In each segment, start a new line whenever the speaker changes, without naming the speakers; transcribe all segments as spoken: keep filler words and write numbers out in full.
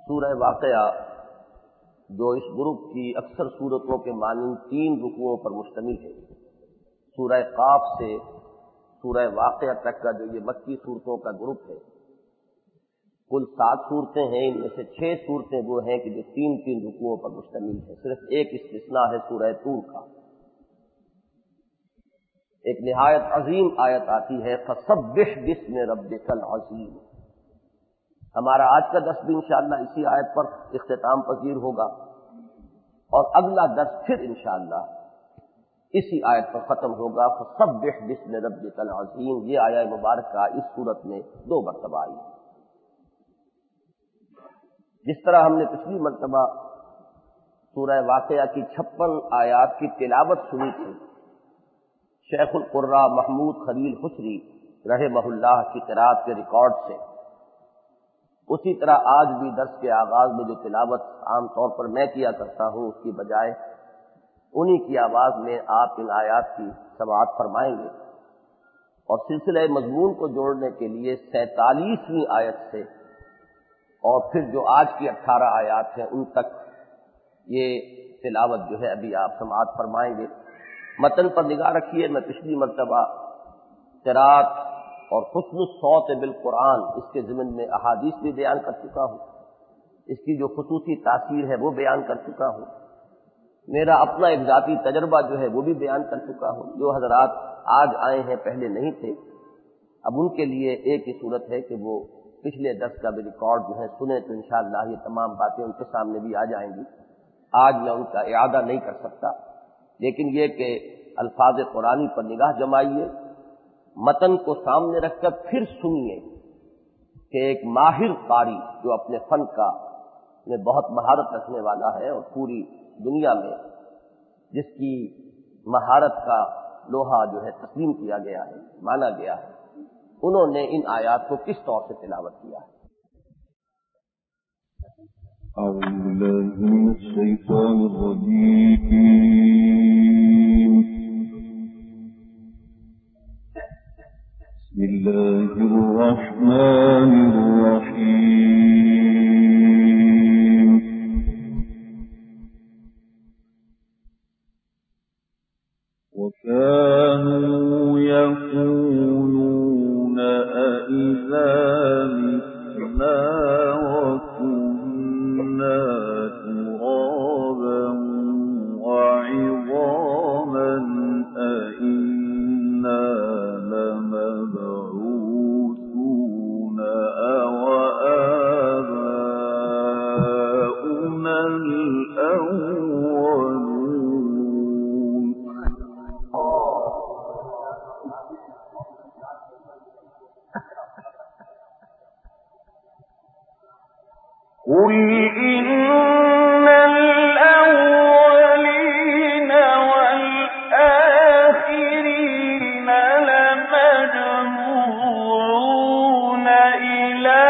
سورہ واقعہ جو اس گروپ کی اکثر صورتوں کے مانند تین رکوعوں پر مشتمل ہے، سورہ قاف سے سورہ واقعہ تک کا جو یہ مکی صورتوں کا گروپ ہے، کل سات صورتیں ہیں، ان میں سے چھ صورتیں وہ ہیں کہ جو تین تین رکوعوں پر مشتمل ہے۔ صرف ایک استثناء ہے سورہ طور کا، ایک نہایت عظیم آیت آتی ہے فَسَبِّحْ بِاسْمِ رَبِّكَ الْعَظِيمِ۔ ہمارا آج کا درس بھی انشاءاللہ اسی آیت پر اختتام پذیر ہوگا، اور اگلا درس پھر انشاءاللہ اسی آیت پر ختم ہوگا فَسَبِّحْ بِاسْمِ رَبِّكَ الْعَظِيمِ۔ یہ آیہ مبارکہ اس صورت میں دو مرتبہ آئی ہے۔ جس طرح ہم نے پچھلی مرتبہ سورہ واقعہ کی چھپن آیات کی تلاوت سنی تھی شیخ القراء محمود خلیل خسری رحمہ اللہ کی قرات کے ریکارڈ سے، اسی طرح آج بھی درس کے آغاز میں جو تلاوت عام طور پر میں کیا کرتا ہوں، اس کی بجائے انہی کی آواز میں آپ ان آیات کی سماعت فرمائیں گے، اور سلسلہ مضمون کو جوڑنے کے لیے سینتالیسویں آیت سے اور پھر جو آج کی اٹھارہ آیات ہیں ان تک یہ تلاوت جو ہے ابھی آپ سماعت فرمائیں گے۔ متن پر نگاہ رکھیے، میں پچھلی مرتبہ قرات اور حسن الصوت بالقرآن اس کے ضمن میں احادیث بھی بیان کر چکا ہوں، اس کی جو خصوصی تاثیر ہے وہ بیان کر چکا ہوں، میرا اپنا ایک ذاتی تجربہ جو ہے وہ بھی بیان کر چکا ہوں۔ جو حضرات آج آئے ہیں پہلے نہیں تھے، اب ان کے لیے ایک ہی صورت ہے کہ وہ پچھلے درس کا بھی ریکارڈ جو ہے سنیں تو انشاءاللہ یہ تمام باتیں ان کے سامنے بھی آ جائیں گی۔ آج میں ان کا اعادہ نہیں کر سکتا، لیکن یہ کہ الفاظ قرآنی پر نگاہ جمائیے، متن کو سامنے رکھ کر پھر سنیے کہ ایک ماہر قاری جو اپنے فن کا میں بہت مہارت رکھنے والا ہے اور پوری دنیا میں جس کی مہارت کا لوہا جو ہے تسلیم کیا گیا ہے، مانا گیا ہے، انہوں نے ان آیات کو کس طور سے تلاوت کیا ہے۔
اعوذ باللہ من الشیطان الرجیم، بسم اللہ الرحمن الرحیم، وَكَانُوا يَقُولُونَ أَإِذَا مِتْنَا وَكُنَّا تُرَابًا وَعِظَامًا أَإِنَّا لَمَبْعُوثُونَ أَوْ آبَاؤُنَا الْأَوَّلُونَ۔ قُلْ إِنَّ الْأَوَّلِينَ وَالْآخِرِينَ لَمَجْمُوعُونَ إِلَىٰ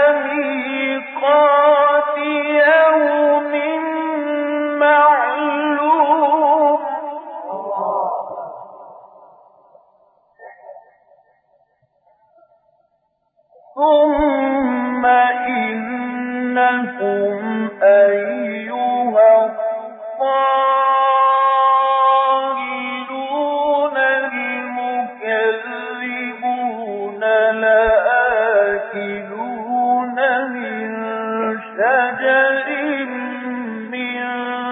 مِيقَاتِ يَوْمٍ مَّعْلُومٍ۔ ثُمَّ إِنَّكُمْ أَيُّهَا الضَّالُّونَ الْمُكَذِّبُونَ لَآكِلُونَ مِن شَجَرٍ مِّن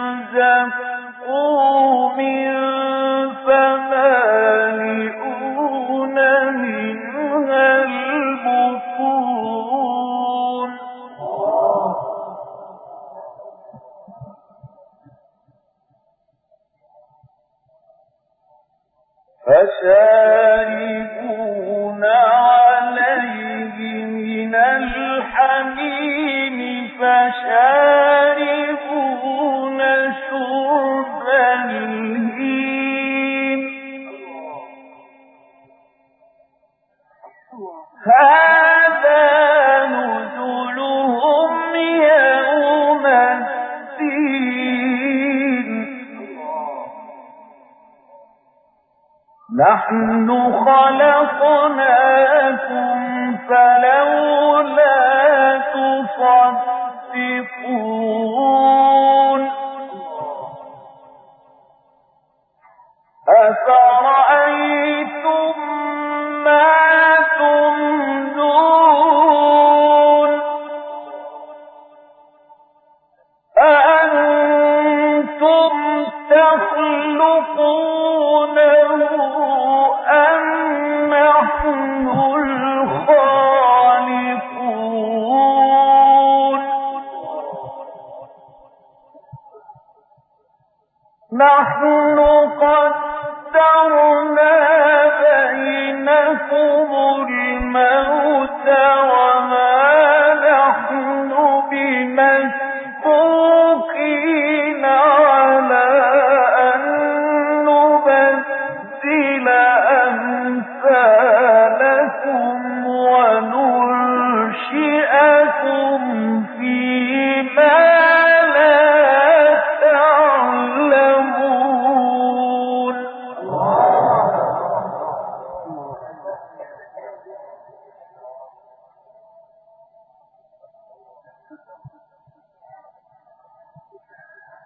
زَقُّومٍ فَمَالِئُونَ مِنْهَا الْبُطُونَ، فَشَارِبُونَ عَلَيْهِ مِنَ الْحَمِيمِ فَشَارِبُونَ شُرْبَ الْهِيمِ، هَٰذَا نُزُلُهُمْ يَوْمَ الدِّينِ، نَحْنُ خَلَقْنَاكُمْ فَلَوْلَا تُصَدِّقُونَ۔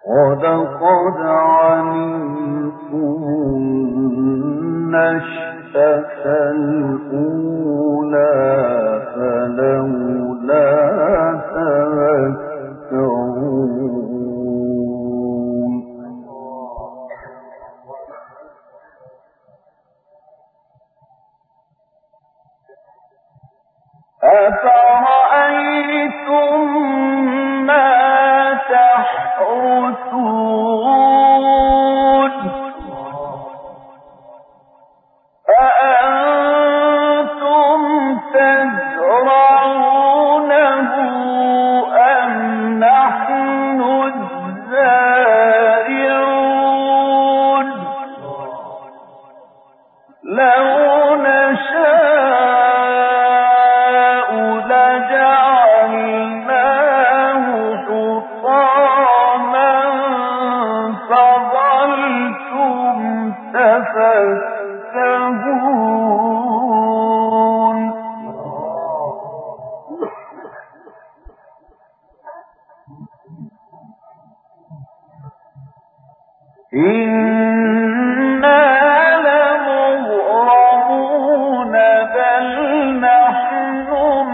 ولقد علمتم النشأة الأولى فلولا تذكرون أفرأيتم ما تحرثون أأنتم تزرعونه أم نحن الزارعون لو نشاء لجعلناه حطاما فظلتم تفكهون إنا لمغرمون بل نحن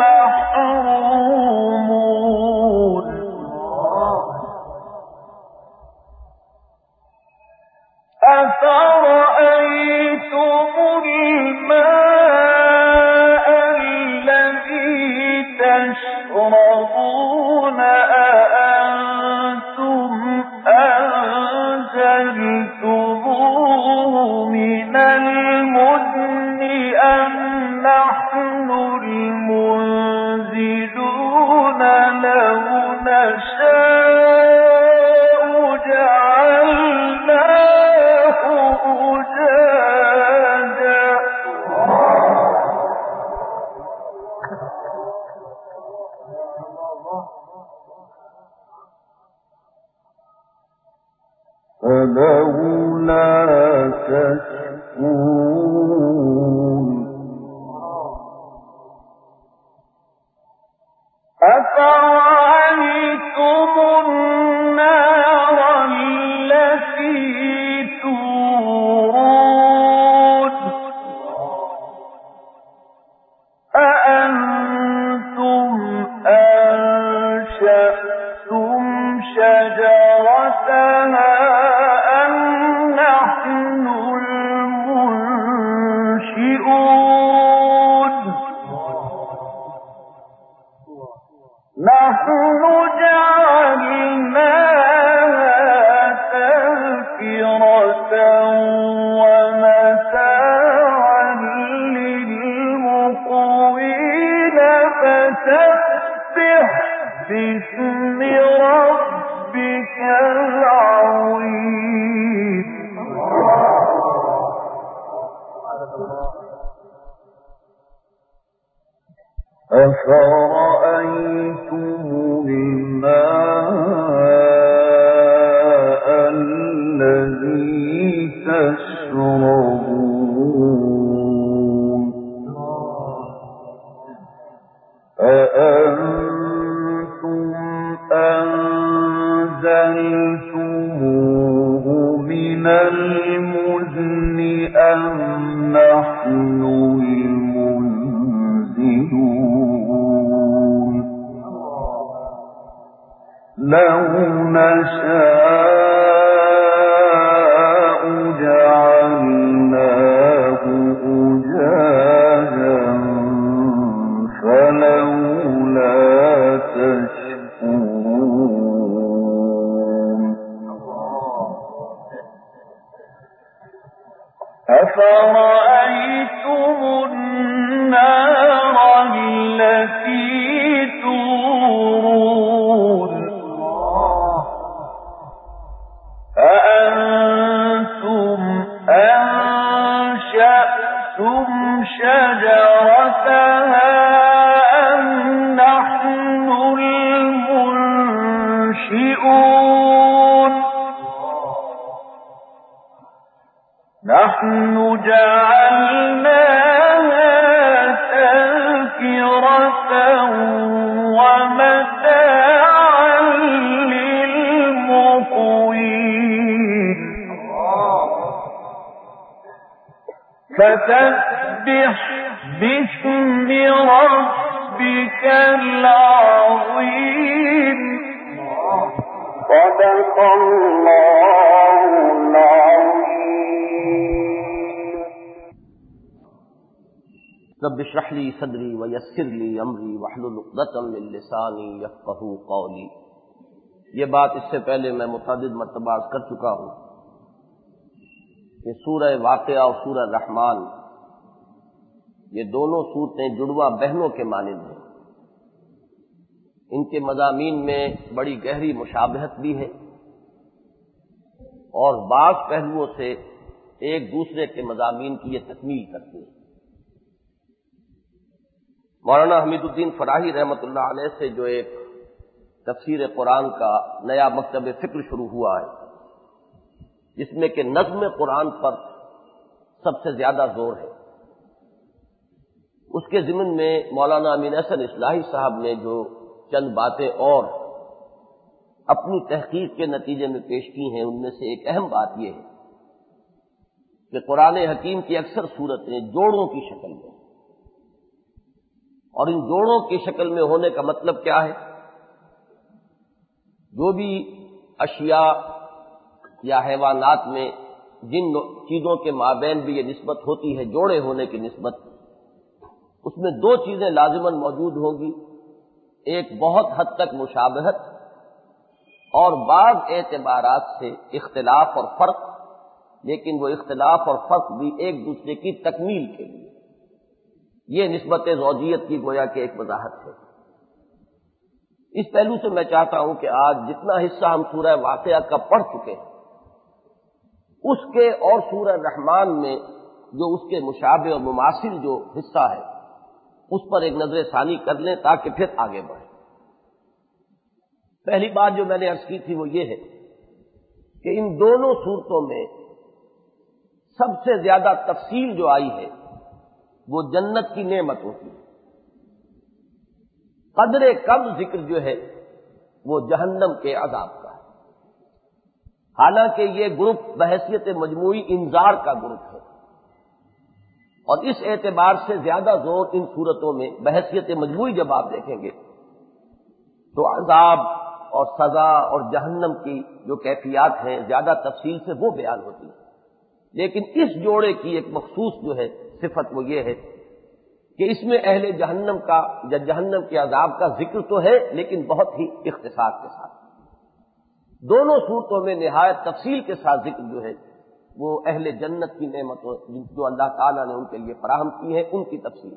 محرومون أفرأيتم الماء الذي تشربون أأنتم أنزلتموه من المزن أم نحن المنزلون لو نشاء جعلناه أجاجا فلولا تشكرون أفرأيتم النار التي تورون أأنتم أنشأتم شجرتها أم نحن المنشئون نحن جعلناها تذكرة ومتاعا للمقوين فسبح باسم ربك العظيم أفرأيتم الماء الذي تشربون أأنتم أنزلتموه من المزن أم نحن المنزلون لو نشاء جعلناه أجاجا فلولا تشكرون أفرأيتم النار التي تورون أأنتم أنشأتم شجرتها أم نحن المنشئون نحن جعلناها تذكرة ومتاعا للمقوين فسبح باسم ربك العظيم صدق الله العظيم
رب اشرح لي صدري ويسر لي امري واحلل عقدة من لساني يفقهوا قولي. یہ بات اس سے پہلے میں متعدد مرتبہ عرض کر چکا ہوں کہ سورہ واقعہ اور سورہ رحمان یہ دونوں صورتیں جڑواں بہنوں کے مانند ہیں. ان کے مضامین میں بڑی گہری مشابہت بھی ہے اور بعض پہلوؤں سے ایک دوسرے کے مضامین کی یہ تکمیل کرتی ہیں. مولانا حمید الدین فراہی رحمۃ اللہ علیہ سے جو ایک تفسیر قرآن کا نیا مکتب فکر شروع ہوا ہے جس میں کہ نظم قرآن پر سب سے زیادہ زور ہے، اس کے ضمن میں مولانا امین احسن اصلاحی صاحب نے جو چند باتیں اور اپنی تحقیق کے نتیجے میں پیش کی ہیں، ان میں سے ایک اہم بات یہ ہے کہ قرآن حکیم کی اکثر صورتیں جوڑوں کی شکل میں، اور ان جوڑوں کی شکل میں ہونے کا مطلب کیا ہے؟ جو بھی اشیاء یا حیوانات میں جن چیزوں کے مابین بھی یہ نسبت ہوتی ہے جوڑے ہونے کی نسبت، اس میں دو چیزیں لازماً موجود ہوں گی، ایک بہت حد تک مشابہت اور بعض اعتبارات سے اختلاف اور فرق، لیکن وہ اختلاف اور فرق بھی ایک دوسرے کی تکمیل کے لیے. یہ نسبت زوجیت کی گویا کہ ایک وضاحت ہے. اس پہلو سے میں چاہتا ہوں کہ آج جتنا حصہ ہم سورہ واقعہ کا پڑھ چکے ہیں اس کے اور سورہ رحمان میں جو اس کے مشابہ اور مماثل جو حصہ ہے اس پر ایک نظر ثانی کر لیں تاکہ پھر آگے بڑھیں. پہلی بات جو میں نے عرض کی تھی وہ یہ ہے کہ ان دونوں صورتوں میں سب سے زیادہ تفصیل جو آئی ہے وہ جنت کی نعمتوں کی. قدر کم ذکر جو ہے وہ جہنم کے عذاب کا ہے، حالانکہ یہ گروپ بحیثیت مجموعی انذار کا گروپ ہے، اور اس اعتبار سے زیادہ زور ان صورتوں میں بحیثیت مجموعی جب آپ دیکھیں گے تو عذاب اور سزا اور جہنم کی جو کیفیات ہیں زیادہ تفصیل سے وہ بیان ہوتی ہیں. لیکن اس جوڑے کی ایک مخصوص جو ہے صفت وہ یہ ہے کہ اس میں اہل جہنم کا یا جہنم کے عذاب کا ذکر تو ہے لیکن بہت ہی اختصار کے ساتھ. دونوں صورتوں میں نہایت تفصیل کے ساتھ ذکر جو ہے وہ اہل جنت کی نعمتوں جو اللہ تعالیٰ نے ان کے لیے فراہم کی ہے ان کی تفصیل.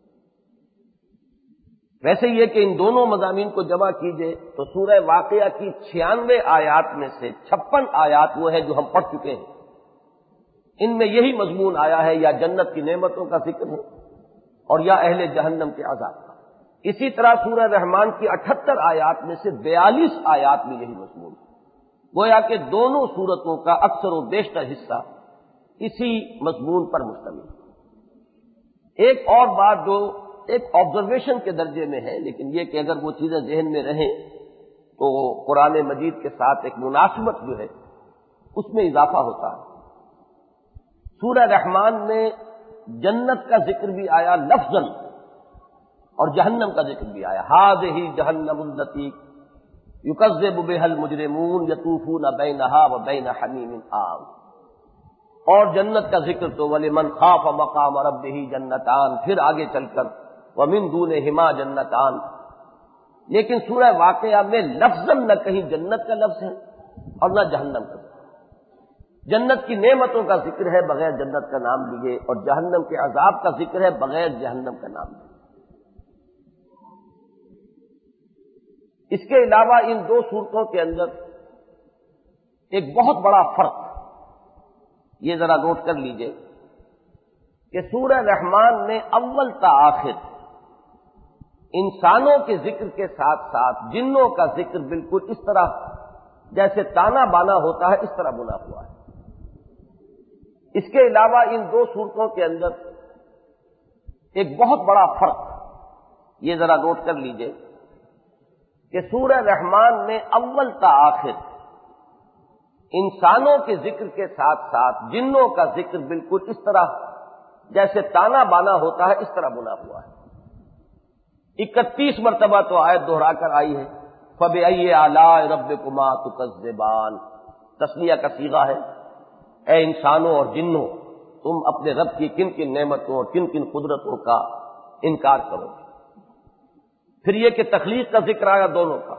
ویسے یہ کہ ان دونوں مضامین کو جمع کیجئے تو سورہ واقعہ کی چھیانوے آیات میں سے چھپن آیات وہ ہے جو ہم پڑھ چکے ہیں. ان میں یہی مضمون آیا ہے یا جنت کی نعمتوں کا ذکر ہے اور یا اہل جہنم کے عذاب کا. اسی طرح سورہ رحمان کی اٹھہتر آیات میں سے بیالیس آیات میں یہی مضمون ہے. گویا کہ دونوں صورتوں کا اکثر و بیشتر حصہ اسی مضمون پر مشتمل ہے. ایک اور بات جو ایک آبزرویشن کے درجے میں ہے لیکن یہ کہ اگر وہ چیزیں ذہن میں رہیں تو قرآن مجید کے ساتھ ایک مناسبت جو ہے اس میں اضافہ ہوتا ہے. سورہ رحمان میں جنت کا ذکر بھی آیا لفظاً اور جہنم کا ذکر بھی آیا. ہذہ جہنم التی یکذب بها المجرمون یطوفون بینہا وبین حمیم آن. اور جنت کا ذکر تو ولمن خاف مقام ربہ جنتان، پھر آگے چل کر ومن دونہما جنتان. لیکن سورہ واقعہ میں لفظاً نہ کہیں جنت کا لفظ ہے اور نہ جہنم کا. جنت کی نعمتوں کا ذکر ہے بغیر جنت کا نام لیے اور جہنم کے عذاب کا ذکر ہے بغیر جہنم کا نام لیے. اس کے علاوہ ان دو صورتوں کے اندر ایک بہت بڑا فرق یہ ذرا نوٹ کر لیجئے کہ سورہ رحمان میں اول تا آخر انسانوں کے ذکر کے ساتھ ساتھ جنوں کا ذکر بالکل اس طرح جیسے تانا بانا ہوتا ہے اس طرح بنا ہوا ہے. اس کے علاوہ ان دو صورتوں کے اندر ایک بہت بڑا فرق یہ ذرا نوٹ کر لیجئے کہ سورہ رحمان میں اول تا آخر انسانوں کے ذکر کے ساتھ ساتھ جنوں کا ذکر بالکل اس طرح جیسے تانا بانا ہوتا ہے اس طرح بنا ہوا ہے۔ اکتیس مرتبہ تو آیت دوہرا کر آئی ہے، فَبِأَيِّ آلَاءِ رَبِّكُمَا تُكَذِّبَانِ، تثنیہ کا صیغہ ہے، اے انسانوں اور جنوں تم اپنے رب کی کن کن نعمتوں اور کن کن قدرتوں کا انکار کرو گے۔ پھر یہ کہ تخلیق کا ذکر آیا دونوں کا،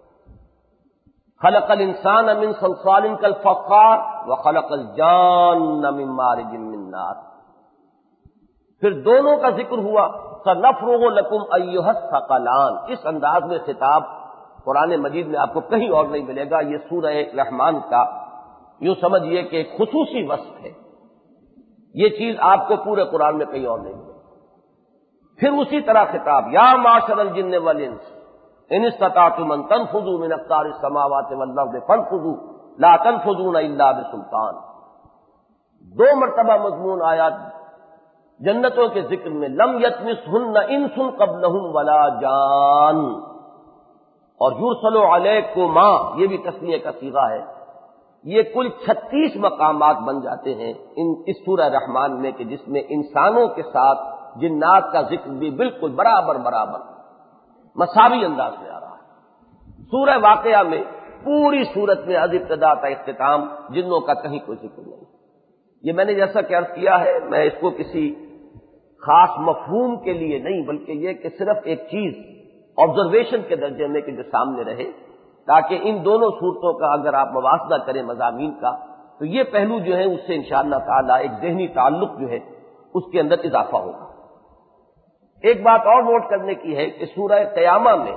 خلق الانسان من صلصال کالفخار وخلق الجان من مارج من نار، پھر دونوں کا ذکر ہوا، سنفرغ لکم ایھا الثقلان، اس انداز میں خطاب قرآن مجید میں آپ کو کہیں اور نہیں ملے گا۔ یہ سورہ رحمان کا یوں سمجھیے کہ ایک خصوصی وصف ہے، یہ چیز آپ کو پورے قرآن میں کہیں اور نہیں ملے گی۔ پھر اسی طرح خطاب، یا معشر الجن والانس ان استطعتم ان تنفذوا من اقطار السماوات والارض فانفذوا لا تنفذون الا بسلطان، دو مرتبہ مضمون آیا جنتوں کے ذکر میں، لم یطمثہن انس قبلہم ولا جان، اور یرسل علیکما، یہ بھی تثنیہ کا صیغہ ہے۔ یہ کل چھتیس مقامات بن جاتے ہیں ان اس سورہ رحمان میں کہ جس میں انسانوں کے ساتھ جنات کا ذکر بھی بالکل برابر برابر مساوی انداز میں آ رہا ہے۔ سورہ واقعہ میں پوری صورت میں از ابتدا تا اختتام جنوں کا کہیں کوئی ذکر نہیں۔ یہ میں نے جیسا کہ عرض کیا ہے، میں اس کو کسی خاص مفہوم کے لیے نہیں بلکہ یہ کہ صرف ایک چیز آبزرویشن کے درجے میں کہ جو سامنے رہے، تاکہ ان دونوں صورتوں کا اگر آپ موازنہ کریں مضامین کا تو یہ پہلو جو ہے اس سے انشاءاللہ تعالی ایک ذہنی تعلق جو ہے اس کے اندر اضافہ ہوگا۔ ایک بات اور نوٹ کرنے کی ہے کہ سورہ قیامہ میں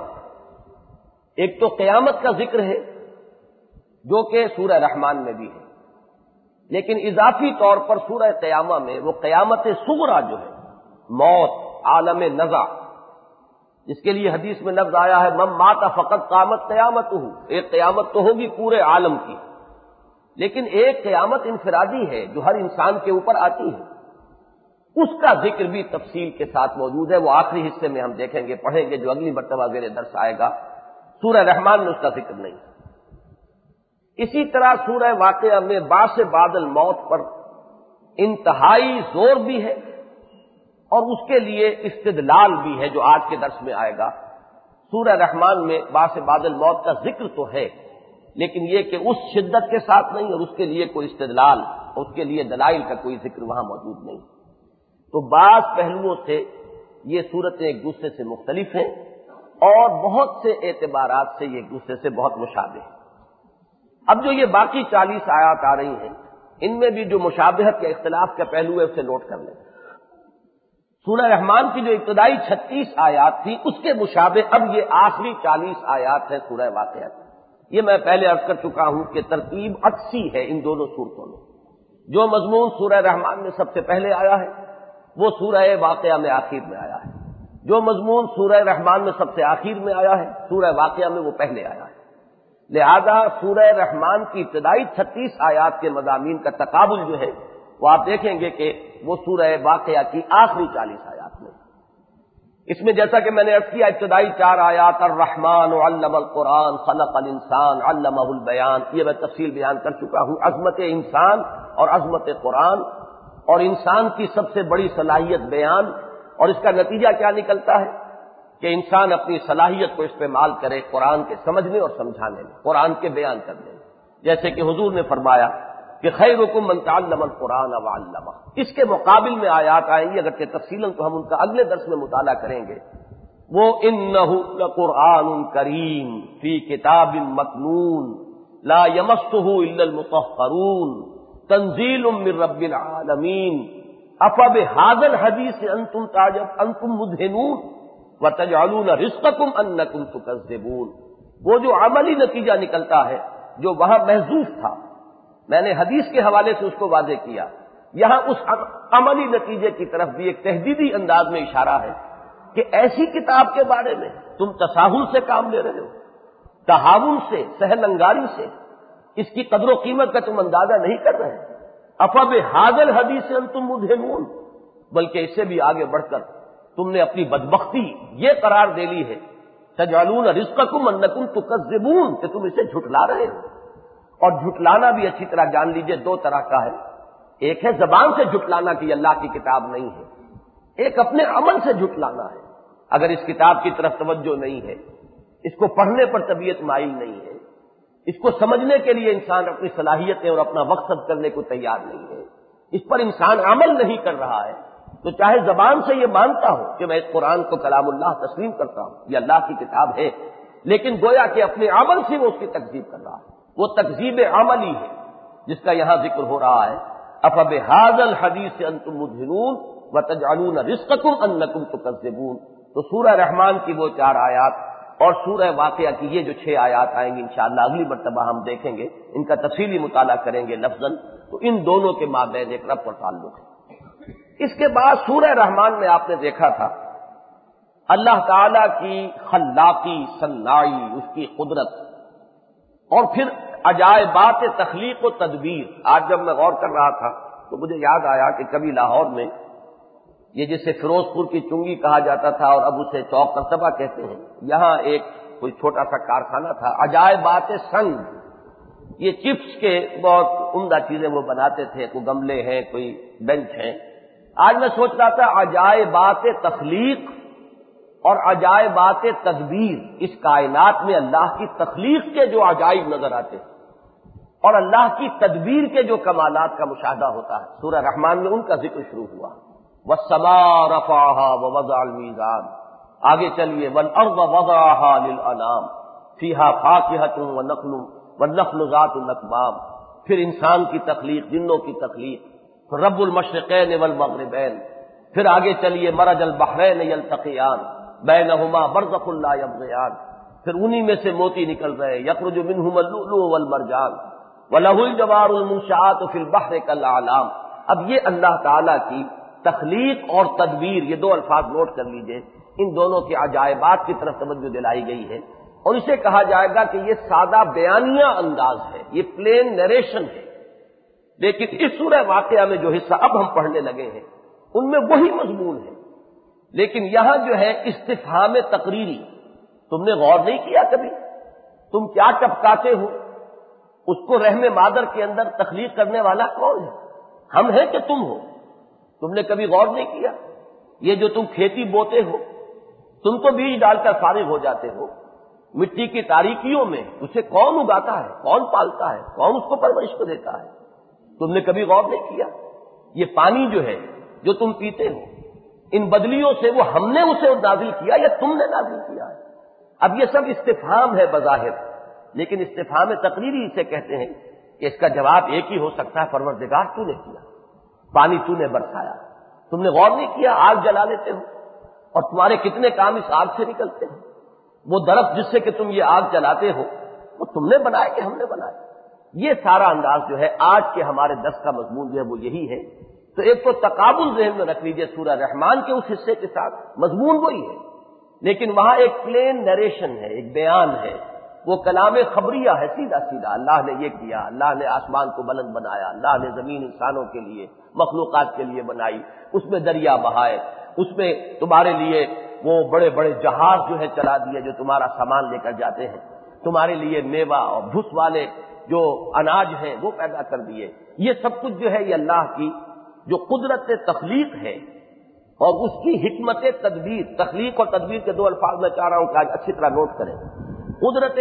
ایک تو قیامت کا ذکر ہے جو کہ سورہ رحمان میں بھی ہے، لیکن اضافی طور پر سورہ قیامہ میں وہ قیامت صغریٰ جو ہے، موت، عالم نزع، جس کے لیے حدیث میں لفظ آیا ہے من مات فقط قامت قیامتہ، ایک قیامت تو ہوگی پورے عالم کی، لیکن ایک قیامت انفرادی ہے جو ہر انسان کے اوپر آتی ہے، اس کا ذکر بھی تفصیل کے ساتھ موجود ہے۔ وہ آخری حصے میں ہم دیکھیں گے، پڑھیں گے، جو اگلی مرتبہ زیر درس آئے گا۔ سورہ رحمان میں اس کا ذکر نہیں۔ اسی طرح سورہ واقعہ میں بعث بعد الموت پر انتہائی زور بھی ہے اور اس کے لیے استدلال بھی ہے جو آج کے درس میں آئے گا۔ سورہ رحمان میں بعث بعد الموت کا ذکر تو ہے، لیکن یہ کہ اس شدت کے ساتھ نہیں اور اس کے لیے کوئی استدلال، اس کے لیے دلائل کا کوئی ذکر وہاں موجود نہیں۔ تو بعض پہلوؤں سے یہ صورتیں ایک دوسرے سے مختلف ہیں اور بہت سے اعتبارات سے یہ ایک دوسرے سے بہت مشابہ ہیں۔ اب جو یہ باقی چالیس آیات آ رہی ہیں، ان میں بھی جو مشابہت کے اختلاف کا پہلو ہے اسے نوٹ کر لیں۔ سورہ رحمان کی جو ابتدائی چھتیس آیات تھی اس کے مشابہ اب یہ آخری چالیس آیات ہے سورہ واقعہ کی۔ یہ میں پہلے عرض کر چکا ہوں کہ ترتیب عکسی ہے ان دونوں صورتوں میں۔ جو مضمون سورہ رحمان میں سب سے پہلے آیا ہے وہ سورہ واقعہ میں آخر میں آیا ہے، جو مضمون سورہ رحمان میں سب سے آخر میں آیا ہے سورہ واقعہ میں وہ پہلے آیا ہے۔ لہذا سورہ رحمان کی ابتدائی چھتیس آیات کے مضامین کا تقابل جو ہے وہ آپ دیکھیں گے کہ وہ سورہ واقعہ کی آخری چالیس آیات میں۔ اس میں جیسا کہ میں نے عرض کیا ابتدائی چار آیات الرحمن علم القرآن خلق الانسان علمہ البیان، یہ میں تفصیل بیان کر چکا ہوں، عظمت انسان اور عظمت قرآن اور انسان کی سب سے بڑی صلاحیت بیان، اور اس کا نتیجہ کیا نکلتا ہے کہ انسان اپنی صلاحیت کو استعمال کرے قرآن کے سمجھنے اور سمجھانے میں، قرآن کے بیان کرنے میں، جیسے کہ حضور نے فرمایا کہ خیرکم من تعلم القرآن وعلمہ۔ اس کے مقابل میں آیات آئیں گی، اگرچہ تفصیلاً تو ہم ان کا اگلے درس میں مطالعہ کریں گے۔ وہ انہ لقرآن کریم فی کتاب مکنون لا یمسہ الا المطہرون تنزیل من رب العالمین افبہذا الحدیث انتم تعجب انتم مدہنون وتجعلون رزقکم انکم تکذبون۔ وہ جو عملی نتیجہ نکلتا ہے جو وہاں محذوف تھا، میں نے حدیث کے حوالے سے اس کو واضح کیا، یہاں اس عملی نتیجے کی طرف بھی ایک تحدیدی انداز میں اشارہ ہے کہ ایسی کتاب کے بارے میں تم تساہل سے کام لے رہے ہو، تہاون سے، سہل انگاری سے، اس کی قدر و قیمت کا تم اندازہ نہیں کر رہے۔ افبہذا الحدیث انتم مدہنون، بلکہ اس سے بھی آگے بڑھ کر تم نے اپنی بدبختی یہ قرار دے لی ہے تجعلون رزقکم انکم تکذبون، کہ تم اسے جھٹلا رہے ہو۔ اور جھٹلانا بھی اچھی طرح جان لیجئے دو طرح کا ہے، ایک ہے زبان سے جھٹلانا کہ یہ اللہ کی کتاب نہیں ہے، ایک اپنے عمل سے جھٹلانا ہے۔ اگر اس کتاب کی طرف توجہ نہیں ہے، اس کو پڑھنے پر طبیعت مائل نہیں ہے، اس کو سمجھنے کے لیے انسان اپنی صلاحیتیں اور اپنا وقت صرف کرنے کو تیار نہیں ہے، اس پر انسان عمل نہیں کر رہا ہے، تو چاہے زبان سے یہ مانتا ہو کہ میں اس قرآن کو کلام اللہ تسلیم کرتا ہوں، یہ اللہ کی کتاب ہے، لیکن گویا کہ اپنے عمل سے وہ اس کی تکذیب کر رہا ہے، وہ تکذیب عملی ہے جس کا یہاں ذکر ہو رہا ہے۔ افبہذا الحدیث انتم مدہنون وتجعلون رزقکم انکم تکذبون۔ تو سورہ رحمان کی وہ چار آیات اور سورہ واقعہ کی یہ جو چھ آیات آئیں گی انشاءاللہ اگلی مرتبہ ہم دیکھیں گے، ان کا تفصیلی مطالعہ کریں گے لفظاً، تو ان دونوں کے مابین ایک ربط اور تعلق ہے۔ اس کے بعد سورہ رحمان میں آپ نے دیکھا تھا اللہ تعالی کی خلاقی، صناعی، اس کی قدرت، اور پھر عجائبات تخلیق و تدبیر۔ آج جب میں غور کر رہا تھا تو مجھے یاد آیا کہ کبھی لاہور میں یہ جسے فیروز پور کی چنگی کہا جاتا تھا اور اب اسے چوک مرتبہ کہتے ہیں، یہاں ایک کوئی چھوٹا سا کارخانہ تھا، عجائبات سنگ، یہ چپس کے بہت عمدہ چیزیں وہ بناتے تھے، کوئی گملے ہیں، کوئی بینچ ہیں۔ آج میں سوچ رہا تھا عجائبات تخلیق اور عجائبات تدبیر، اس کائنات میں اللہ کی تخلیق کے جو عجائب نظر آتے ہیں اور اللہ کی تدبیر کے جو کمالات کا مشاہدہ ہوتا ہے، سورہ رحمان میں ان کا ذکر شروع ہوا۔ وَالسَّمَاءَ رَفَعَهَا وَوَضَعَ الْمِيزَانَ، آگے چلیے وَالْأَرْضَ وَضَعَهَا لِلْأَنَامِ فِيهَا فَاكِهَةٌ وَالنَّخْلُ وَالنَّخْلُ ذَاتُ الْأَكْمَامِ، پھر انسان کی تخلیق، جنوں کی تخلیق، پھر رب المشرقین والمغربین، پھر آگے چلیے مرج البحرین یلتقیان بینہما برزخ لا یبغیان، پھر انہی میں سے موتی نکل رہے، یخرج منہما اللؤلؤ والمرجان وَلَهُ الْجَوَارُ الْمُنشَآتُ فِي الْبَحْرِ كَالْأَعْلَامِ۔ اب یہ اللہ تعالی کی تخلیق اور تدبیر، یہ دو الفاظ نوٹ کر لیجئے، ان دونوں کے عجائبات کی طرف توجہ دلائی گئی ہے، اور اسے کہا جائے گا کہ یہ سادہ بیانیہ انداز ہے، یہ پلین نریشن ہے، لیکن اس سورہ واقعہ میں جو حصہ اب ہم پڑھنے لگے ہیں ان میں وہی مضمون ہے، لیکن یہاں جو ہے استفہام تقریری۔ تم نے غور نہیں کیا کبھی تم کیا ٹپکاتے ہو؟ اس کو رحم مادر کے اندر تخلیق کرنے والا کون ہے؟ ہم ہیں کہ تم ہو؟ تم نے کبھی غور نہیں کیا؟ یہ جو تم کھیتی بوتے ہو، تم تو بیج ڈال کر فارغ ہو جاتے ہو، مٹی کی تاریکیوں میں اسے کون اگاتا ہے، کون پالتا ہے، کون اس کو پرورش کو دیتا ہے؟ تم نے کبھی غور نہیں کیا؟ یہ پانی جو ہے جو تم پیتے ہو، ان بدلیوں سے وہ ہم نے اسے نازل کیا یا تم نے نازل کیا ہے؟ اب یہ سب استفہام ہے بظاہر، لیکن استفہام تقریری اسے کہتے ہیں کہ اس کا جواب ایک ہی ہو سکتا ہے، پروردگار تو نے کیا، پانی تو نے برسایا۔ تم نے غور نہیں کیا آگ جلا لیتے ہو اور تمہارے کتنے کام اس آگ سے نکلتے ہیں؟ وہ درخت جس سے کہ تم یہ آگ جلاتے ہو وہ تم نے بنائے کہ ہم نے بنائے؟ یہ سارا انداز جو ہے آج کے ہمارے درس کا مضمون جو ہے وہ یہی ہے۔ تو ایک تو تقابل ذہن میں رکھ لیجیے سورہ رحمان کے اس حصے کے ساتھ، مضمون وہی ہے، لیکن وہاں ایک پلین نریشن ہے، ایک بیان ہے، وہ کلام خبریہ ہے، سیدھا سیدھا اللہ نے یہ کیا، اللہ نے آسمان کو بلند بنایا، اللہ نے زمین انسانوں کے لیے، مخلوقات کے لیے بنائی، اس میں دریا بہائے، اس میں تمہارے لیے وہ بڑے بڑے جہاز جو ہے چلا دیے جو تمہارا سامان لے کر جاتے ہیں، تمہارے لیے میوہ اور بھس والے جو اناج ہیں وہ پیدا کر دیے۔ یہ سب کچھ جو ہے یہ اللہ کی جو قدرت تخلیق ہے اور اس کی حکمت تدبیر۔ تخلیق اور تدبیر کے دو الفاظ میں چاہ رہا ہوں کہ آج اچھی طرح نوٹ کریں، قدرت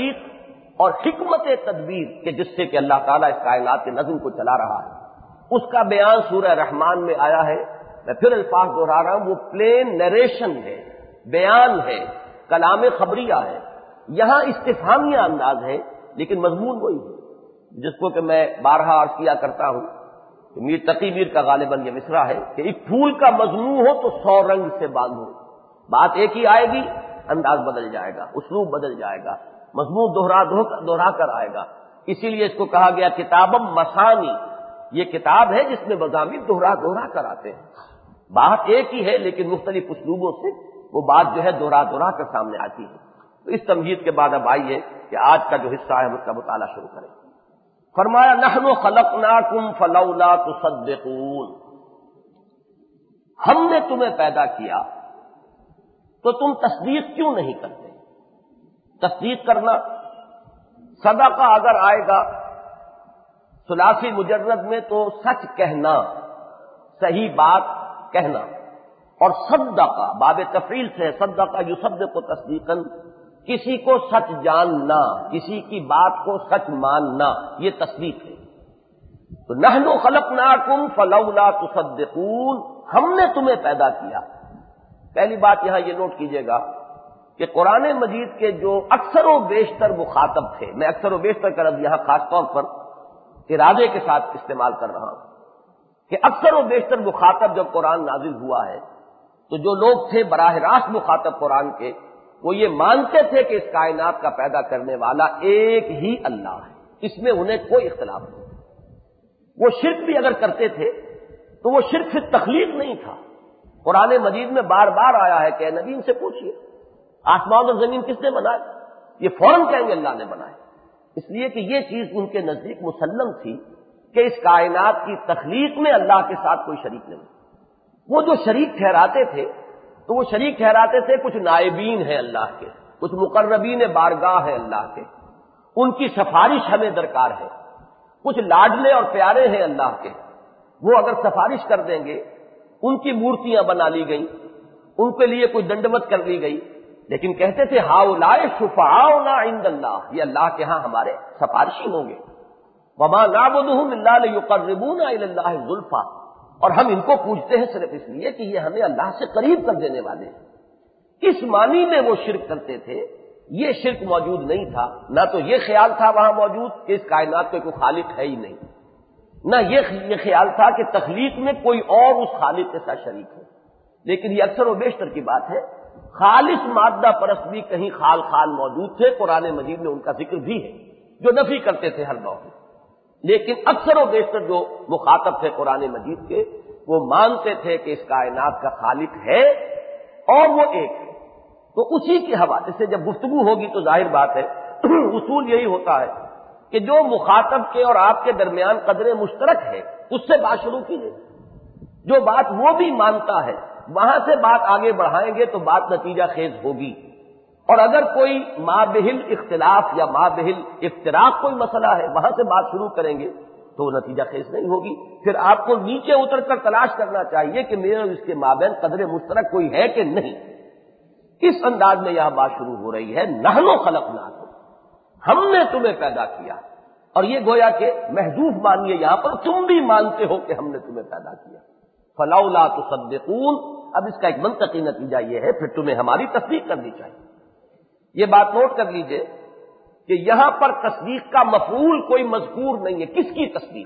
تخلیق اور حکمت تدبیر کہ جس سے کہ اللہ تعالیٰ اس کائنات کے نظم کو چلا رہا ہے، اس کا بیان سورہ رحمان میں آیا ہے۔ میں پھر الفاظ دہرا رہا ہوں، وہ پلین نریشن ہے، بیان ہے، کلام خبریہ ہے، یہاں استفہامیہ انداز ہے، لیکن مضمون وہی ہے جس کو کہ میں بارہا عرض کیا کرتا ہوں کہ میر تقی میر کا غالباً یہ مصرع ہے کہ ایک پھول کا مضمون ہو تو سو رنگ سے باندھو، بات ایک ہی آئے گی، انداز بدل جائے گا، اسلوب بدل جائے گا، مضمون دوہرا دوہرا کر آئے گا۔ اسی لیے اس کو کہا گیا کتابم مثانی، یہ کتاب ہے جس میں مضامین دوہرا دوہرا کر آتے ہیں، بات ایک ہی ہے لیکن مختلف اسلوبوں سے وہ بات جو ہے دوہرا دوہرا کر سامنے آتی ہے۔ تو اس تمہید کے بعد اب آئیے کہ آج کا جو حصہ ہے اس کا مطالعہ شروع کریں۔ فرمایا نحن خلقناکم فلولا تصدقون، ہم نے تمہیں پیدا کیا تو تم تصدیق کیوں نہیں کرتے؟ تصدیق کرنا، صدقہ اگر آئے گا، ثلاثی مجرد میں تو سچ کہنا، صحیح بات کہنا، اور صدقہ باب تفعیل سے صدقہ یصدق تصدیقاً، کسی کو سچ جاننا، کسی کی بات کو سچ ماننا، یہ تصدیق ہے۔ تو نحن خلقناکم فلولا تصدقون، ہم نے تمہیں پیدا کیا۔ پہلی بات یہاں یہ نوٹ کیجئے گا کہ قرآن مجید کے جو اکثر و بیشتر مخاطب تھے، میں اکثر و بیشتر کا لفظ یہاں خاص طور پر ارادے کے ساتھ استعمال کر رہا ہوں کہ اکثر و بیشتر مخاطب جب قرآن نازل ہوا ہے تو جو لوگ تھے براہ راست مخاطب قرآن کے، وہ یہ مانتے تھے کہ اس کائنات کا پیدا کرنے والا ایک ہی اللہ ہے، اس میں انہیں کوئی اختلاف نہیں۔ وہ شرک بھی اگر کرتے تھے تو وہ شرک سے تخلیق نہیں تھا۔ قرآن مجید میں بار بار آیا ہے کہ اے نبی ان سے پوچھئے آسمان اور زمین کس نے بنائے، یہ فوراً کہیں گے اللہ نے بنائے، اس لیے کہ یہ چیز ان کے نزدیک مسلم تھی کہ اس کائنات کی تخلیق میں اللہ کے ساتھ کوئی شریک نہیں۔ وہ جو شریک ٹھہراتے تھے تو وہ شریک ٹھہراتے تھے کچھ نائبین ہیں اللہ کے، کچھ مقربین بارگاہ ہیں اللہ کے، ان کی سفارش ہمیں درکار ہے، کچھ لاڈلے اور پیارے ہیں اللہ کے، وہ اگر سفارش کر دیں گے، ان کی مورتیاں بنا لی گئیں، ان کے لیے کوئی دنڈوت کر لی گئی، لیکن کہتے تھے ہؤلاء شفعاؤنا عند اللہ، یہ اللہ کے ہاں ہمارے سفارشی ہوں گے، وما نعبدهم الا ليقربونا الى الله زلفا، اور ہم ان کو پوجتے ہیں صرف اس لیے کہ یہ ہمیں اللہ سے قریب کر دینے والے ہیں۔ اس معنی میں وہ شرک کرتے تھے، یہ شرک موجود نہیں تھا، نہ تو یہ خیال تھا وہاں موجود کہ اس کائنات کا کوئی خالق ہے ہی نہیں، نہ یہ خیال تھا کہ تخلیق میں کوئی اور اس خالق کے ساتھ شریک ہے۔ لیکن یہ اکثر و بیشتر کی بات ہے، خالص مادہ پرست بھی کہیں خال خال موجود تھے، قرآن مجید میں ان کا ذکر بھی ہے، جو نفی کرتے تھے ہر دور میں۔ لیکن اکثر و بیشتر جو مخاطب تھے قرآن مجید کے، وہ مانتے تھے کہ اس کائنات کا خالق ہے اور وہ ایک ہے۔ تو اسی کے حوالے سے جب گفتگو ہوگی تو ظاہر بات ہے اصول یہی ہوتا ہے کہ جو مخاطب کے اور آپ کے درمیان قدر مشترک ہے اس سے بات شروع کیجیے، جو بات وہ بھی مانتا ہے وہاں سے بات آگے بڑھائیں گے تو بات نتیجہ خیز ہوگی۔ اور اگر کوئی مابہل اختلاف یا مابہل افتراق کوئی مسئلہ ہے وہاں سے بات شروع کریں گے تو نتیجہ خیز نہیں ہوگی، پھر آپ کو نیچے اتر کر تلاش کرنا چاہیے کہ میرے اور اس کے مابین قدر مشترک کوئی ہے کہ نہیں۔ اس انداز میں یہاں بات شروع ہو رہی ہے، نحن خلقناکم، ہم نے تمہیں پیدا کیا، اور یہ گویا کہ محذوف مانیے یہاں پر، تم بھی مانتے ہو کہ ہم نے تمہیں پیدا کیا، فلولا تصدقون۔ اب اس کا ایک منطقی نتیجہ یہ ہے پھر تمہیں ہماری تصدیق کرنی چاہیے۔ یہ بات نوٹ کر لیجئے کہ یہاں پر تصدیق کا مفعول کوئی مذکور نہیں ہے، کس کی تصدیق؟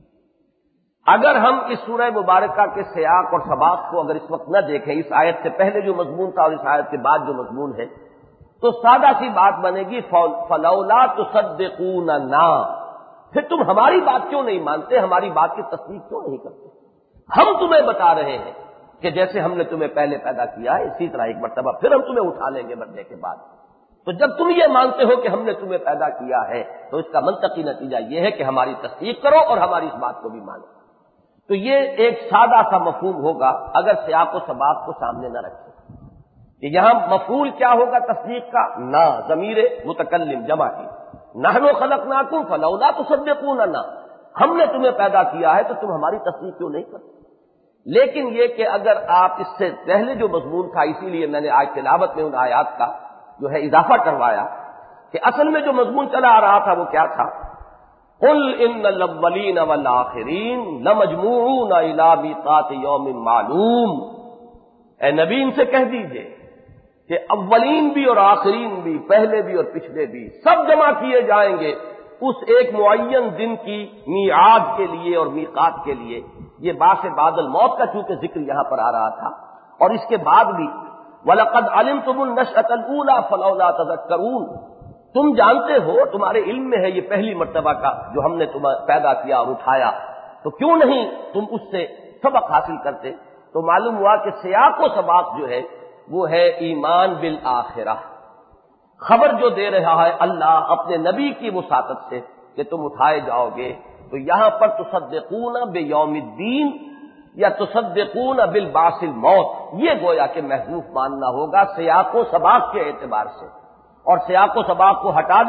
اگر ہم اس سورہ مبارکہ کے سیاق اور سباق کو اگر اس وقت نہ دیکھیں، اس آیت سے پہلے جو مضمون تھا اور اس آیت کے بعد جو مضمون ہے، تو سادہ سی بات بنے گی فلولا تصدقوننا، پھر تم ہماری بات کیوں نہیں مانتے، ہماری بات کی تصدیق کیوں نہیں کرتے؟ ہم تمہیں بتا رہے ہیں کہ جیسے ہم نے تمہیں پہلے پیدا کیا ہے اسی طرح ایک مرتبہ پھر ہم تمہیں اٹھا لیں گے مرنے کے بعد۔ تو جب تم یہ مانتے ہو کہ ہم نے تمہیں پیدا کیا ہے تو اس کا منطقی نتیجہ یہ ہے کہ ہماری تصدیق کرو اور ہماری اس بات کو بھی مانو۔ تو یہ ایک سادہ سا مفہوم ہوگا اگر سیاق و سباق کو سامنے نہ رکھیں کہ یہاں مفعول کیا ہوگا تصدیق کا، نا ضمیر متکلم جمع کی، نحن خلقناکم فلولا تصدقوننا، ہم نے تمہیں پیدا کیا ہے تو تم ہماری تصدیق کیوں نہیں کرتے؟ لیکن یہ کہ اگر آپ اس سے پہلے جو مضمون تھا، اسی لیے میں نے آج تلاوت میں ان آیات کا جو ہے اضافہ کروایا کہ اصل میں جو مضمون چلا آ رہا تھا وہ کیا تھا، قل ان الاولین والآخرین لمجموعون الی میقات یوم معلوم، اے نبی ان سے کہہ دیجئے کہ اولین بھی اور آخرین بھی، پہلے بھی اور پچھلے بھی، سب جمع کیے جائیں گے اس ایک معین دن کی میعاد کے لیے اور میقات کے لیے۔ یہ باعث بعد الموت کا چونکہ ذکر یہاں پر آ رہا تھا، اور اس کے بعد بھی وَلَقَدْ عَلِمْتُمُ النَّشْأَةَ الْأُولَىٰ فَلَوْلَا تَذَكَّرُونَ، تم جانتے ہو، تمہارے علم میں ہے یہ پہلی مرتبہ کا جو ہم نے تمہیں پیدا کیا اور اٹھایا، تو کیوں نہیں تم اس سے سبق حاصل کرتے؟ تو معلوم ہوا کہ سیاق و سباق جو ہے وہ ہے ایمان بالآخرہ، خبر جو دے رہا ہے اللہ اپنے نبی کی وساطت سے کہ تم اٹھائے جاؤ گے۔ تو یہاں پر تصدقون بیوم الدین یا تصدقون بالبعث الموت، یہ گویا کہ محذوف ماننا ہوگا سیاق و سباق کے اعتبار سے، اور سیاق و سباق کو ہٹا دیں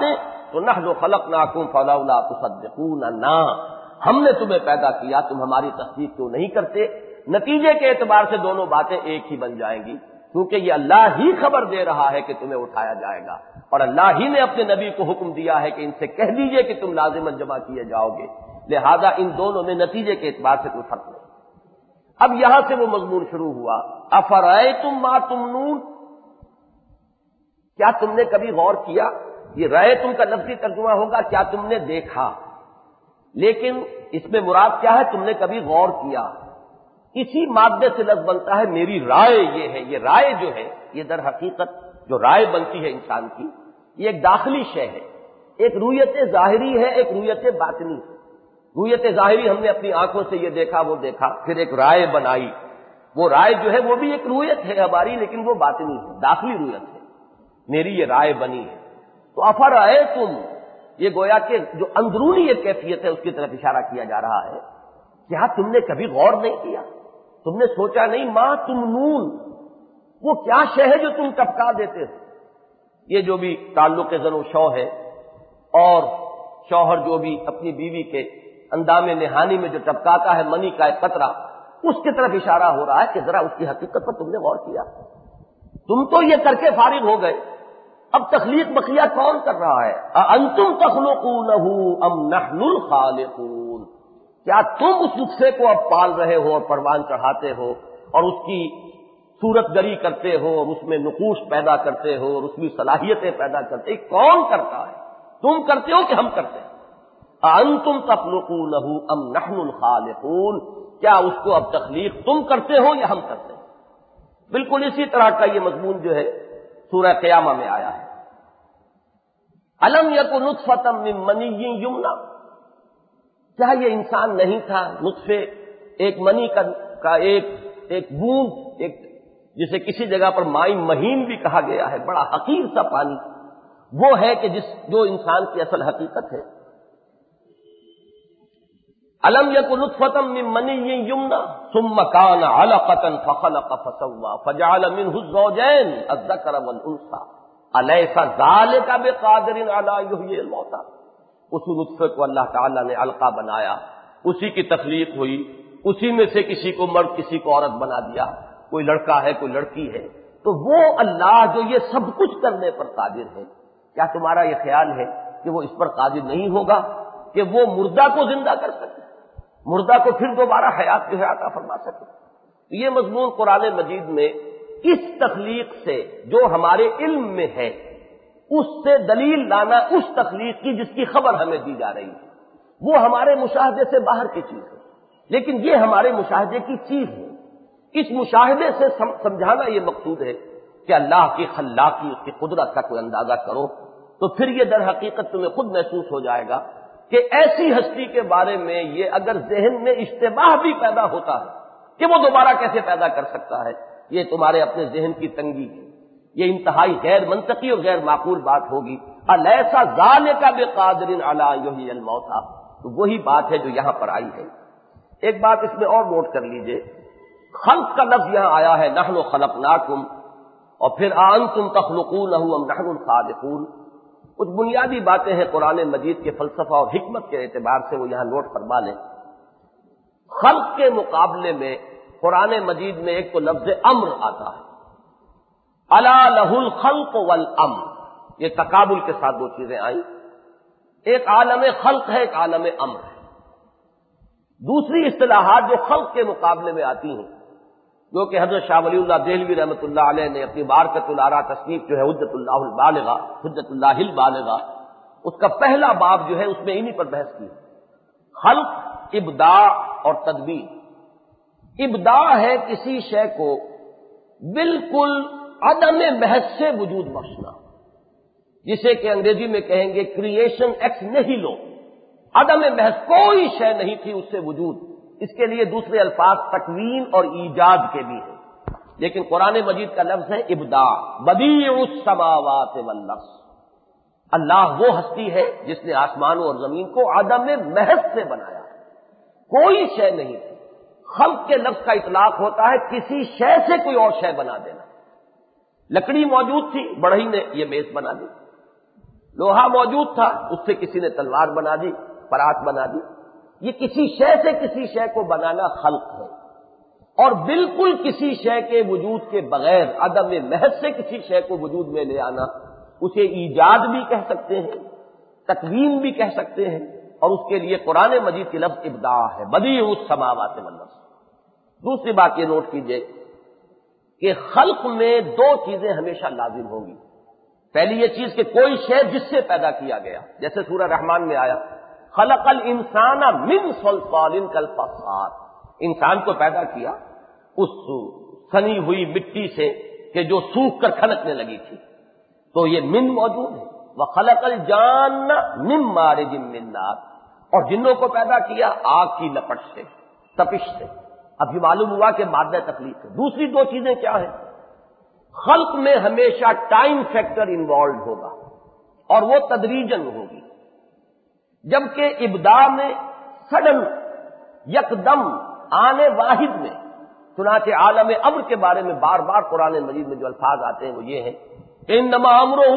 تو نحن خلقناکم فلولا تصدقون، نہ ہم نے تمہیں پیدا کیا، تم ہماری تصدیق کیوں نہیں کرتے؟ نتیجے کے اعتبار سے دونوں باتیں ایک ہی بن جائیں گی، کیونکہ یہ اللہ ہی خبر دے رہا ہے کہ تمہیں اٹھایا جائے گا، اور اللہ ہی نے اپنے نبی کو حکم دیا ہے کہ ان سے کہہ دیجئے کہ تم لازماً جمع کیے جاؤ گے، لہذا ان دونوں میں نتیجے کے اعتبار سے کوئی فرق نہیں۔ اب یہاں سے وہ مضمون شروع ہوا، افرأیتم ما تمنون، کیا تم نے کبھی غور کیا؟ یہ رأیتم کا لفظی ترجمہ ہوگا کیا تم نے دیکھا، لیکن اس میں مراد کیا ہے؟ تم نے کبھی غور کیا۔ اسی مادے سے لفظ بنتا ہے میری رائے یہ ہے۔ یہ رائے جو ہے یہ در حقیقت جو رائے بنتی ہے انسان کی، یہ ایک داخلی شے ہے، ایک رویت ظاہری ہے، ایک رویت باطنی ہے۔ رویت ظاہری ہم نے اپنی آنکھوں سے یہ دیکھا وہ دیکھا، پھر ایک رائے بنائی، وہ رائے جو ہے وہ بھی ایک رویت ہے ہماری، لیکن وہ باطنی ہے، داخلی رویت ہے، میری یہ رائے بنی ہے۔ تو افرأیتم، یہ گویا کہ جو اندرونی ایک کیفیت ہے اس کی طرف اشارہ کیا جا رہا ہے، کیا تم نے کبھی غور نہیں کیا، تم نے سوچا نہیں؟ ما تمنون، وہ کیا شے ہے جو تم ٹپکا دیتے ہو؟ یہ جو بھی تعلق زن و شو ہے، اور شوہر جو بھی اپنی بیوی کے اندام نہانی میں جو ٹپکاتا ہے منی کا ایک قطرہ، اس کی طرف اشارہ ہو رہا ہے کہ ذرا اس کی حقیقت پر تم نے غور کیا؟ تم تو یہ کر کے فارغ ہو گئے، اب تخلیق بقیہ کون کر رہا ہے؟ اانتم تخلقونہ ام نحن الخالقون، کیا تم اس نطفے کو اب پال رہے ہو اور پروان چڑھاتے ہو اور اس کی صورت گری کرتے ہو اور اس میں نقوش پیدا کرتے ہو اور اس میں صلاحیتیں پیدا کرتے ہو؟ کون کرتا ہے؟ تم کرتے ہو کہ ہم کرتے ہیں؟ اانتم تخلقونہ ام نحن الخالقون، کیا اس کو اب تخلیق تم کرتے ہو یا ہم کرتے ہیں؟ بالکل اسی طرح کا یہ مضمون جو ہے سورہ قیامہ میں آیا ہے۔ الم یکن نطفۃ من منی یمنی، کیا یہ انسان نہیں تھا نطفے ایک منی کا, کا ایک ایک بوند، ایک جسے کسی جگہ پر مائی مہین بھی کہا گیا ہے، بڑا حقیر سا پانی، وہ ہے کہ جس جو انسان کی اصل حقیقت ہے۔ الم یکن نطفۃ من منی یمنی ثم کان علقۃ فخلق فسوى فجعل منه الزوجین الذکر والانثى الیس ذلک بقادر علی یحیی الموتى، اس نطفے کو اللہ تعالیٰ نے علقہ بنایا، اسی کی تخلیق ہوئی، اسی میں سے کسی کو مرد کسی کو عورت بنا دیا، کوئی لڑکا ہے کوئی لڑکی ہے، تو وہ اللہ جو یہ سب کچھ کرنے پر قادر ہے، کیا تمہارا یہ خیال ہے کہ وہ اس پر قادر نہیں ہوگا کہ وہ مردہ کو زندہ کر سکے، مردہ کو پھر دوبارہ حیات کی حیات عطا فرما سکے؟ یہ مضمون قرآن مجید میں اس تخلیق سے جو ہمارے علم میں ہے اس سے دلیل لانا اس تخلیق کی جس کی خبر ہمیں دی جا رہی ہے، وہ ہمارے مشاہدے سے باہر کی چیز ہے، لیکن یہ ہمارے مشاہدے کی چیز ہے۔ اس مشاہدے سے سمجھانا یہ مقصود ہے کہ اللہ کی خلاقی، اس کی قدرت کا کوئی اندازہ کرو، تو پھر یہ در حقیقت تمہیں خود محسوس ہو جائے گا کہ ایسی ہستی کے بارے میں یہ اگر ذہن میں اشتباہ بھی پیدا ہوتا ہے کہ وہ دوبارہ کیسے پیدا کر سکتا ہے، یہ تمہارے اپنے ذہن کی تنگی ہے، یہ انتہائی غیر منطقی اور غیر معقول بات ہوگی۔ الیس ذالک بقادر علی یحیی الموتى، تو وہی بات ہے جو یہاں پر آئی ہے۔ ایک بات اس میں اور نوٹ کر لیجئے، خلق کا لفظ یہاں آیا ہے نحن خلقناکم، اور پھر انتم تخلقونہ ام نحن الخالقون، کچھ بنیادی باتیں ہیں قرآن مجید کے فلسفہ اور حکمت کے اعتبار سے وہ یہاں نوٹ فرما لیں۔ خلق کے مقابلے میں قرآن مجید میں ایک تو لفظ امر آتا ہے، الا لہ الخلق والامر، یہ تقابل کے ساتھ دو چیزیں آئیں، ایک عالم خلق ہے ایک عالم امر ہے۔ دوسری اصطلاحات جو خلق کے مقابلے میں آتی ہیں، جو کہ حضرت شاہ ولی اللہ دہلوی رحمۃ اللہ علیہ نے اپنی بارکۃ الآراء تصنیف جو ہے حجت اللہ البالغہ حجت اللہ البالغہ، اس کا پہلا باب جو ہے اس میں انہی پر بحث کی، خلق، ابداع اور تدبیر۔ ابداع ہے کسی شے کو بالکل عدم بحث سے وجود بخشنا، جسے کہ انگریزی میں کہیں گے کریشن ایکس نہیلو، عدم بحث کوئی شے نہیں تھی اس سے وجود، اس کے لیے دوسرے الفاظ تکوین اور ایجاد کے بھی ہیں، لیکن قرآن مجید کا لفظ ہے ابداع، بدیع السماوات والارض، اللہ وہ ہستی ہے جس نے آسمانوں اور زمین کو عدم محض سے بنایا، کوئی شے نہیں تھی۔ خلق کے لفظ کا اطلاق ہوتا ہے کسی شے سے کوئی اور شے بنا دینا، لکڑی موجود تھی، بڑھئی نے یہ میز بنا دی، لوہا موجود تھا، اس سے کسی نے تلوار بنا دی، پرات بنا دی۔ یہ کسی شے سے کسی شے کو بنانا خلق ہے، اور بالکل کسی شے کے وجود کے بغیر عدم محض سے کسی شے کو وجود میں لے آنا، اسے ایجاد بھی کہہ سکتے ہیں، تکوین بھی کہہ سکتے ہیں، اور اس کے لیے قرآن مجید کی لفظ ابداع ہے، بدیع السماوات والارض۔ دوسری بات یہ نوٹ کیجئے کہ خلق میں دو چیزیں ہمیشہ لازم ہوں گی۔ پہلی یہ چیز کہ کوئی شے جس سے پیدا کیا گیا، جیسے سورہ رحمان میں آیا خلق الانسان من صلصال کالفخار، انسان کو پیدا کیا اس سنی ہوئی مٹی سے کہ جو سوکھ کر کھنکنے لگی تھی، تو یہ من موجود ہے۔ وخلق الجان من مارج من نار، اور جنوں کو پیدا کیا آگ کی لپٹ سے، تپش سے۔ اب یہ معلوم ہوا کہ مادہ تخلیق ہے۔ دوسری دو چیزیں کیا ہیں؟ خلق میں ہمیشہ ٹائم فیکٹر انوالوڈ ہوگا، اور وہ تدریجن ہوگی، جبکہ ابداع میں سڈن یکدم آنے واحد میں۔ چنانچہ عالم امر کے بارے میں بار بار قرآن مجید میں جو الفاظ آتے ہیں وہ یہ ہیں انما امرہ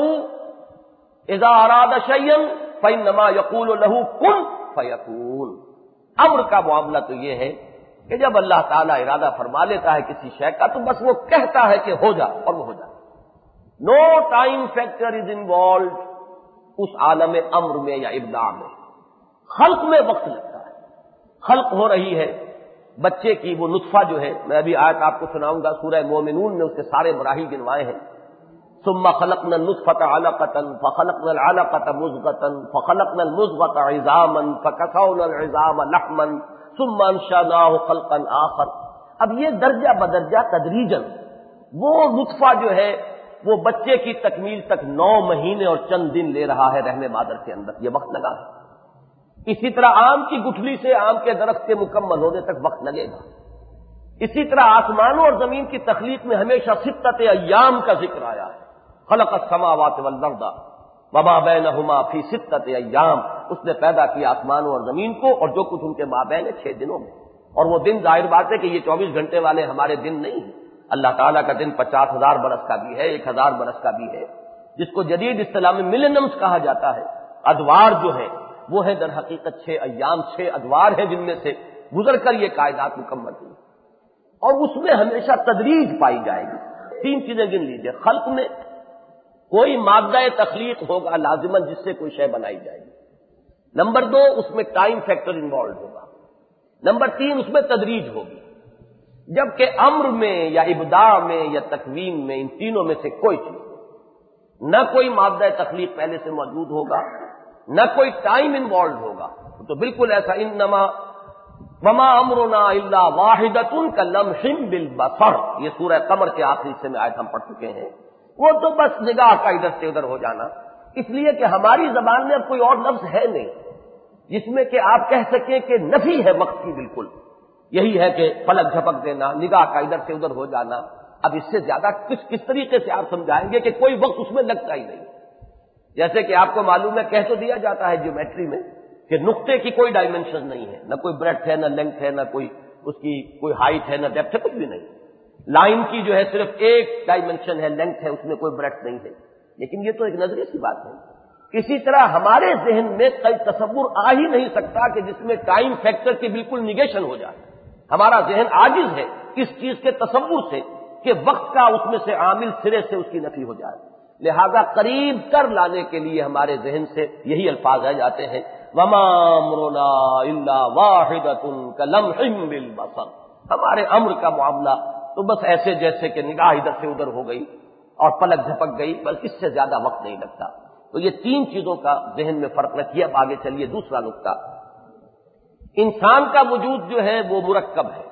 اذا اراد شیئا فانما یقول له کن فیکون۔ امر کا معاملہ تو یہ ہے کہ جب اللہ تعالیٰ ارادہ فرما لیتا ہے کسی شے کا تو بس وہ کہتا ہے کہ ہو جا، اور وہ ہو جائے۔ No time factor is involved اس عالم امر میں یا ابداع میں۔ خلق میں وقت لگتا ہے، خلق ہو رہی ہے بچے کی، وہ نطفہ جو ہے، میں ابھی آیت آپ کو سناؤں گا، سورہ مومنون میں اس کے سارے مراحل گنوائے ہیں۔ ثم خلقنا النطفة علقة فخلقنا العلقة مضغة فخلقنا المضغة عظاما فكسونا العظام لحما ثم انشأناه خلقا آخر۔ اب یہ درجہ بدرجہ تدریجاً وہ نطفہ جو ہے وہ بچے کی تکمیل تک نو مہینے اور چند دن لے رہا ہے رحم مادر کے اندر، یہ وقت لگا ہے۔ اسی طرح آم کی گٹھلی سے آم کے درخت کے مکمل ہونے تک وقت لگے گا۔ اسی طرح آسمانوں اور زمین کی تخلیق میں ہمیشہ ستت ایام کا ذکر آیا ہے۔ خلق السماوات والارض وما بینہما فی ستت ایام، اس نے پیدا کیا آسمانوں اور زمین کو اور جو کچھ ان کے مابین ہے چھ دنوں میں۔ اور وہ دن ظاہر بات ہے کہ یہ چوبیس گھنٹے والے ہمارے دن نہیں ہیں، اللہ تعالیٰ کا دن پچاس ہزار برس کا بھی ہے، ایک ہزار برس کا بھی ہے، جس کو جدید اصطلاح میں ملینمز کہا جاتا ہے۔ ادوار جو ہے وہ ہے در حقیقت چھ ایام، چھ ادوار ہیں جن میں سے گزر کر یہ کائنات مکمل ہوئی، اور اس میں ہمیشہ تدریج پائی جائے گی۔ تین چیزیں گن لیجیے، خلق میں کوئی مادہ تخلیق ہوگا لازماً جس سے کوئی شے بنائی جائے گی۔ نمبر دو، اس میں ٹائم فیکٹر انوالوڈ ہوگا۔ نمبر تین، اس میں تدریج ہوگی، جبکہ امر میں یا ابداع میں یا تکوین میں ان تینوں میں سے کوئی چیز نہ کوئی مادہ تخلیق پہلے سے موجود ہوگا، نہ کوئی ٹائم انوالوڈ ہوگا۔ تو بالکل ایسا انما وما امرنا الا واحدۃ کلمح بالبصر، یہ سورہ قمر کے آخری حصے میں آیت ہم پڑھ چکے ہیں۔ وہ تو بس نگاہ کا ادھر سے ادھر ہو جانا، اس لیے کہ ہماری زبان میں اب کوئی اور لفظ ہے نہیں جس میں کہ آپ کہہ سکیں کہ نفی ہے وقت کی، بالکل یہی ہے کہ پلک جھپک دینا، نگاہ کا ادھر سے ادھر ہو جانا۔ اب اس سے زیادہ کس کس طریقے سے آپ سمجھائیں گے کہ کوئی وقت اس میں لگتا ہی نہیں؟ جیسے کہ آپ کو معلوم ہے، کہہ تو دیا جاتا ہے جیومیٹری میں کہ نقطے کی کوئی ڈائمنشن نہیں ہے، نہ کوئی بریڈتھ ہے، نہ لینتھ ہے، نہ کوئی اس کی کوئی ہائٹ ہے، نہ ڈیپتھ ہے، کچھ بھی نہیں۔ لائن کی جو ہے صرف ایک ڈائمنشن ہے، لینتھ ہے، اس میں کوئی بریڈتھ نہیں ہے۔ لیکن یہ تو ایک نظریے کی بات ہے۔ اسی طرح ہمارے ذہن میں کئی تصور آ ہی نہیں سکتا کہ جس میں ٹائم فیکٹر کی بالکل نیگیشن ہو جائے۔ ہمارا ذہن عاجز ہے اس چیز کے تصور سے کہ وقت کا اس میں سے عامل سرے سے اس کی نفی ہو جائے۔ لہذا قریب کر لانے کے لیے ہمارے ذہن سے یہی الفاظ آ جاتے ہیں وما امرنا الا واحدۃ کلمح بالبصر، ہمارے امر کا معاملہ تو بس ایسے جیسے کہ نگاہ ادھر سے ادھر ہو گئی اور پلک جھپک گئی، بس اس سے زیادہ وقت نہیں لگتا۔ تو یہ تین چیزوں کا ذہن میں فرق رکھیے۔ اب آگے چلیے دوسرا نقطہ، انسان کا وجود جو ہے وہ مرکب ہے،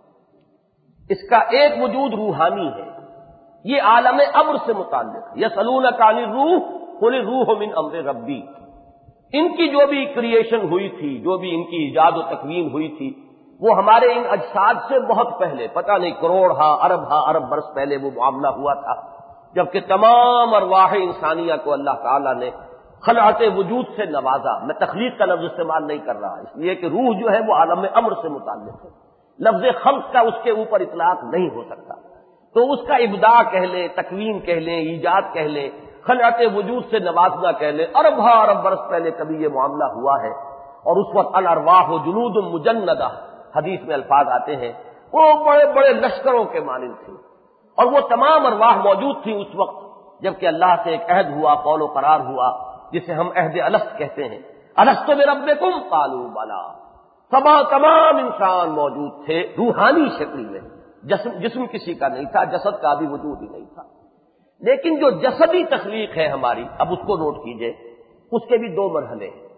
اس کا ایک وجود روحانی ہے، یہ عالم امر سے متعلق ہے۔ یسألونک عن الروح قل الروح من امر ربی، ان کی جو بھی کریشن ہوئی تھی، جو بھی ان کی ایجاد و تکوین ہوئی تھی، وہ ہمارے ان اجساد سے بہت پہلے، پتہ نہیں کروڑ ہا ارب ہا ارب برس پہلے وہ معاملہ ہوا تھا، جبکہ تمام ارواح انسانیہ کو اللہ تعالیٰ نے خلعت وجود سے نوازا۔ میں تخلیق کا لفظ استعمال نہیں کر رہا، اس لیے کہ روح جو ہے وہ عالم امر سے متعلق ہے، لفظ خلق کا اس کے اوپر اطلاق نہیں ہو سکتا۔ تو اس کا ابداع کہہ لیں، تکوین کہہ لیں، ایجاد کہہ لیں، خلعت وجود سے نوازنا کہہ لے، ارب ہا ارب برس پہلے کبھی یہ معاملہ ہوا ہے، اور اس وقت الارواح و جنود مجندہ حدیث میں الفاظ آتے ہیں، وہ بڑے بڑے لشکروں کے مانند تھے، اور وہ تمام ارواح موجود تھیں اس وقت جبکہ اللہ سے ایک عہد ہوا، قول و قرار ہوا، جسے ہم عہد الست کہتے ہیں۔ الست بربکم قالوا بلی، تمام تمام انسان موجود تھے روحانی شکل میں، جسم جسم کسی کا نہیں تھا، جسد کا بھی وجود ہی نہیں تھا۔ لیکن جو جسدی تخلیق ہے ہماری، اب اس کو نوٹ کیجئے، اس کے بھی دو مرحلے ہیں۔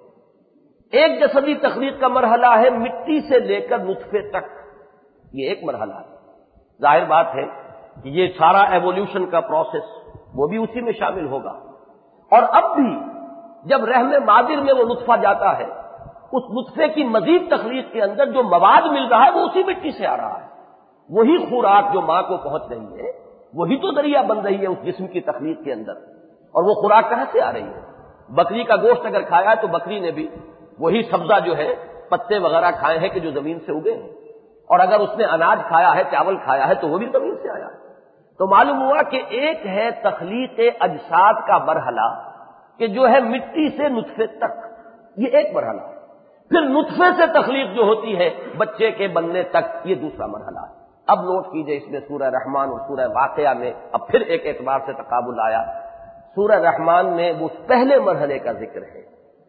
ایک جسدی تخلیق کا مرحلہ ہے مٹی سے لے کر نطفے تک، یہ ایک مرحلہ ہے۔ ظاہر بات ہے کہ یہ سارا ایوولوشن کا پروسیس وہ بھی اسی میں شامل ہوگا، اور اب بھی جب رحم مادر میں وہ نطفہ جاتا ہے، اس نطفے کی مزید تخلیق کے اندر جو مواد مل رہا ہے وہ اسی مٹی سے آ رہا ہے۔ وہی خوراک جو ماں کو پہنچ رہی ہے، وہی تو ذریعہ بن رہی ہے اس جسم کی تخلیق کے اندر، اور وہ خوراک کہاں سے آ رہی ہے؟ بکری کا گوشت اگر کھایا ہے تو بکری نے بھی وہی سبزہ جو ہے، پتے وغیرہ کھائے ہیں کہ جو زمین سے اگے ہیں، اور اگر اس نے اناج کھایا ہے، چاول کھایا ہے تو وہ بھی زمین سے آیا ہے۔ تو معلوم ہوا کہ ایک ہے تخلیق اجساد کا مرحلہ کہ جو ہے مٹی سے نطفے تک، یہ ایک مرحلہ ہے۔ پھر نطفے سے تخلیق جو ہوتی ہے بچے کے بننے تک، یہ دوسرا مرحلہ ہے۔ اب نوٹ کیجئے اس میں سورہ رحمان اور سورہ واقعہ میں اب پھر ایک اعتبار سے تقابل آیا۔ سورہ رحمان میں وہ پہلے مرحلے کا ذکر ہے،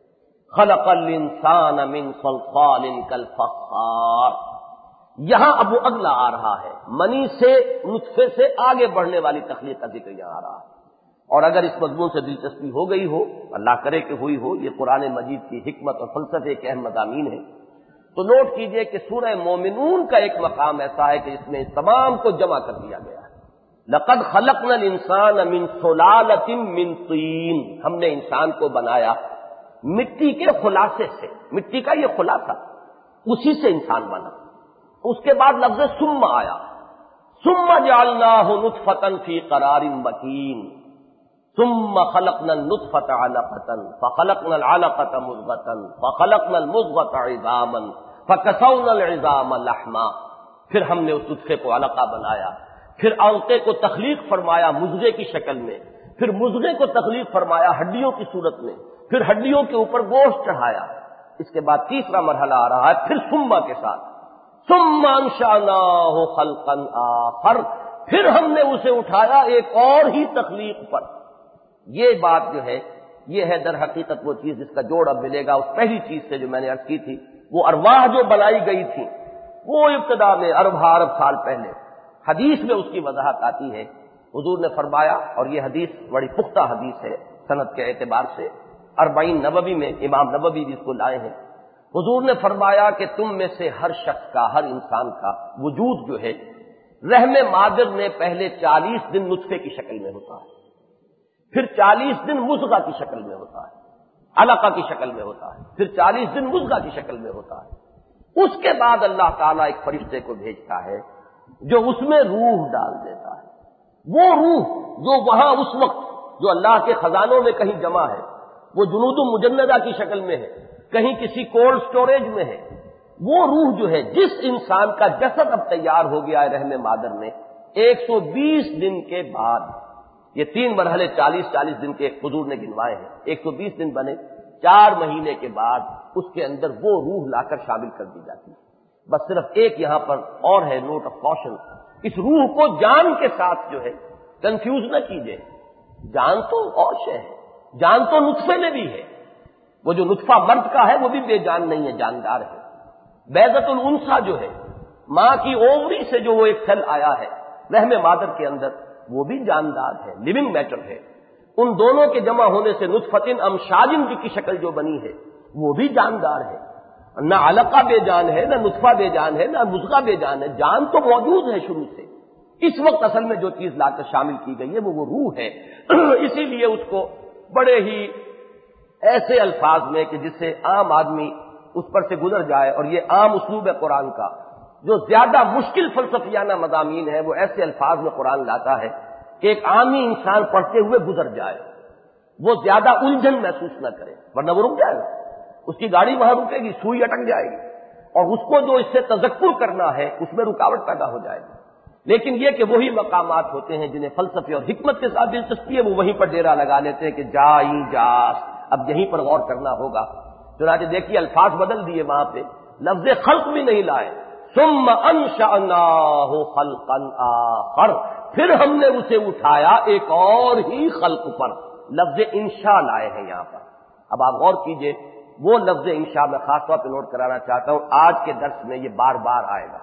خلق الانسان من صلصال کالفخار، یہاں اب وہ اگلا آ رہا ہے، منی سے نطفے سے آگے بڑھنے والی تخلیق کا ذکر یہاں آ رہا ہے۔ اور اگر اس مضمون سے دلچسپی ہو گئی ہو، اللہ کرے کہ ہوئی ہو، یہ قرآن مجید کی حکمت اور فلسفے کے اہم مضامین ہیں، تو نوٹ کیجئے کہ سورہ مومنون کا ایک مقام ایسا ہے کہ اس میں تمام کو جمع کر دیا گیا ہے۔ لقد خلقنا الانسان من سلالۃ من طین، ہم نے انسان کو بنایا مٹی کے خلاصے سے، مٹی کا یہ خلاصہ، اسی سے انسان بنا۔ اس کے بعد لفظ ثم آیا، ثم جعلناہ نطفۃ فی قرار مکین، ثم خلقنا النطفۃ علقۃ فخلقنا العلقۃ مضغۃ فخلقنا المضغۃ عظاما فکسونا العظام لحما، پھر ہم نے اس نطفے کو علقہ بنایا، پھر علقے کو تخلیق فرمایا مضغے کی شکل میں، پھر مضغے کو تخلیق فرمایا ہڈیوں کی صورت میں، پھر ہڈیوں کے اوپر گوشت چڑھایا۔ اس کے بعد تیسرا مرحلہ آ رہا ہے پھر ثم کے ساتھ، ثم انشأناہ خلقا آخر، پھر ہم نے اسے اٹھایا ایک اور ہی تخلیق پر۔ یہ بات جو ہے یہ ہے در حقیقت وہ چیز جس کا جوڑ اب ملے گا اس پہلی چیز سے جو میں نے عرض کی تھی، وہ ارواح جو بنائی گئی تھی وہ ابتدا میں ارب ہا ارب سال پہلے، حدیث میں اس کی وضاحت آتی ہے۔ حضور نے فرمایا، اور یہ حدیث بڑی پختہ حدیث ہے سند کے اعتبار سے، اربعین نبوی میں امام نبوی جس کو لائے ہیں، حضور نے فرمایا کہ تم میں سے ہر شخص کا، ہر انسان کا وجود جو ہے رحم مادر میں پہلے چالیس دن نطفے کی شکل میں ہوتا ہے، پھر چالیس دن مضغہ کی شکل میں ہوتا ہے، علقہ کی شکل میں ہوتا ہے، پھر چالیس دن مضغہ کی شکل میں ہوتا ہے۔ اس کے بعد اللہ تعالیٰ ایک فرشتے کو بھیجتا ہے جو اس میں روح ڈال دیتا ہے۔ وہ روح جو وہاں اس وقت جو اللہ کے خزانوں میں کہیں جمع ہے، وہ جنود مجندہ کی شکل میں ہے، کہیں کسی کولڈ سٹوریج میں ہے، وہ روح جو ہے جس انسان کا جسد اب تیار ہو گیا ہے رحم مادر میں، ایک سو بیس دن کے بعد، یہ تین مرحلے چالیس چالیس دن کے حضور نے گنوائے ہیں، ایک سو بیس دن بنے، چار مہینے کے بعد اس کے اندر وہ روح لا کر شامل کر دی جاتی ہے۔ بس صرف ایک یہاں پر اور ہے نوٹ آف کاشن، اس روح کو جان کے ساتھ جو ہے کنفیوز نہ کیجیے، جان تو اور شے ہے، جان تو نطفے میں بھی ہے، وہ جو نطفہ مرد کا ہے وہ بھی بے جان نہیں ہے، جاندار ہے۔ بیضۃ الانثی جو ہے ماں کی اووری سے جو وہ ایک سیل آیا ہے رحم مادر کے اندر، وہ بھی جاندار ہے، لیونگ میٹر ہے۔ ان دونوں کے جمع ہونے سے نطفۃ امشاج کی شکل جو بنی ہے وہ بھی جاندار ہے۔ نہ علقہ بے جان ہے، نہ نطفہ بے جان ہے، نہ مضغہ بے جان ہے، جان تو موجود ہے شروع سے۔ اس وقت اصل میں جو چیز لا کر شامل کی گئی ہے وہ وہ روح ہے۔ اسی لیے اس کو بڑے ہی ایسے الفاظ میں کہ جس سے عام آدمی اس پر سے گزر جائے، اور یہ عام اسلوب ہے قرآن کا، جو زیادہ مشکل فلسفیانہ مضامین ہے وہ ایسے الفاظ میں قرآن لاتا ہے کہ ایک عامی انسان پڑھتے ہوئے گزر جائے، وہ زیادہ الجھن محسوس نہ کرے، ورنہ وہ رک جائے گا، اس کی گاڑی وہاں رکے گی، سوئی اٹک جائے گی، اور اس کو جو اس سے تذکر کرنا ہے اس میں رکاوٹ پیدا ہو جائے گی۔ لیکن یہ کہ وہی مقامات ہوتے ہیں جنہیں فلسفے اور حکمت کے ساتھ دلچسپی ہے، وہ وہیں پر ڈیرا لگا لیتے ہیں کہ جائی جاس، اب یہیں پر غور کرنا ہوگا۔ چنانچہ دیکھیے الفاظ بدل دیے، وہاں پہ لفظ خلق بھی نہیں لائے، ثم انشأناہ خلقا آخر، پھر ہم نے اسے اٹھایا ایک اور ہی خلق پر، لفظ انشاء لائے ہیں یہاں پر۔ اب آپ غور کیجئے، وہ لفظ انشاء میں خاص طور پہ نوٹ کرانا چاہتا ہوں، آج کے درس میں یہ بار بار آئے گا۔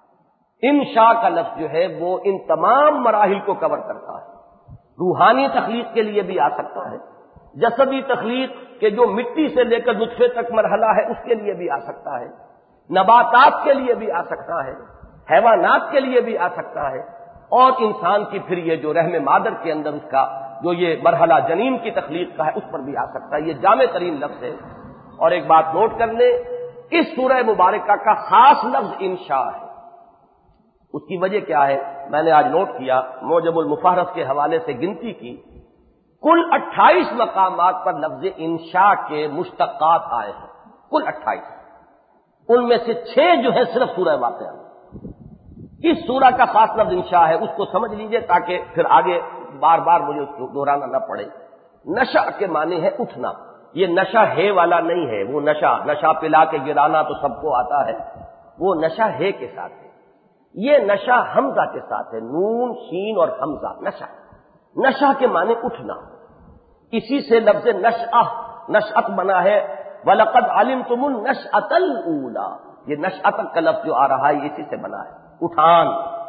انشاء کا لفظ جو ہے وہ ان تمام مراحل کو کور کرتا ہے، روحانی تخلیق کے لیے بھی آ سکتا ہے، جسدی تخلیق کے جو مٹی سے لے کر نطفے تک مرحلہ ہے اس کے لیے بھی آ سکتا ہے، نباتات کے لیے بھی آ سکتا ہے، حیوانات کے لیے بھی آ سکتا ہے، اور انسان کی پھر یہ جو رحم مادر کے اندر اس کا جو یہ مرحلہ جنین کی تخلیق کا ہے اس پر بھی آ سکتا ہے۔ یہ جامع ترین لفظ ہے۔ اور ایک بات نوٹ کر لیں، اس سورہ مبارکہ کا خاص لفظ انشاء ہے۔ اس کی وجہ کیا ہے؟ میں نے آج نوٹ کیا، موجب المفہرس کے حوالے سے گنتی کی، کل اٹھائیس مقامات پر لفظ انشاء کے مشتقات آئے ہیں، کل اٹھائیس، ان میں سے چھ جو ہے صرف سورہ واقعہ۔ اس سورہ کا خاص لفظ انشاء ہے، اس کو سمجھ لیجئے تاکہ پھر آگے بار بار مجھے اس کو دہرانا نہ پڑے۔ نشا کے معنی ہے اٹھنا، یہ نشا ہے والا نہیں ہے، وہ نشا نشا پلا کے گرانا تو سب کو آتا ہے، وہ نشا ہے کے ساتھ ہے، یہ نشا حمزہ کے ساتھ ہے، نون شین اور حمزہ، نشا نشا کے معنی اٹھنا، اسی سے لفظ نشأہ نشأت بنا ہے، وَلَقَدْ عَلِمْتُمُ النَّشْأَةَ الْأُولَىٰ، یہ نشأت کا لفظ جو آ رہا ہے اسی سے بنا ہے، اٹھان۔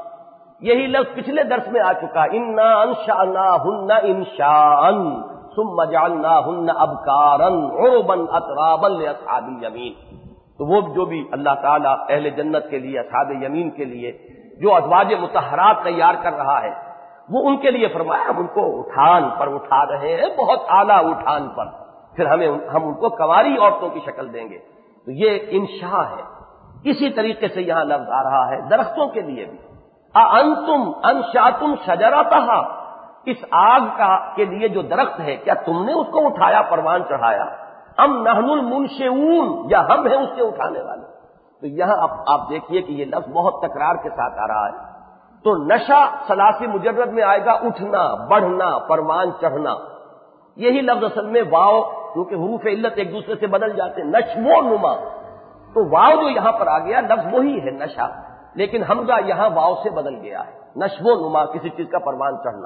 یہی لفظ پچھلے درس میں آ چکا، اِنَّا أَنشَأْنَاهُنَّ إِنشَاءً ثُمَّ جَعَلْنَاهُنَّ أَبْكَارًا عُرُبًا أَتْرَابًا لِأَصْحَابِ الْيَمِينِ۔ تو وہ جو بھی اللہ تعالیٰ اہل جنت کے لیے، اصحاب یمین کے لیے جو ازواج مطہرات تیار کر رہا ہے، وہ ان کے لیے فرمایا ہم ان کو اٹھان پر اٹھا رہے ہیں، بہت اعلیٰ اٹھان پر، پھر ہمیں ہم ان کو کنواری عورتوں کی شکل دیں گے۔ تو یہ انشاء ہے۔ اسی طریقے سے یہاں لفظ آ رہا ہے درختوں کے لیے بھی، اَأَنتُمْ أَنشَأْتُمْ شَجَرَتَهَا، اس آگ کا کے لیے جو درخت ہے کیا تم نے اس کو اٹھایا، پروان چڑھایا؟ ام نحن المنشئون، یا ہم ہیں اس کے اٹھانے والے؟ تو یہاں اب آپ دیکھیے کہ یہ لفظ بہت تکرار کے ساتھ آ رہا ہے۔ تو نشا ثلاثی مجرد میں آئے گا اٹھنا، بڑھنا، پروان چڑھنا۔ یہی لفظ اصل میں واو، کیونکہ حروف علت ایک دوسرے سے بدل جاتے ہیں، نشو و نما، تو واو جو یہاں پر آ گیا لفظ وہی ہے نشا، لیکن حمزہ یہاں واو سے بدل گیا ہے، نشو و نما، کسی چیز کا پروان چڑھنا۔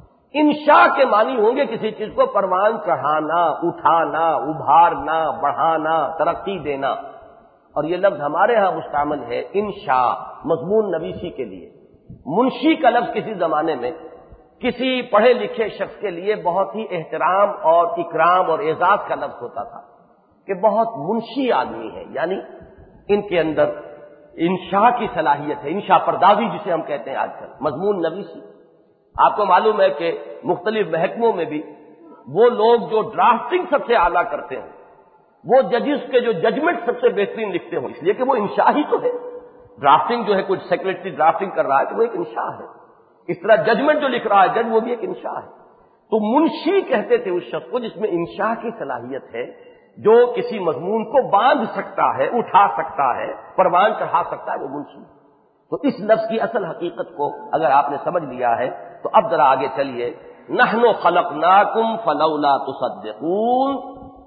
انشاء کے معنی ہوں گے کسی چیز کو پروان چڑھانا، اٹھانا، ابھارنا، بڑھانا، ترقی دینا۔ اور یہ لفظ ہمارے ہاں مستعمل ہے انشاء، مضمون نویسی کے لیے۔ منشی کا لفظ کسی زمانے میں کسی پڑھے لکھے شخص کے لیے بہت ہی احترام اور اکرام اور اعزاز کا لفظ ہوتا تھا کہ بہت منشی آدمی ہے، یعنی ان کے اندر انشاء کی صلاحیت ہے، انشاء پردازی جسے ہم کہتے ہیں آج کل، مضمون نویسی۔ آپ کو معلوم ہے کہ مختلف محکموں میں بھی وہ لوگ جو ڈرافٹنگ سب سے اعلیٰ کرتے ہیں، وہ ججز کے جو ججمنٹ سب سے بہترین لکھتے ہوں، اس لیے کہ وہ انشاء ہی تو ہے۔ ڈرافٹنگ جو ہے، کچھ سیکریٹری ڈرافٹنگ کر رہا ہے تو وہ ایک انشاء ہے، اس طرح ججمنٹ جو لکھ رہا ہے جج، وہ بھی ایک انشاء ہے۔ تو منشی کہتے تھے اس شخص کو جس میں انشاء کی صلاحیت ہے، جو کسی مضمون کو باندھ سکتا ہے، اٹھا سکتا ہے، پروان چڑھا سکتا ہے، وہ منشی۔ تو اس لفظ کی اصل حقیقت کو اگر آپ نے سمجھ لیا ہے تو اب ذرا آگے چلیے، نحن خلقناکم فلولا تصدقون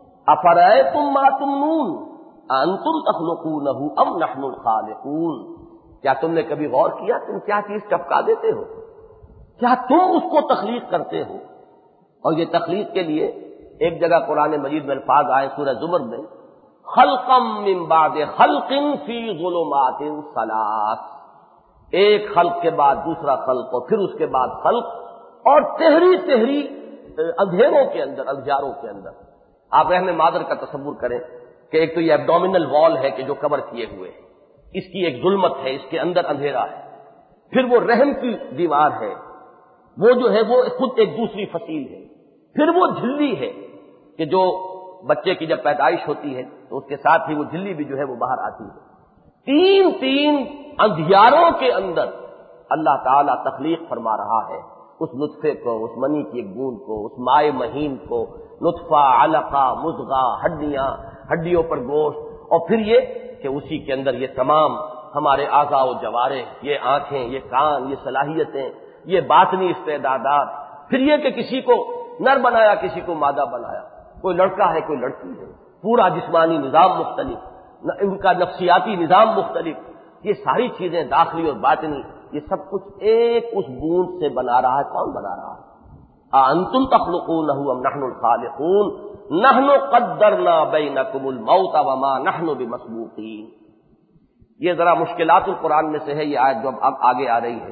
افرأیتم ما تمنون انتم تخلقونہ ام نحن الخالقون، کیا تم نے کبھی غور کیا تم کیا چیز ٹپکا دیتے ہو؟ کیا تم اس کو تخلیق کرتے ہو؟ اور یہ تخلیق کے لیے ایک جگہ قرآن مجید میں الفاظ آئے سورہ زمر میں، خلقا من بعد خلق فی ظلمات ثلاث، ایک خلق کے بعد دوسرا خلق اور پھر اس کے بعد خلق، اور تہری تہری اندھیروں کے اندر، اندھیاروں کے اندر۔ آپ رحم مادر کا تصور کریں کہ ایک تو یہ ایبڈومینل وال ہے کہ جو کور کیے ہوئے ہے، اس کی ایک ظلمت ہے، اس کے اندر اندھیرا ہے، پھر وہ رحم کی دیوار ہے، وہ جو ہے وہ خود ایک دوسری فصیل ہے، پھر وہ جھلی ہے کہ جو بچے کی جب پیدائش ہوتی ہے تو اس کے ساتھ ہی وہ جھلی بھی جو ہے وہ باہر آتی ہے۔ تین تین اندھیاروں کے اندر اللہ تعالیٰ تخلیق فرما رہا ہے اس نطفے کو، اس منی کی ایک بوند کو، اس مائع مہین کو، نطفہ، علقہ، مضغہ، ہڈیاں، ہڈیوں پر گوشت، اور پھر یہ کہ اسی کے اندر یہ تمام ہمارے اعضاء و جوارح، یہ آنکھیں، یہ کان، یہ صلاحیتیں، یہ باطنی استعدادات، پھر یہ کہ کسی کو نر بنایا، کسی کو مادہ بنایا، کوئی لڑکا ہے کوئی لڑکی ہے، پورا جسمانی نظام مختلف، ان کا نفسیاتی نظام مختلف، یہ ساری چیزیں داخلی اور باطنی، یہ سب کچھ ایک اس بوند سے بنا رہا ہے۔ کون بنا رہا ہے؟ أَأَنتُمْ تَخْلُقُونَهُ أَمْ نَحْنُ الْخَالِقُونَ نَحْنُ قَدَّرْنَا بَيْنَكُمُ الْمَوْتَ وَمَا نَحْنُ بِمَسْبُوقِينَ۔ یہ ذرا مشکلات القرآن میں سے ہے یہ آیت جو اب آگے آ رہی ہے۔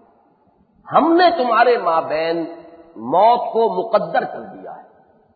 ہم نے تمہارے مابین موت کو مقدر کر دیا ہے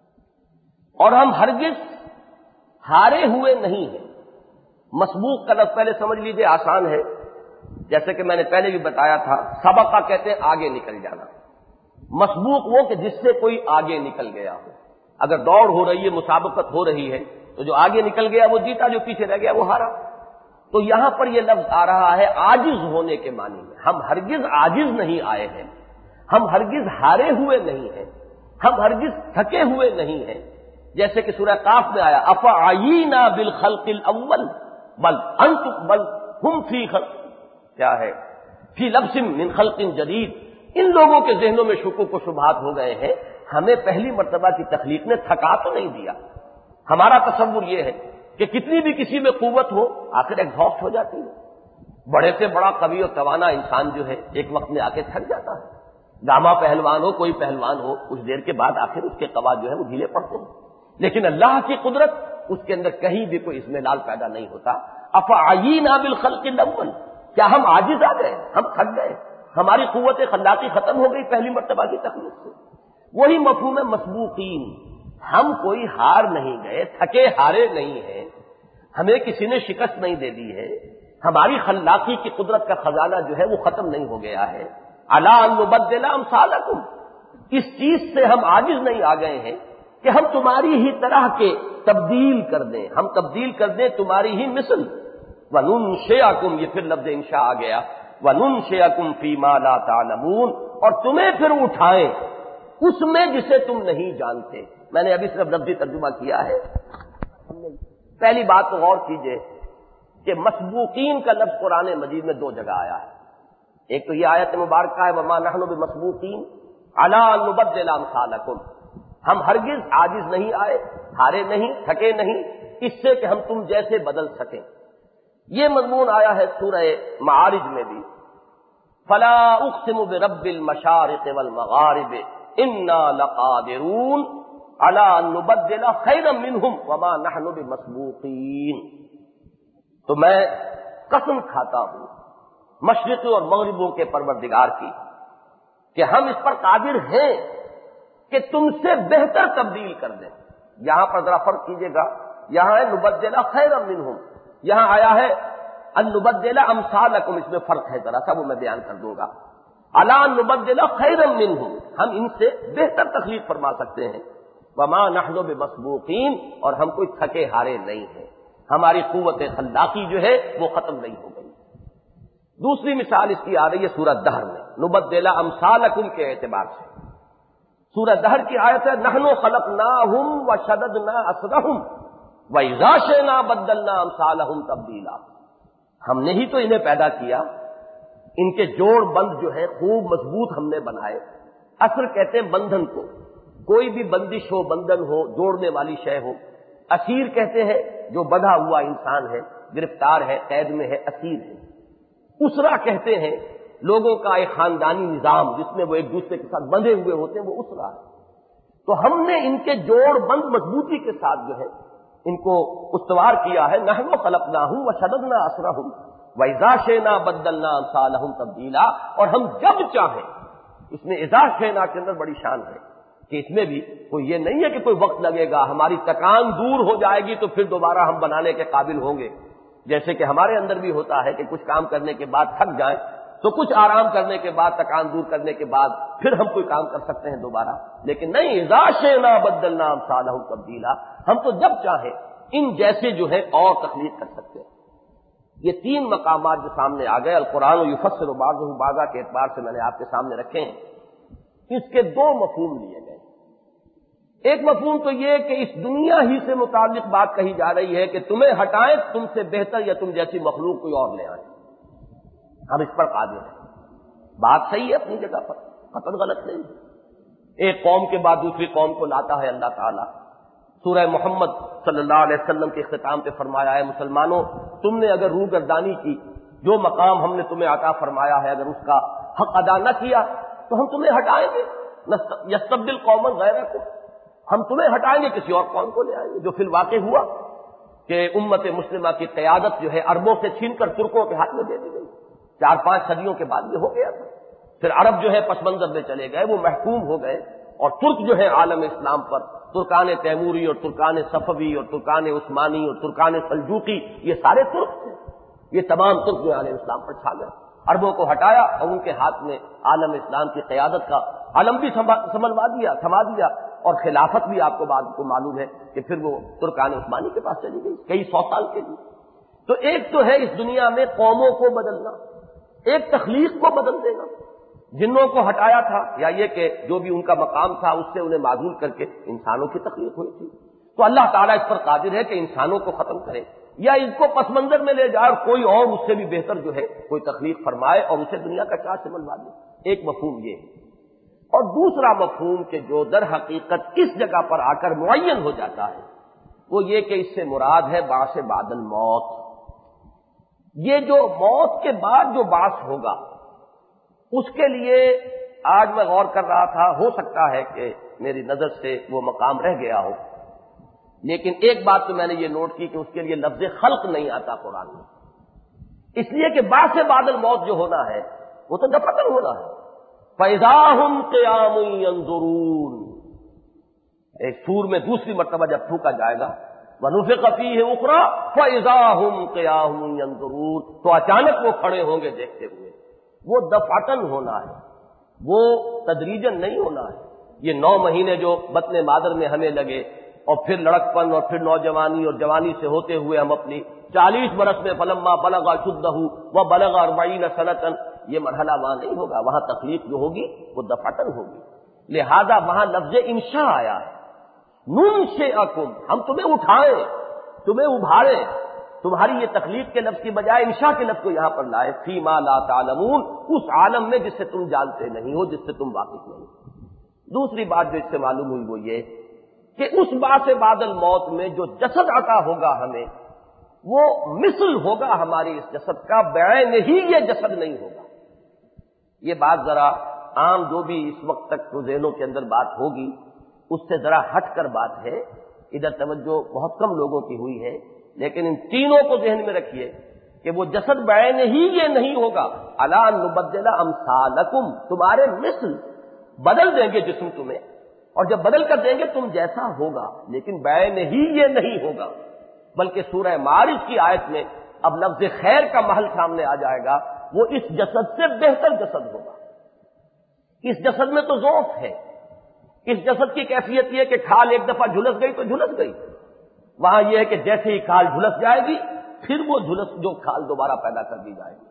اور ہم ہرگز ہارے ہوئے نہیں ہیں۔ مسبوق کا لفظ پہلے سمجھ لیجئے، آسان ہے، جیسے کہ میں نے پہلے بھی بتایا تھا، سبقہ کہتے ہیں آگے نکل جانا، مسبوق وہ کہ جس سے کوئی آگے نکل گیا ہو۔ اگر دوڑ ہو رہی ہے، مسابقت ہو رہی ہے، تو جو آگے نکل گیا وہ جیتا، جو پیچھے رہ گیا وہ ہارا۔ تو یہاں پر یہ لفظ آ رہا ہے عاجز ہونے کے معنی میں۔ ہم ہرگز عاجز نہیں آئے ہیں، ہم ہرگز ہارے ہوئے نہیں ہیں، ہم ہرگز تھکے ہوئے نہیں ہیں، جیسے کہ سورہ قاف میں آیا افعینا بالخلق الاول بل انتم بل ہم فی خلق، کیا ہے، فی لبس من خلق جدید۔ ان لوگوں کے ذہنوں میں شکوک و شبہات ہو گئے ہیں، ہمیں پہلی مرتبہ کی تخلیق نے تھکا تو نہیں دیا۔ ہمارا تصور یہ ہے کہ کتنی بھی کسی میں قوت ہو آخر ایگزاسٹ ہو جاتی ہے۔ بڑے سے بڑا قوی اور توانا انسان جو ہے ایک وقت میں آ کے تھک جاتا ہے۔ گاما پہلوان ہو، کوئی پہلوان ہو، کچھ دیر کے بعد آخر اس کے قوا جو ہے وہ ڈھیلے پڑتے ہیں، لیکن اللہ کی قدرت اس کے اندر کہیں بھی کوئی اضمحلال پیدا نہیں ہوتا۔ افعینا بالخلق الاول، کیا ہم عاجز آ گئے، ہم تھک گئے، ہماری قوت خلاقی ختم ہو گئی پہلی مرتبہ کی تخلیق سے؟ وہی مفہوم ہے مسبوقین، ہم کوئی ہار نہیں گئے، تھکے ہارے نہیں ہیں، ہمیں کسی نے شکست نہیں دے دی ہے، ہماری خلاقی کی قدرت کا خزانہ جو ہے وہ ختم نہیں ہو گیا ہے۔ الا ان نبدل امثالکم، اس چیز سے ہم عاجز نہیں آ گئے ہیں کہ ہم تمہاری ہی طرح کے تبدیل کر دیں، ہم تبدیل کر دیں تمہاری ہی مثل۔ وَنُنشِئَكُمْ، یہ پھر لفظ انشاء آ گیا، وَنُنشِئَكُمْ فِي مَا لَا تَعْلَمُونَ، اور تمہیں پھر اٹھائیں اس میں جسے تم نہیں جانتے۔ میں نے ابھی صرف لفظی ترجمہ کیا ہے۔ پہلی بات تو غور کیجئے کہ مسبوقین کا لفظ قرآن مجید میں دو جگہ آیا ہے۔ ایک تو یہ آیت مبارکہ ہے وَمَا نَحْنُ بِمَسْبُوقِينَ عَلَىٰ أَن نُبَدِّلَ أَمْثَالَكُمْ، ہم ہرگز عاجز نہیں آئے، ہارے نہیں، تھکے نہیں، اس سے کہ ہم تم جیسے بدل سکیں۔ یہ مضمون آیا ہے سورہ معارج میں بھی، فَلَا أُقْسِمُ بِرَبِّ الْمَشَارِقِ وَالْمَغَارِبِ إِنَّا لَقَادِرُونَ عَلَىٰ أَن نُبَدِّلَ خَيْرًا مِّنْهُمْ وَمَا نَحْنُ بِمَسْبُوقِينَ۔ تو میں قسم کھاتا ہوں مشرقی اور مغربوں کے پروردگار کی کہ ہم اس پر قادر ہیں کہ تم سے بہتر تبدیل کر دیں۔ یہاں پر ذرا فرق کیجئے گا، یہاں ہے نبدل خیرا منہم، یہاں آیا ہے ان نبدل امثالکم، اس میں فرق ہے ذرا سا، وہ میں بیان کر دوں گا۔ الا ان نبدل خیرا منہم، ہم ان سے بہتر تخلیق فرما سکتے ہیں۔ وما نحن بمسبوقین، اور ہم کوئی تھکے ہارے نہیں ہیں، ہماری قوت خلاقی جو ہے وہ ختم نہیں ہو گئی۔ دوسری مثال اس کی آ رہی ہے سورہ دہر میں، نبدل امثالکم کے اعتبار سے۔ سورہ دہر کی آیت ہے نحن خلقناہم وشددنا اسرہم وَإِذَا شِئْنَا بَدَّلْنَا أَمْثَالَهُمْ تَبْدِيلًا، ہم نے ہی تو انہیں پیدا کیا، ان کے جوڑ بند جو ہے خوب مضبوط ہم نے بنائے۔ اثر کہتے ہیں بندھن کو، کوئی بھی بندش ہو، بندھن ہو، جوڑنے والی شے ہو۔ اسیر کہتے ہیں جو بندھا ہوا انسان ہے، گرفتار ہے، قید میں ہے، اسیر ہے۔ اسرا کہتے ہیں لوگوں کا ایک خاندانی نظام جس میں وہ ایک دوسرے کے ساتھ بندھے ہوئے ہوتے ہیں، وہ اسرا ہے۔ تو ہم نے ان کے جوڑ بند مضبوطی کے ساتھ جو ہے ان کو استوار کیا ہے۔ نحن خلقناہم وشددنا اسرہم وَإِذَا شِئْنَا بَدَّلْنَا أَمْثَالَهُمْ تَبْدِيلًا، اور ہم جب چاہیں، اس میں اذا شئنا کے اندر بڑی شان ہے کہ اس میں بھی کوئی یہ نہیں ہے کہ کوئی وقت لگے گا، ہماری تکان دور ہو جائے گی تو پھر دوبارہ ہم بنانے کے قابل ہوں گے۔ جیسے کہ ہمارے اندر بھی ہوتا ہے کہ کچھ کام کرنے کے بعد تھک جائیں تو کچھ آرام کرنے کے بعد، تکان دور کرنے کے بعد پھر ہم کوئی کام کر سکتے ہیں دوبارہ، لیکن نہیں، اذا شئنا بدلنا امثالہم تبدیلا، ہم تو جب چاہیں ان جیسے جو ہے اور تخلیق کر سکتے ہیں۔ یہ تین مقامات جو سامنے آ گئے، القرآن یفسر بعضہ بعضا کے اعتبار سے میں نے آپ کے سامنے رکھے ہیں۔ اس کے دو مفہوم لیے گئے۔ ایک مفہوم تو یہ کہ اس دنیا ہی سے متعلق بات کہی جا رہی ہے کہ تمہیں ہٹائیں، تم سے بہتر یا تم جیسی مخلوق کوئی اور لے آئیں۔ ہم اس پر قادر ہیں. بات صحیح ہے اپنی جگہ پر، قطعاً غلط نہیں. ایک قوم کے بعد دوسری قوم کو لاتا ہے اللہ تعالیٰ. سورہ محمد صلی اللہ علیہ وسلم کے اختتام پہ فرمایا ہے مسلمانوں تم نے اگر روح گردانی کی، جو مقام ہم نے تمہیں عطا فرمایا ہے اگر اس کا حق ادا نہ کیا تو ہم تمہیں ہٹائیں گے. یستبدل قوما غیرکم، ہم تمہیں ہٹائیں گے کسی اور قوم کو لے آئیں گے. جو فی الواقع ہوا کہ امت مسلمہ کی قیادت جو ہے عربوں سے چھین کر ترکوں کے ہاتھ میں دے دی گئی. چار پانچ صدیوں کے بعد یہ ہو گیا تھا. پھر عرب جو ہے پس منظر میں چلے گئے، وہ محکوم ہو گئے، اور ترک جو ہے عالم اسلام پر ترکان تیموری اور ترکان صفوی اور ترکان عثمانی اور ترکان سلجوقی، یہ سارے ترک تھے. یہ تمام ترک جو عالم اسلام پر چھا گئے. عربوں کو ہٹایا اور ان کے ہاتھ میں عالم اسلام کی قیادت کا علم بھی سنبھلوا دیا، تھما دیا، اور خلافت بھی آپ کو بعد کو معلوم ہے کہ پھر وہ ترکان عثمانی کے پاس چلی گئی کئی سو سال کے لیے. تو ایک تو ہے اس دنیا میں قوموں کو بدلنا، ایک تخلیق کو بدل دینا. جنوں کو ہٹایا تھا، یا یہ کہ جو بھی ان کا مقام تھا اس سے انہیں معزول کر کے انسانوں کی تخلیق ہوئی تھی. تو اللہ تعالیٰ اس پر قادر ہے کہ انسانوں کو ختم کرے یا اس کو پس منظر میں لے جائے اور کوئی اور اس سے بھی بہتر جو ہے کوئی تخلیق فرمائے اور اسے دنیا کا چاہ سے منوا دے. ایک مفہوم یہ ہے. اور دوسرا مفہوم کہ جو در حقیقت اس جگہ پر آ کر معین ہو جاتا ہے وہ یہ کہ اس سے مراد ہے بعث بعد الموت. یہ جو موت کے بعد جو بعث ہوگا اس کے لیے آج میں غور کر رہا تھا، ہو سکتا ہے کہ میری نظر سے وہ مقام رہ گیا ہو، لیکن ایک بات تو میں نے یہ نوٹ کی کہ اس کے لیے لفظ خلق نہیں آتا قرآن میں، اس لیے کہ بعث بعد الموت جو ہونا ہے وہ تو دفن ہونا ہے. فَإِذَا هُمْ قِيَامٌ يَنظُرُونَ، ایک سور میں دوسری مرتبہ جب پھونکا جائے گا وَنُفِخَ فِيهِ أُخْرَى فَإِذَا هُمْ قِيَامٌ يَنظُرُونَ، تو اچانک وہ کھڑے ہوں گے دیکھتے ہوئے. وہ دفعتن ہونا ہے، وہ تدریجن نہیں ہونا ہے. یہ نو مہینے جو بطن مادر میں ہمیں لگے اور پھر لڑکپن اور پھر نوجوانی اور جوانی سے ہوتے ہوئے ہم اپنی چالیس برس میں فلما بلغ اشدہ و بلغ اربعین سنۃ، یہ مرحلہ وہاں نہیں ہوگا. وہاں تخلیق جو ہوگی وہ دفعتن ہوگی. لہذا وہاں لفظ انشاء آیا ہے. ننشئکم، ہم تمہیں اٹھائیں، تمہیں ابھاریں. تمہاری یہ تخلیق کے لفظ کی بجائے انشاء کے لفظ کو یہاں پر لائے. فی ما لا تعلمون، اس عالم میں جس سے تم جانتے نہیں ہو، جس سے تم واقف نہیں. دوسری بات جو اس سے معلوم ہوئی وہ یہ کہ اس بعث بعد الموت میں جو جسد عطا ہوگا ہمیں، وہ مثل ہوگا ہماری اس جسد کا، بعین ہی یہ جسد نہیں ہوگا. یہ بات ذرا عام جو بھی اس وقت تک تو ذہنوں کے اندر بات ہوگی اس سے ذرا ہٹ کر بات ہے، ادھر توجہ بہت کم لوگوں کی ہوئی ہے، لیکن ان تینوں کو ذہن میں رکھیے کہ وہ جسد بعین ہی یہ نہیں ہوگا. الا نبدل امثالکم، تمہارے مثل بدل دیں گے جسم تمہیں، اور جب بدل کر دیں گے تم جیسا ہوگا، لیکن بعین ہی یہ نہیں ہوگا. بلکہ سورہ معارج کی آیت میں اب لفظ خیر کا محل سامنے آ جائے گا، وہ اس جسد سے بہتر جسد ہوگا. اس جسد میں تو ضعف ہے، اس جسد کی کیفیت یہ کہ کھال ایک دفعہ جھلس گئی تو جھلس گئی. وہاں یہ ہے کہ جیسے ہی کھال جھلس جائے گی پھر وہ جھلس جو کھال دوبارہ پیدا کر دی جائے گی.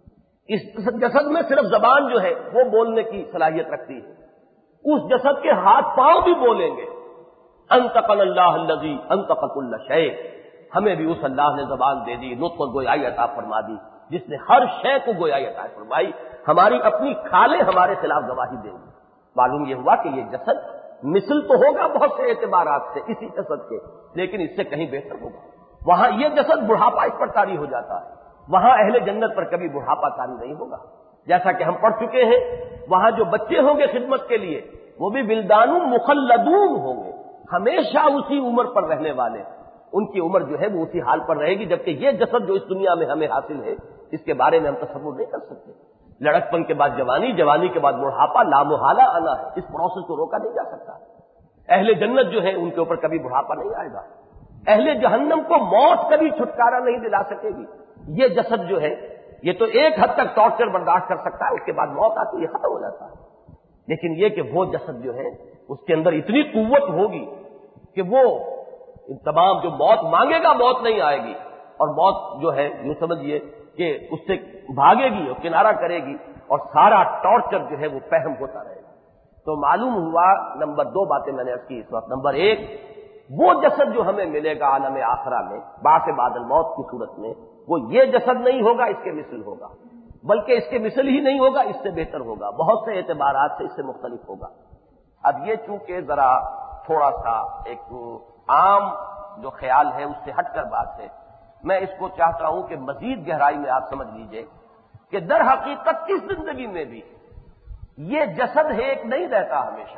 اس جسد میں صرف زبان جو ہے وہ بولنے کی صلاحیت رکھتی ہے، اس جسد کے ہاتھ پاؤں بھی بولیں گے. انطقنا اللہ الذی انطق کل شیء، ہمیں بھی اس اللہ نے زبان دے دی، نطق اور گویائی عطا فرما دی جس نے ہر شے کو گویائی عطا فرمائی. ہماری اپنی کھالیں ہمارے خلاف گواہی دیں گی. معلوم یہ ہوا کہ یہ جسد مثل تو ہوگا بہت سے اعتبارات سے اسی جسد کے، لیکن اس سے کہیں بہتر ہوگا. وہاں یہ جسد بڑھاپا اس پر طاری ہو جاتا ہے، وہاں اہل جنت پر کبھی بڑھاپا طاری نہیں ہوگا. جیسا کہ ہم پڑھ چکے ہیں وہاں جو بچے ہوں گے خدمت کے لیے وہ بھی ولدان مخلدون ہوں گے، ہمیشہ اسی عمر پر رہنے والے. ان کی عمر جو ہے وہ اسی حال پر رہے گی، جبکہ یہ جسد جو اس دنیا میں ہمیں حاصل ہے اس کے بارے میں ہم تصور نہیں کر سکتے. لڑکپن کے بعد جوانی، جوانی کے بعد بڑھاپا لامحالہ آنا ہے، اس پروسیس کو روکا نہیں جا سکتا. اہل جنت جو ہے ان کے اوپر کبھی بڑھاپا نہیں آئے گا. اہل جہنم کو موت کبھی چھٹکارا نہیں دلا سکے گی. یہ جسد جو ہے یہ تو ایک حد تک ٹارچر برداشت کر سکتا ہے، اس کے بعد موت آتی ہے، ختم ہو جاتا ہے. لیکن یہ کہ وہ جسد جو ہے اس کے اندر اتنی قوت ہوگی کہ وہ تمام جو موت مانگے گا موت نہیں آئے گی، اور موت جو ہے یوں سمجھیے کہ اس سے بھاگے گی اور کنارہ کرے گی، اور سارا ٹارچر جو ہے وہ پہم ہوتا رہے گا. تو معلوم ہوا نمبر دو باتیں میں نے عرض کی اس وقت. نمبر ایک، وہ جسد جو ہمیں ملے گا عالم آخرہ میں بعث بعد الموت کی صورت میں، وہ یہ جسد نہیں ہوگا، اس کے مثل ہوگا. بلکہ اس کے مثل ہی نہیں ہوگا، اس سے بہتر ہوگا، بہت سے اعتبارات سے اس سے مختلف ہوگا۔ اب یہ چونکہ ذرا تھوڑا سا ایک عام جو خیال ہے اس سے ہٹ کر بات ہے، میں اس کو چاہتا ہوں کہ مزید گہرائی میں آپ سمجھ لیجئے کہ در حقیقت اس زندگی میں بھی یہ جسد ہے ایک نہیں رہتا ہمیشہ،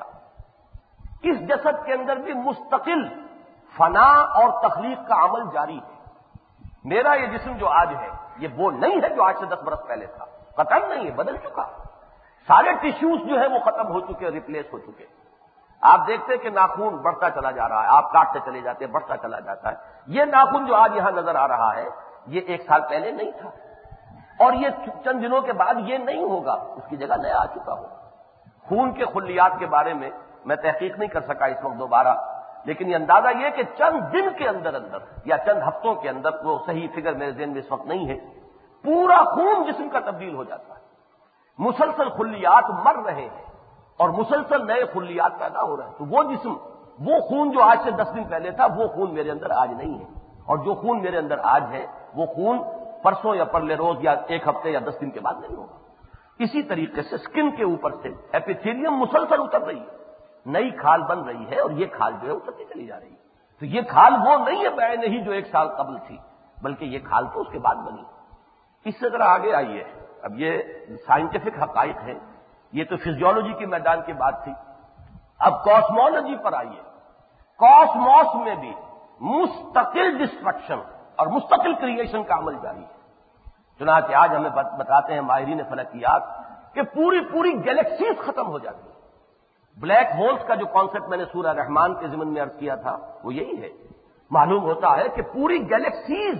اس جسد کے اندر بھی مستقل فنا اور تخلیق کا عمل جاری ہے۔ میرا یہ جسم جو آج ہے یہ وہ نہیں ہے جو آج سے دس برس پہلے تھا، قطعاً نہیں ہے، بدل چکا، سارے ٹیشوز جو ہے وہ ختم ہو چکے، ریپلیس ہو چکے۔ آپ دیکھتے ہیں کہ ناخن بڑھتا چلا جا رہا ہے، آپ کاٹتے چلے جاتے ہیں، بڑھتا چلا جاتا ہے۔ یہ ناخن جو آج یہاں نظر آ رہا ہے یہ ایک سال پہلے نہیں تھا، اور یہ چند دنوں کے بعد یہ نہیں ہوگا، اس کی جگہ نیا آ چکا ہوگا۔ خون کے خلیات کے بارے میں میں تحقیق نہیں کر سکا اس وقت دوبارہ، لیکن یہ اندازہ یہ کہ چند دن کے اندر اندر یا چند ہفتوں کے اندر، وہ صحیح فگر میرے ذہن میں اس وقت نہیں ہے، پورا خون جسم کا تبدیل ہو جاتا ہے۔ مسلسل خلیات مر رہے ہیں اور مسلسل نئے خلیات پیدا ہو رہے ہیں، تو وہ جسم، وہ خون جو آج سے دس دن پہلے تھا وہ خون میرے اندر آج نہیں ہے، اور جو خون میرے اندر آج ہے وہ خون پرسوں یا پرلے روز یا ایک ہفتے یا دس دن کے بعد نہیں ہوگا۔ اسی طریقے سے سکن کے اوپر سے ایپیتھیلیم مسلسل اتر رہی ہے، نئی کھال بن رہی ہے، اور یہ کھال جو ہے اترتی چلی جا رہی ہے۔ تو یہ کھال وہ نہیں ہے بے نہیں جو ایک سال قبل تھی، بلکہ یہ کھال تو اس کے بعد بنی۔ اس سے ذرا آگے آئیے، اب یہ سائنٹیفک حقائق ہیں، یہ تو فزیولوجی کے میدان کی بات تھی، اب کاسمولوجی پر آئیے۔ کاسموس میں بھی مستقل ڈسٹرکشن اور مستقل کریشن کا عمل جاری ہے۔ چنانچہ آج ہمیں بتاتے ہیں ماہرین فلکیات کہ پوری پوری گیلیکسیز ختم ہو جاتی ہیں۔ بلیک ہولز کا جو کانسیپٹ میں نے سورہ رحمان کے ضمن میں عرض کیا تھا وہ یہی ہے۔ معلوم ہوتا ہے کہ پوری گیلیکسیز،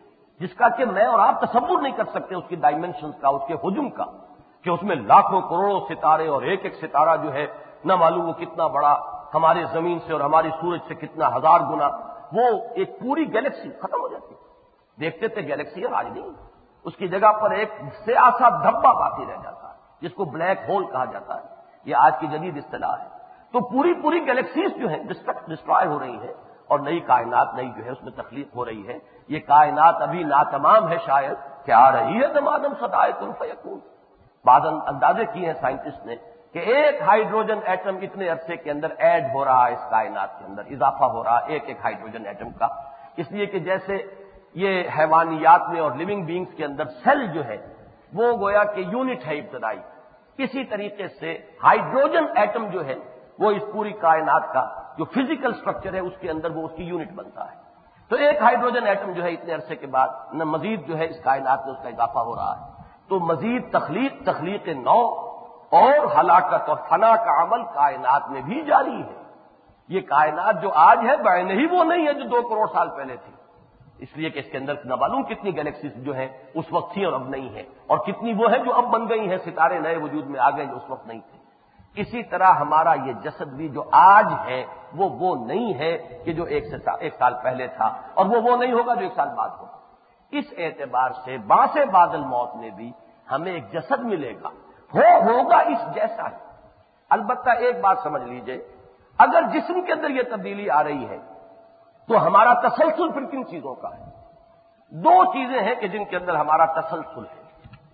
جس کا کہ میں اور آپ تصور نہیں کر سکتے اس کی ڈائمنشنز کا، اس کے حجم کا، کہ اس میں لاکھوں کروڑوں ستارے، اور ایک ایک ستارہ جو ہے نہ معلوم وہ کتنا بڑا ہمارے زمین سے اور ہماری سورج سے کتنا ہزار گنا، وہ ایک پوری گیلیکسی ختم ہو جاتی ہے۔ دیکھتے تھے گیلیکسی آج نہیں، اس کی جگہ پر ایک سیاہ دھبا باقی رہ جاتا ہے جس کو بلیک ہول کہا جاتا ہے، یہ آج کی جدید اصطلاح ہے۔ تو پوری پوری گیلیکسیز جو ہیں ڈسٹرائے ہو رہی ہیں، اور نئی کائنات نئی جو ہے اس میں تخلیق ہو رہی ہے۔ یہ کائنات ابھی ناتمام ہے، شاید کہ آ رہی ہے دمادم صدائے کن فیکون۔ بعض اندازے کیے ہیں سائنٹسٹ نے کہ ایک ہائیڈروجن ایٹم اتنے عرصے کے اندر ایڈ ہو رہا ہے، اس کائنات کے اندر اضافہ ہو رہا ہے ایک ایک ہائیڈروجن ایٹم کا، اس لیے کہ جیسے یہ حیوانیات میں اور لیونگ بینگز کے اندر سیل جو ہے وہ گویا کہ یونٹ ہے ابتدائی، اسی طریقے سے ہائیڈروجن ایٹم جو ہے وہ اس پوری کائنات کا جو فزیکل سٹرکچر ہے اس کے اندر وہ اس کی یونٹ بنتا ہے۔ تو ایک ہائیڈروجن ایٹم جو ہے اتنے عرصے کے بعد نہ مزید جو ہے اس کائنات میں اس کا اضافہ ہو رہا ہے، تو مزید تخلیق تخلیق نو اور ہلاکت اور فنا کا عمل کائنات میں بھی جاری ہے۔ یہ کائنات جو آج ہے بے نہیں وہ نہیں ہے جو دو کروڑ سال پہلے تھی، اس لیے کہ اس کے اندر نہ معلوم کتنی گیلیکسیز جو ہیں اس وقت تھی اور اب نہیں ہے، اور کتنی وہ ہیں جو اب بن گئی ہیں، ستارے نئے وجود میں آ گئے جو اس وقت نہیں تھے۔ اسی طرح ہمارا یہ جسد بھی جو آج ہے وہ وہ نہیں ہے کہ جو ایک سے ایک سال پہلے تھا، اور وہ وہ نہیں ہوگا جو ایک سال بعد ہوگا۔ اس اعتبار سے باعث بعد الموت میں بھی ہمیں ایک جسد ملے گا، ہو ہوگا اس جیسا ہی۔ البتہ ایک بات سمجھ لیجئے، اگر جسم کے اندر یہ تبدیلی آ رہی ہے تو ہمارا تسلسل پھر کن چیزوں کا ہے؟ دو چیزیں ہیں کہ جن کے اندر ہمارا تسلسل ہے۔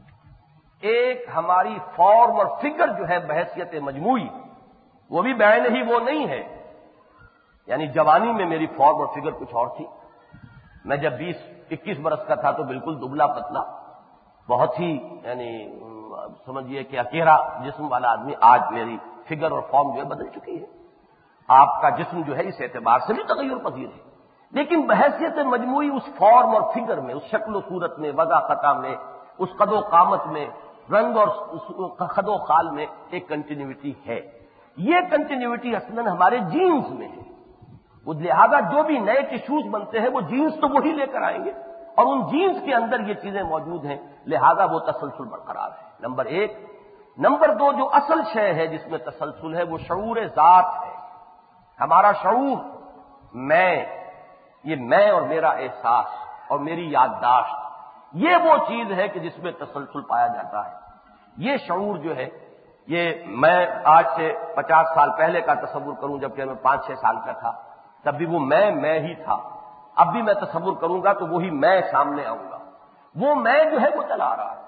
ایک ہماری فارم اور فگر جو ہے بحیثیت مجموعی، وہ بھی بعین ہی وہ نہیں ہے، یعنی جوانی میں میری فارم اور فگر کچھ اور تھی، میں جب بیس اکیس برس کا تھا تو بالکل دبلا پتلا، بہت ہی یعنی سمجھیے کہ اکیرا جسم والا آدمی، آج میری فگر اور فارم جو ہے بدل چکی ہے۔ آپ کا جسم جو ہے اس اعتبار سے بھی تغیر پذیر ہے، لیکن بحیثیت مجموعی اس فارم اور فگر میں، اس شکل و صورت میں، وضع قطع میں، اس قد و قامت میں، رنگ اور خد و خال میں ایک کنٹینیوٹی ہے۔ یہ کنٹینیوٹی اصلاً ہمارے جینز میں ہے، وہ لہذا جو بھی نئے ٹیشوز بنتے ہیں وہ جینز تو وہی لے کر آئیں گے، اور ان جینز کے اندر یہ چیزیں موجود ہیں، لہذا وہ تسلسل برقرار ہے۔ نمبر ایک۔ نمبر دو، جو اصل شے ہے جس میں تسلسل ہے وہ شعور ذات ہے۔ ہمارا شعور، میں، یہ میں اور میرا احساس اور میری یادداشت، یہ وہ چیز ہے کہ جس میں تسلسل پایا جاتا ہے۔ یہ شعور جو ہے، یہ میں آج سے پچاس سال پہلے کا تصور کروں جبکہ میں پانچ چھ سال کا تھا، تب بھی وہ میں میں ہی تھا، اب بھی میں تصور کروں گا تو وہی میں سامنے آؤں گا، وہ میں جو ہے وہ چلا رہا ہے۔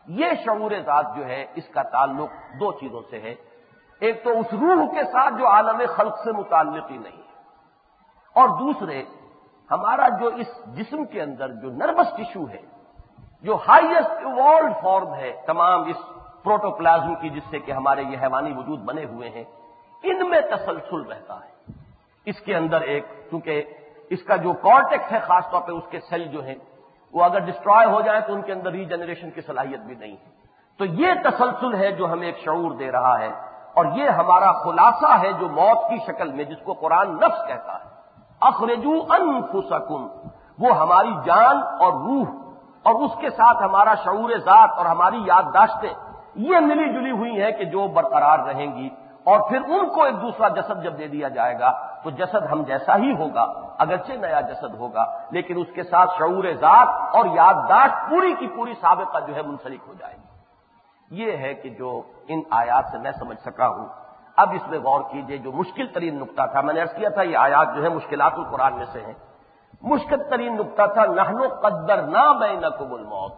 یہ شعور ذات جو ہے اس کا تعلق دو چیزوں سے ہے، ایک تو اس روح کے ساتھ جو عالم خلق سے متعلق ہی نہیں ہے، اور دوسرے ہمارا جو اس جسم کے اندر جو نروس ٹیشو ہے، جو ہائیسٹ ایوالوڈ فارم ہے تمام اس پروٹوپلازم کی جس سے کہ ہمارے یہ حیوانی وجود بنے ہوئے ہیں، ان میں تسلسل رہتا ہے۔ اس کے اندر ایک چونکہ اس کا جو کارٹیکس ہے خاص طور پہ اس کے سیل جو ہیں وہ اگر ڈسٹرائے ہو جائیں تو ان کے اندر ری جنریشن کی صلاحیت بھی نہیں ہے، تو یہ تسلسل ہے جو ہمیں ایک شعور دے رہا ہے، اور یہ ہمارا خلاصہ ہے جو موت کی شکل میں جس کو قرآن نفس کہتا ہے، اخرجوا انفسکم، وہ ہماری جان اور روح اور اس کے ساتھ ہمارا شعور ذات اور ہماری یادداشتیں یہ ملی جلی ہوئی ہیں کہ جو برقرار رہیں گی، اور پھر ان کو ایک دوسرا جسد جب دے دیا جائے گا تو جسد ہم جیسا ہی ہوگا، اگرچہ نیا جسد ہوگا لیکن اس کے ساتھ شعور ذات اور یادداشت پوری کی پوری سابقہ جو ہے منسلک ہو جائے گی۔ یہ ہے کہ جو ان آیات سے میں سمجھ سکا ہوں۔ اب اس میں غور کیجئے، جو مشکل ترین نقطہ تھا، میں نے عرض کیا تھا یہ آیات جو ہے مشکلات القرآن میں سے ہیں، مشکل ترین نقطہ تھا نحن قدرنا بینکم الموت،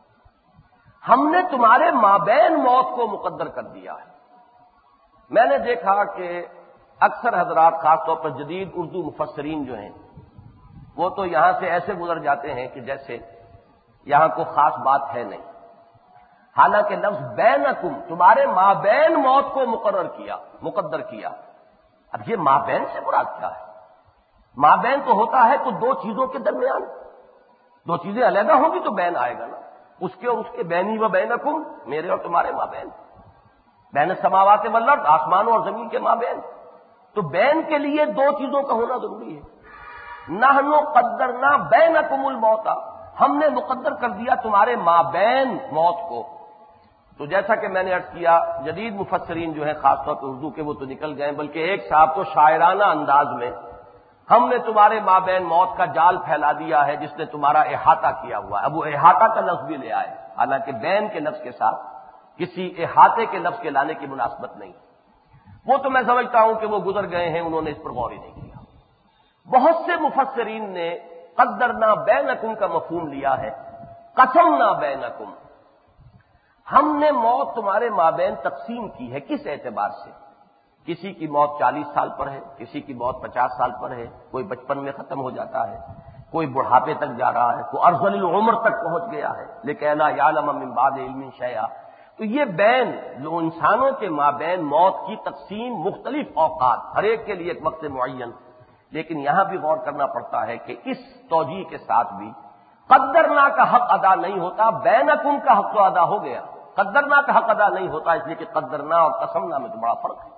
ہم نے تمہارے مابین موت کو مقدر کر دیا ہے۔ میں نے دیکھا کہ اکثر حضرات خاص طور پر جدید اردو مفسرین جو ہیں وہ تو یہاں سے ایسے گزر جاتے ہیں کہ جیسے یہاں کوئی خاص بات ہے نہیں، حالانکہ لفظ بینکم تمہارے مابین موت کو مقرر کیا مقدر کیا۔ اب یہ مابین سے مراد کیا ہے؟ مابین تو ہوتا ہے تو دو چیزوں کے درمیان، دو چیزیں علیحدہ ہوں گی تو بین آئے گا نا، اس کے اور اس کے بینی و بینکم، میرے اور تمہارے مابین، بین السماوات والارض، آسمانوں اور زمین کے مابین، تو بین کے لیے دو چیزوں کا ہونا ضروری ہے۔ نحن قدرنا بینکم الموت، ہم نے مقدر کر دیا تمہارے مابین موت کو۔ تو جیسا کہ میں نے عرض کیا جدید مفسرین جو ہیں خاص طور پہ اردو کے وہ تو نکل گئے، بلکہ ایک صاحب تو شاعرانہ انداز میں ہم نے تمہارے مابین موت کا جال پھیلا دیا ہے جس نے تمہارا احاطہ کیا ہوا ہے۔ اب وہ احاطہ کا لفظ بھی لے آئے، حالانکہ بین کے لفظ کے ساتھ کسی احاطے کے لفظ کے لانے کی مناسبت نہیں، وہ تو میں سمجھتا ہوں کہ وہ گزر گئے ہیں، انہوں نے اس پر غور ہی نہیں کیا۔ بہت سے مفسرین نے قدرنا بینکم کا مفہوم لیا ہے، قسمنا بینکم، ہم نے موت تمہارے مابین تقسیم کی ہے۔ کس اعتبار سے؟ کسی کی موت چالیس سال پر ہے، کسی کی موت پچاس سال پر ہے، کوئی بچپن میں ختم ہو جاتا ہے، کوئی بڑھاپے تک جا رہا ہے، کوئی ارذل العمر تک پہنچ گیا ہے، لیکن لا یعلم من بعد علم شیئا۔ تو یہ بین جو انسانوں کے مابین موت کی تقسیم مختلف اوقات، ہر ایک کے لیے ایک وقت معین، لیکن یہاں بھی غور کرنا پڑتا ہے کہ اس توجیہ کے ساتھ بھی قدرنا کا حق ادا نہیں ہوتا، بینکم کا حق تو ادا ہو گیا، قدرنا کا حق ادا نہیں ہوتا، اس لیے کہ قدرنا اور قسمنا میں تو بڑا فرق ہے۔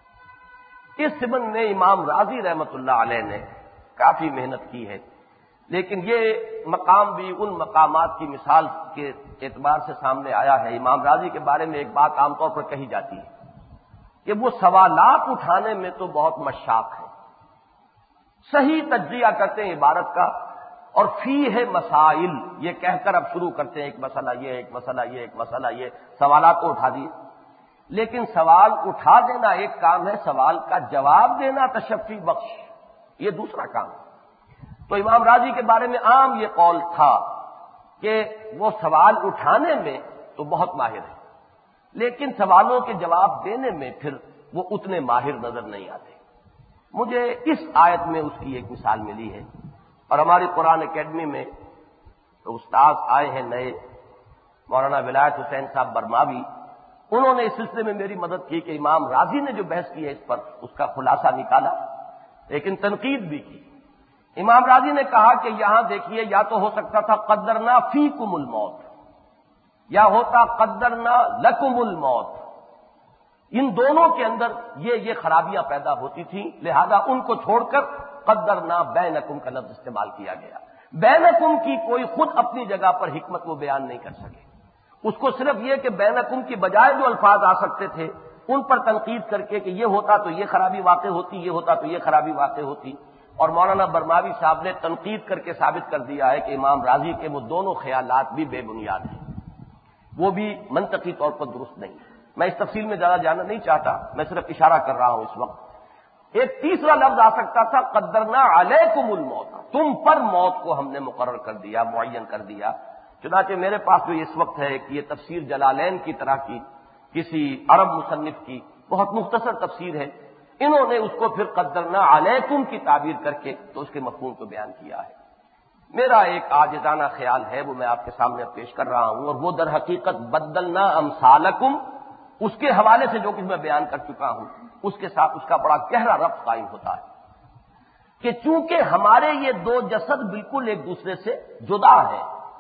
اس سبن میں امام راضی رحمت اللہ علیہ نے کافی محنت کی ہے، لیکن یہ مقام بھی ان مقامات کی مثال کے اعتبار سے سامنے آیا ہے۔ امام راضی کے بارے میں ایک بات عام طور پر کہی جاتی ہے کہ وہ سوالات اٹھانے میں تو بہت مشاق ہے، صحیح تجزیہ کرتے ہیں عبارت کا، اور فی ہے مسائل یہ کہہ کر اب شروع کرتے ہیں ایک مسئلہ یہ ایک مسئلہ یہ ایک مسئلہ یہ، سوالات کو اٹھا دیے، لیکن سوال اٹھا دینا ایک کام ہے، سوال کا جواب دینا تشفی بخش یہ دوسرا کام ہے۔ تو امام راضی کے بارے میں عام یہ قول تھا کہ وہ سوال اٹھانے میں تو بہت ماہر ہے، لیکن سوالوں کے جواب دینے میں پھر وہ اتنے ماہر نظر نہیں آتے۔ مجھے اس آیت میں اس کی ایک مثال ملی ہے، اور ہماری قرآن اکیڈمی میں تو استاد آئے ہیں نئے، مولانا ولایت حسین صاحب برماوی، انہوں نے اس سلسلے میں میری مدد کی کہ امام راضی نے جو بحث کی ہے اس پر اس کا خلاصہ نکالا، لیکن تنقید بھی کی۔ امام راضی نے کہا کہ یہاں دیکھیے یا تو ہو سکتا تھا قدرنا فیکم الموت، یا ہوتا قدرنا لکم الموت، ان دونوں کے اندر یہ یہ خرابیاں پیدا ہوتی تھیں، لہذا ان کو چھوڑ کر قدرنا بینکم کا لفظ استعمال کیا گیا۔ بینکم کی کوئی خود اپنی جگہ پر حکمت وہ بیان نہیں کر سکے، اس کو صرف یہ کہ بینکم کی بجائے جو الفاظ آ سکتے تھے ان پر تنقید کر کے کہ یہ ہوتا تو یہ خرابی واقع ہوتی، یہ ہوتا تو یہ خرابی واقع ہوتی، اور مولانا برماوی صاحب نے تنقید کر کے ثابت کر دیا ہے کہ امام راضی کے وہ دونوں خیالات بھی بے بنیاد ہیں، وہ بھی منطقی طور پر درست نہیں۔ میں اس تفصیل میں زیادہ جانا نہیں چاہتا، میں صرف اشارہ کر رہا ہوں اس وقت۔ ایک تیسرا لفظ آ سکتا تھا قدرنا علیکم الموت، تم پر موت کو ہم نے مقرر کر دیا، معین کر دیا، چنانچہ میرے پاس جو اس وقت ہے کہ یہ تفسیر جلالین کی طرح کی کسی عرب مصنف کی بہت مختصر تفسیر ہے، انہوں نے اس کو پھر قدرنا علیکم کی تعبیر کر کے تو اس کے مفہوم کو بیان کیا ہے۔ میرا ایک عاجزانہ خیال ہے، وہ میں آپ کے سامنے پیش کر رہا ہوں، اور وہ در حقیقت بدلنا امثالکم اس کے حوالے سے جو کچھ میں بیان کر چکا ہوں اس کے ساتھ اس کا بڑا گہرا ربط قائم ہوتا ہے کہ چونکہ ہمارے یہ دو جسد بالکل ایک دوسرے سے جدا ہے،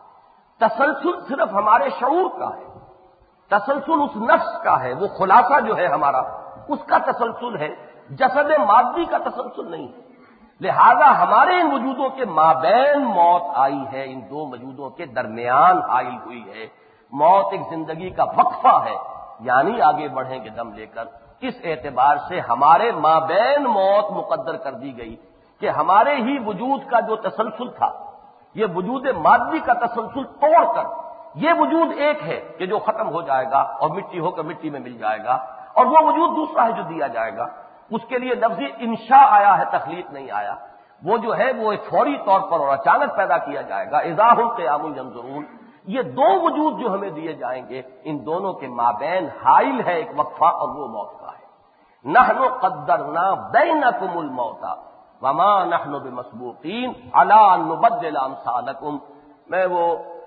تسلسل صرف ہمارے شعور کا ہے، تسلسل اس نفس کا ہے، وہ خلاصہ جو ہے ہمارا اس کا تسلسل ہے، جسد مادی کا تسلسل نہیں ہے۔ لہذا ہمارے ان وجودوں کے مابین موت آئی ہے، ان دو وجودوں کے درمیان حائل ہوئی ہے۔ موت ایک زندگی کا وقفہ ہے، یعنی آگے بڑھیں گے دم لے کر، اس اعتبار سے ہمارے مابین موت مقدر کر دی گئی کہ ہمارے ہی وجود کا جو تسلسل تھا، یہ وجود مادی کا تسلسل توڑ کر یہ وجود ایک ہے کہ جو ختم ہو جائے گا اور مٹی ہو کر مٹی میں مل جائے گا، اور وہ وجود دوسرا ہے جو دیا جائے گا۔ اس کے لیے لفظی انشاء آیا ہے، تخلیق نہیں آیا۔ وہ جو ہے وہ ایک فوری طور پر اور اچانک پیدا کیا جائے گا۔ اذا هم قیام ینظرون، یہ دو وجود جو ہمیں دیے جائیں گے، ان دونوں کے مابین حائل ہے ایک وقفہ، اور وہ موت کا ہے۔ نحن قدرنا بینکم الموت وما نحن بمسبوقین علی ان نبدل امثالکم۔ میں وہ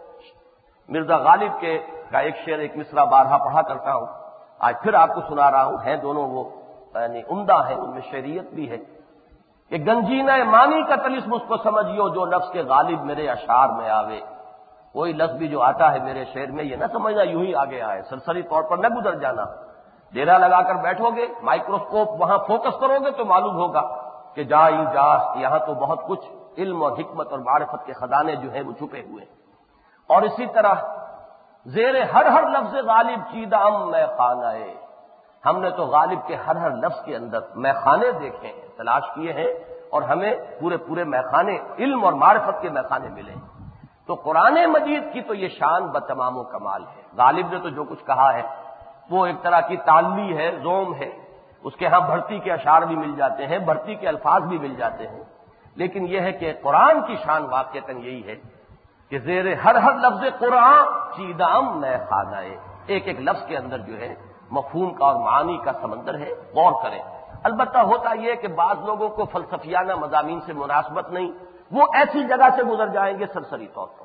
مرزا غالب کے کا ایک شعر، ایک مصرع بارہا پڑھا کرتا ہوں، آج پھر آپ کو سنا رہا ہوں، ہیں دونوں وہ یعنی عمدہ ہے، ان میں شعریت بھی ہے کہ گنجینہ مانی کا طلسم اس کو سمجھیو جو نفس کے غالب میرے اشعار میں آوے۔ کوئی لفظ بھی جو آتا ہے میرے شعر میں یہ نہ سمجھنا یوں ہی آگے آئے، سرسری طور پر نہ گزر جانا۔ ڈیرا لگا کر بیٹھو گے، مائکروسکوپ وہاں فوکس کرو گے تو معلوم ہوگا کہ جا جاس یہاں تو بہت کچھ علم اور حکمت اور معرفت کے خزانے جو ہیں وہ چھپے ہوئے ہیں۔ اور اسی طرح زیر ہر ہر لفظ غالب چیدام میں خانہ، ہم نے تو غالب کے ہر ہر لفظ کے اندر میخانے دیکھے ہیں، تلاش کیے ہیں، اور ہمیں پورے پورے میخانے علم اور معرفت کے میخانے ملے ہیں۔ تو قرآن مجید کی تو یہ شان بتمام و کمال ہے۔ غالب نے تو جو کچھ کہا ہے وہ ایک طرح کی تعلی ہے، زوم ہے، اس کے ہاں بھرتی کے اشعار بھی مل جاتے ہیں، بھرتی کے الفاظ بھی مل جاتے ہیں، لیکن یہ ہے کہ قرآن کی شان واقعتاً یہی ہے کہ زیر ہر ہر لفظ قرآن چیدام میں خانہ، ایک ایک لفظ کے اندر جو ہے مفہوم کا اور معانی کا سمندر ہے، غور کریں۔ البتہ ہوتا یہ کہ بعض لوگوں کو فلسفیانہ مضامین سے مناسبت نہیں، وہ ایسی جگہ سے گزر جائیں گے سرسری طور پر۔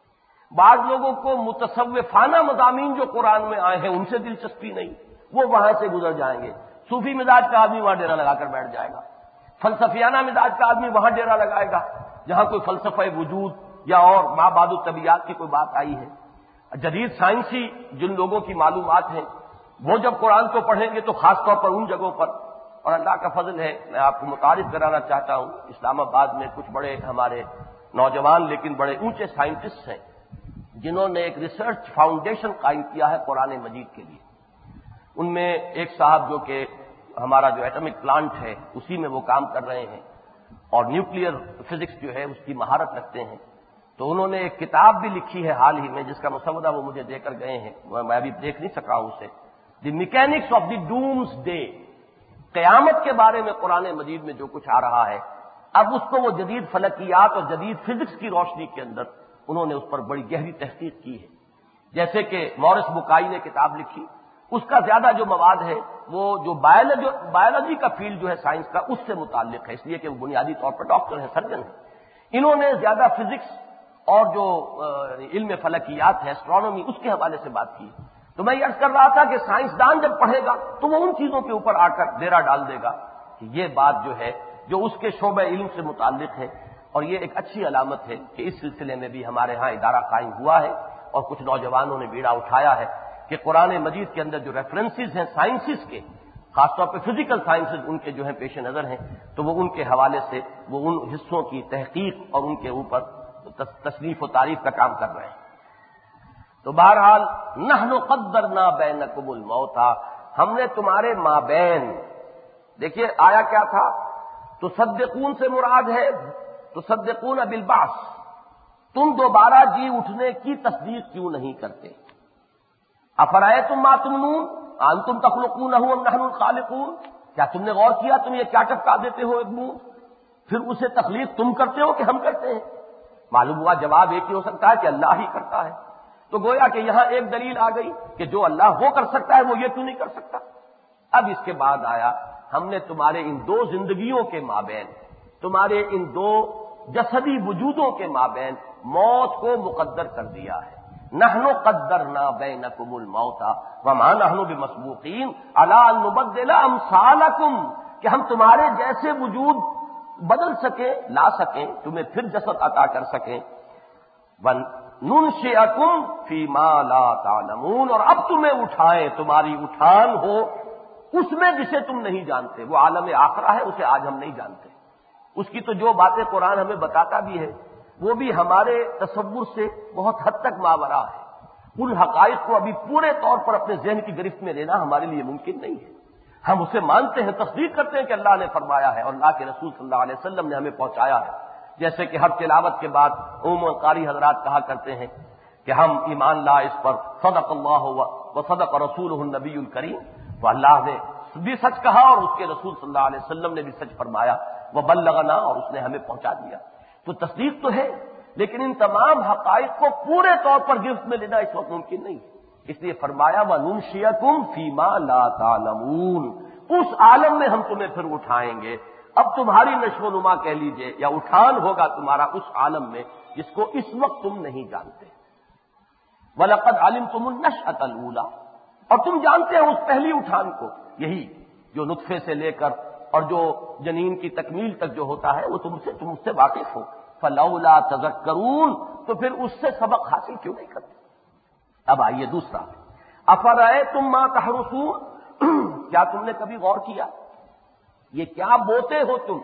بعض لوگوں کو متصوفانہ مضامین جو قرآن میں آئے ہیں ان سے دلچسپی نہیں، وہ وہاں سے گزر جائیں گے۔ صوفی مزاج کا آدمی وہاں ڈیرا لگا کر بیٹھ جائے گا، فلسفیانہ مزاج کا آدمی وہاں ڈیرا لگائے گا جہاں کوئی فلسفہ وجود یا اور ما بعد الطبیعات کی کوئی بات آئی ہے۔ جدید سائنسی جن لوگوں کی معلومات ہیں وہ جب قرآن کو پڑھیں گے تو خاص طور پر ان جگہوں پر، اور اللہ کا فضل ہے میں آپ کو متعارف کرانا چاہتا ہوں، اسلام آباد میں کچھ بڑے ہمارے نوجوان لیکن بڑے اونچے سائنٹسٹ ہیں جنہوں نے ایک ریسرچ فاؤنڈیشن قائم کیا ہے قرآن مجید کے لیے۔ ان میں ایک صاحب جو کہ ہمارا جو ایٹمک پلانٹ ہے اسی میں وہ کام کر رہے ہیں اور نیوکلیئر فزکس جو ہے اس کی مہارت رکھتے ہیں، تو انہوں نے ایک کتاب بھی لکھی ہے حال ہی میں جس کا مسودہ وہ مجھے دے کر گئے ہیں، میں ابھی دیکھ نہیں سکا ہوں اسے، the mechanics of the doomsday, قیامت کے بارے میں قرآن مجید میں جو کچھ آ رہا ہے، اب اس کو وہ جدید فلکیات اور جدید فزکس کی روشنی کے اندر انہوں نے اس پر بڑی گہری تحقیق کی ہے۔ جیسے کہ مورس بکائی نے کتاب لکھی، اس کا زیادہ جو مواد ہے وہ جو بایولوجی کا فیلڈ جو ہے سائنس کا اس سے متعلق ہے، اس لیے کہ وہ بنیادی طور پر ڈاکٹر ہیں، سرجن ہیں۔ انہوں نے زیادہ فزکس اور جو علم فلکیات ہے، اسٹرانومی، اس کے حوالے سے بات کی۔ تو میں یہ عرض کر رہا تھا کہ سائنسدان جب پڑھے گا تو وہ ان چیزوں کے اوپر آ کر ڈیرا ڈال دے گا کہ یہ بات جو ہے جو اس کے شعبہ علم سے متعلق ہے، اور یہ ایک اچھی علامت ہے کہ اس سلسلے میں بھی ہمارے ہاں ادارہ قائم ہوا ہے اور کچھ نوجوانوں نے بیڑا اٹھایا ہے کہ قرآن مجید کے اندر جو ریفرنسز ہیں سائنسز کے، خاص طور پہ فزیکل سائنسز ان کے جو ہیں پیش نظر ہیں، تو وہ ان کے حوالے سے وہ ان حصوں کی تحقیق اور ان کے اوپر تصنیف و تعریف کا کام کر رہے ہیں۔ تو بہرحال نحن قدرنا بینکم الموت، ہم نے تمہارے مابین، دیکھیے آیا کیا تھا، تصدقون سے مراد ہے تصدقون بالبعث، تم دوبارہ جی اٹھنے کی تصدیق کیوں نہیں کرتے؟ افرأیتم ما تمنون انتم تخلقونہ ام نحن الخالقون، کیا تم نے غور کیا تم یہ کیا ٹپکا دیتے ہو ایک منہ، پھر اسے تخلیق تم کرتے ہو کہ ہم کرتے ہیں؟ معلوم ہوا جواب ایک ہی ہو سکتا ہے کہ اللہ ہی کرتا ہے. تو گویا کہ یہاں ایک دلیل آ گئی کہ جو اللہ وہ کر سکتا ہے وہ یہ کیوں نہیں کر سکتا. اب اس کے بعد آیا ہم نے تمہارے ان دو زندگیوں کے مابین، تمہارے ان دو جسدی وجودوں کے مابین موت کو مقدر کر دیا ہے. نحن قدرنا بینکم الموت وما نحن بمسبوقین علی ان نبدل امثالکم، کہ ہم تمہارے جیسے وجود بدل سکیں، لا سکیں، تمہیں پھر جسد عطا کر سکیں. وَنُنشِئَكُمْ فِي مَا لَا تَعْلَمُونَ، اور اب تمہیں اٹھائیں، تمہاری اٹھان ہو اس میں جسے تم نہیں جانتے. وہ عالم آخرہ ہے، اسے آج ہم نہیں جانتے. اس کی تو جو باتیں قرآن ہمیں بتاتا بھی ہے وہ بھی ہمارے تصور سے بہت حد تک ماوراء ہے. ان حقائق کو ابھی پورے طور پر اپنے ذہن کی گرفت میں لینا ہمارے لیے ممکن نہیں ہے. ہم اسے مانتے ہیں، تصدیق کرتے ہیں کہ اللہ نے فرمایا ہے اور اللہ کے رسول صلی اللہ علیہ وسلم نے ہمیں پہنچایا ہے. جیسے کہ ہر تلاوت کے بعد عموماً قاری حضرات کہا کرتے ہیں کہ ہم ایمان لا اس پر صدق اللہ و صدق رسولہ النبی الکریم، وہ اللہ نے بھی سچ کہا اور اس کے رسول صلی اللہ علیہ وسلم نے بھی سچ فرمایا، وہ بلغنا، اور اس نے ہمیں پہنچا دیا. تو تصدیق تو ہے، لیکن ان تمام حقائق کو پورے طور پر گرفت میں لینا اس وقت ممکن نہیں ہے. اس لیے فرمایا وَنُنشِئَكُمْ فِي مَا لَا تَعْلَمُونَ، اس عالم میں ہم تمہیں پھر اٹھائیں گے. اب تمہاری نشو و نما کہہ لیجئے یا اٹھان ہوگا تمہارا اس عالم میں جس کو اس وقت تم نہیں جانتے. وَلَقَدْ عَلِمْتُمُ النَّشْأَةَ الْأُولَىٰ، اور تم جانتے ہو اس پہلی اٹھان کو، یہی جو نطفے سے لے کر اور جو جنین کی تکمیل تک جو ہوتا ہے وہ تم سے تم اس سے واقف ہو. فَلَوْلَا تَذَكَّرُونَ، تو پھر اس سے سبق حاصل کیوں نہیں کرتے. اب آئیے دوسرا، أَفَرَأَيْتُم مَّا تَحْرُثُونَ، کیا تم نے کبھی غور کیا یہ کیا بوتے ہو تم؟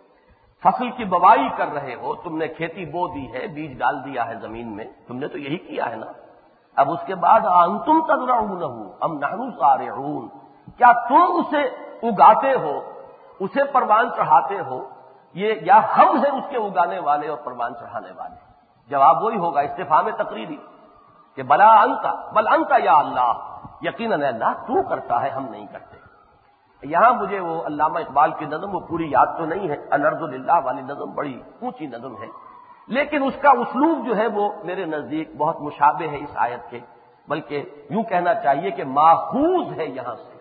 فصل کی بوائی کر رہے ہو، تم نے کھیتی بو دی ہے، بیج ڈال دیا ہے زمین میں، تم نے تو یہی کیا ہے نا. اب اس کے بعد أَأَنتُمْ تَزْرَعُونَهُ أَمْ نَحْنُ الزَّارِعُونَ، کیا تم اسے اگاتے ہو، اسے پروان چڑھاتے ہو، یہ یا ہم ہیں اس کے اگانے والے اور پروان چڑھانے والے؟ جواب وہی ہوگا استفہام تقریری کہ بلا انت، بل انت یا اللہ، یقیناً اللہ تو کرتا ہے، ہم نہیں کرتے. یہاں مجھے وہ علامہ اقبال کی نظم وہ پوری یاد تو نہیں ہے، الارض للہ والی نظم بڑی اونچی نظم ہے، لیکن اس کا اسلوب جو ہے وہ میرے نزدیک بہت مشابہ ہے اس آیت کے، بلکہ یوں کہنا چاہیے کہ ماخوذ ہے یہاں سے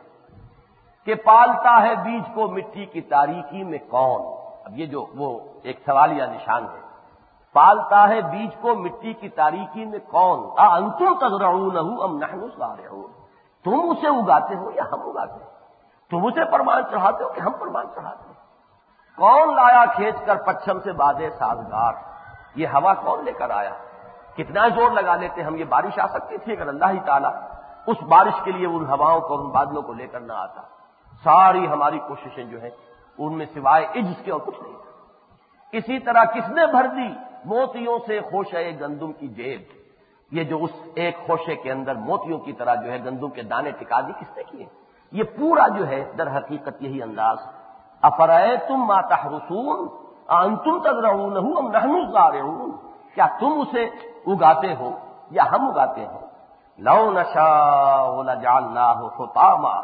کہ پالتا ہے بیج کو مٹی کی تاریکی میں کون. اب یہ جو وہ ایک سوالیہ نشان ہے، پالتا ہے بیج کو مٹی کی تاریکی میں کون. أَأَنتُمْ تَزْرَعُونَهُ أَمْ نَحْنُ الزَّارِعُونَ، تم اسے اگاتے ہو یا ہم اگاتے ہیں؟ تم اسے پروان چڑھاتے ہو کہ ہم پروان چڑھاتے ہیں؟ کون لایا کھینچ کر پچھم سے بادے سازگار، یہ ہوا کون لے کر آیا؟ کتنا زور لگا لیتے ہم، یہ بارش آ سکتی تھی اگر اللہ ہی تعالیٰ اس بارش کے لیے ان ہواؤں کو، ان بادلوں کو لے کر نہ آتا. ساری ہماری کوششیں جو ہیں ان میں سوائے عجز کے اور کچھ نہیں. اسی طرح کس نے بھر دی موتیوں سے خوشے گندم کی جیب، یہ جو اس ایک خوشے کے اندر موتیوں کی طرح جو ہے گندم کے دانے ٹکا دی، کس نے کیے؟ یہ پورا جو ہے در حقیقت یہی انداز. أَفَرَأَيْتُم مَّا تَحْرُثُونَ أَأَنتُمْ تَزْرَعُونَهُ أَمْ نَحْنُ الزَّارِعُونَ، کیا تم اسے اگاتے ہو یا ہم اگاتے ہیں؟ لَوْ نَشَاءُ لَجَعَلْنَاهُ حُطَامًا،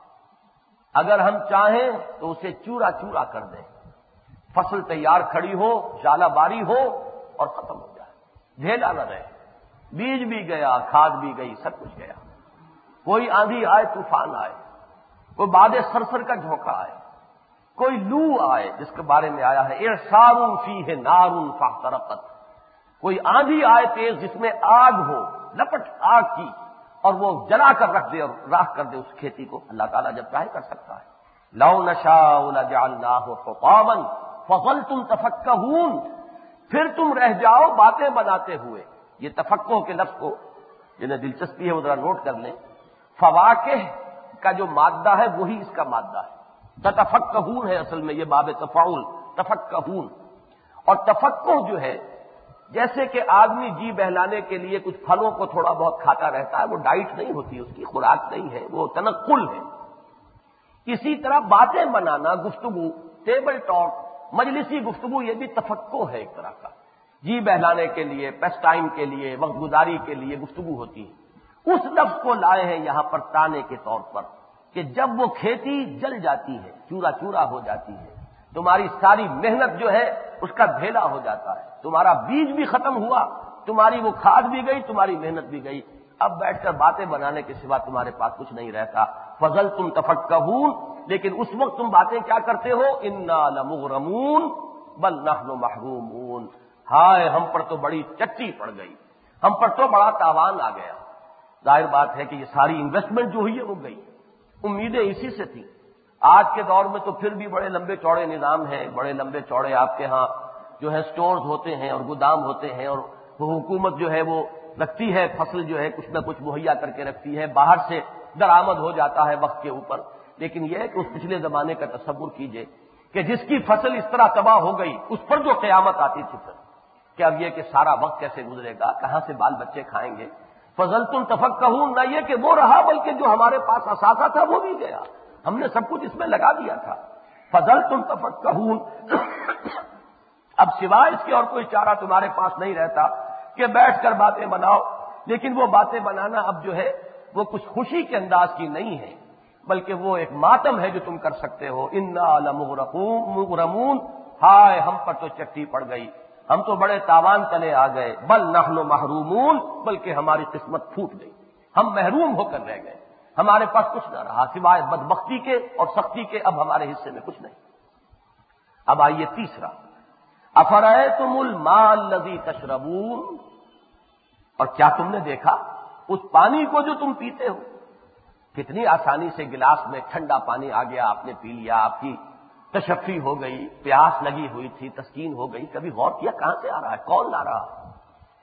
اگر ہم چاہیں تو اسے چورا چورا کر دیں، فصل تیار کھڑی ہو، ژالہ باری ہو اور ختم ہو جائے، ڈھیلا نہ رہے، بیج بھی گیا، کھاد بھی گئی، سب کچھ گیا. کوئی آندھی آئے، طوفان آئے، کوئی باد سرسر کا جھونکا آئے، کوئی لو آئے جس کے بارے میں آیا ہے اعصار فیہ نار فاحترقت، کوئی آندھی آئے تیز جس میں آگ ہو، لپٹ آگ کی، اور وہ جلا کر رکھ دے اور راکھ کر دے اس کھیتی کو. اللہ تعالیٰ جب چاہے کر سکتا ہے. لَوْ نَشَاءُ لَجَعَلْنَاهُ حُطَامًا فَظَلْتُمْ تَفَكَّهُونَ، پھر تم رہ جاؤ باتیں بناتے ہوئے. یہ تفقہ کے لفظ کو جنہیں دلچسپی ہے وہ ذرا نوٹ کر لیں. فواکہ کا جو مادہ ہے وہی اس کا مادہ ہے. تفقہون ہے اصل میں، یہ باب تفاعل، تفقہون. اور تفقہ جو ہے جیسے کہ آدمی جی بہلانے کے لیے کچھ پھلوں کو تھوڑا بہت کھاتا رہتا ہے، وہ ڈائٹ نہیں ہوتی، اس کی خوراک نہیں ہے، وہ تنقل ہے. اسی طرح باتیں بنانا، گفتگو، ٹیبل ٹاک، مجلسی گفتگو، یہ بھی تفقہ ہے ایک طرح کا. جی بہلانے کے لیے، پیس ٹائم کے لیے، وقت گزاری کے لیے گفتگو ہوتی ہے. اس لفظ کو لائے ہیں یہاں پر تانے کے طور پر کہ جب وہ کھیتی جل جاتی ہے، چورا چورا ہو جاتی ہے، تمہاری ساری محنت جو ہے اس کا ڈھیلا ہو جاتا ہے، تمہارا بیج بھی ختم ہوا، تمہاری وہ کھاد بھی گئی، تمہاری محنت بھی گئی، اب بیٹھ کر باتیں بنانے کے سوا تمہارے پاس کچھ نہیں رہتا۔ فضل تم تفکہون، لیکن اس وقت تم باتیں کیا کرتے ہو؟ انا لمغرمون بل نحن محرومون، ہائے ہم پر تو بڑی چٹی پڑ گئی، ہم پر تو بڑا تاوان آ گیا۔ ظاہر بات ہے کہ یہ ساری انویسٹمنٹ جو ہوئی ہے وہ گئی، امیدیں اسی سے تھیں۔ آج کے دور میں تو پھر بھی بڑے لمبے چوڑے نظام ہیں، بڑے لمبے چوڑے آپ کے ہاں جو ہے سٹورز ہوتے ہیں اور گودام ہوتے ہیں، اور وہ حکومت جو ہے وہ رکھتی ہے فصل جو ہے کچھ نہ کچھ مہیا کر کے رکھتی ہے، باہر سے درآمد ہو جاتا ہے وقت کے اوپر۔ لیکن یہ ہے کہ اس پچھلے زمانے کا تصور کیجئے کہ جس کی فصل اس طرح تباہ ہو گئی، اس پر جو قیامت آتی تھی پھر کہ اب یہ کہ سارا وقت کیسے گزرے گا، کہاں سے بال بچے کھائیں گے۔ فضلتم تفکہون، نہ یہ کہ وہ رہا بلکہ جو ہمارے پاس اثاثہ تھا وہ بھی گیا، ہم نے سب کچھ اس میں لگا دیا تھا۔ فضلتم تفکہون، اب سوائے اس کے اور کوئی چارہ تمہارے پاس نہیں رہتا کہ بیٹھ کر باتیں بناؤ، لیکن وہ باتیں بنانا اب جو ہے وہ کچھ خوشی کے انداز کی نہیں ہے، بلکہ وہ ایک ماتم ہے جو تم کر سکتے ہو۔ انا لمغرمون، ہائے ہم پر تو چٹی پڑ گئی، ہم تو بڑے تاوان تلے آ گئے، بل نحن محرومون، بلکہ ہماری قسمت پھوٹ گئی، ہم محروم ہو کر رہ گئے، ہمارے پاس کچھ نہ رہا سوائے بدبختی کے اور سختی کے، اب ہمارے حصے میں کچھ نہیں۔ اب آئیے تیسرا، افرأیتم الماء الذی تشربون، اور کیا تم نے دیکھا اس پانی کو جو تم پیتے ہو؟ کتنی آسانی سے گلاس میں ٹھنڈا پانی آ گیا، آپ نے پی لیا، آپ کی تشفی ہو گئی، پیاس لگی ہوئی تھی، تسکین ہو گئی۔ کبھی غور کیا کہاں سے آ رہا ہے، کون لا رہا ہے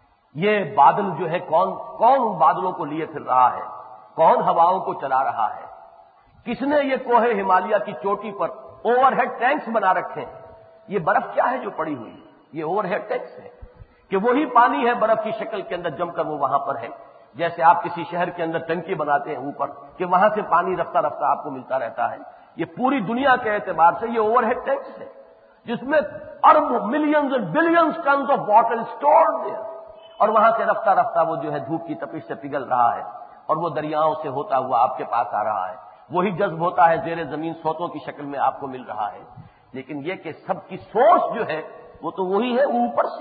یہ بادل جو ہے؟ کون کون ان بادلوں کو لیے پھر رہا ہے؟ کون ہواؤں کو چلا رہا ہے؟ کس نے یہ کوہ ہمالیہ کی چوٹی پر اوور ہیڈ ٹینکس بنا رکھے ہیں؟ یہ برف کیا ہے جو پڑی ہوئی؟ یہ اوور ہیڈ ٹینکس ہے کہ وہی پانی ہے برف کی شکل کے اندر جم کر وہ وہاں پر ہے، جیسے آپ کسی شہر کے اندر ٹنکی بناتے ہیں اوپر کہ وہاں سے پانی رفتہ رفتہ آپ کو ملتا رہتا ہے۔ یہ پوری دنیا کے اعتبار سے یہ اوور ہیڈ ٹینکس ہے جس میں ارب millions and billions tons of water stored there, اور وہاں سے رفتہ رفتہ وہ جو ہے دھوپ کی تپش سے پگھل رہا ہے اور وہ دریاؤں سے ہوتا ہوا آپ کے پاس آ رہا ہے، وہی جذب ہوتا ہے زیر زمین سوتوں کی شکل میں آپ کو مل رہا ہے۔ لیکن یہ کہ سب کی سورس جو ہے وہ تو وہی ہے اوپر سے۔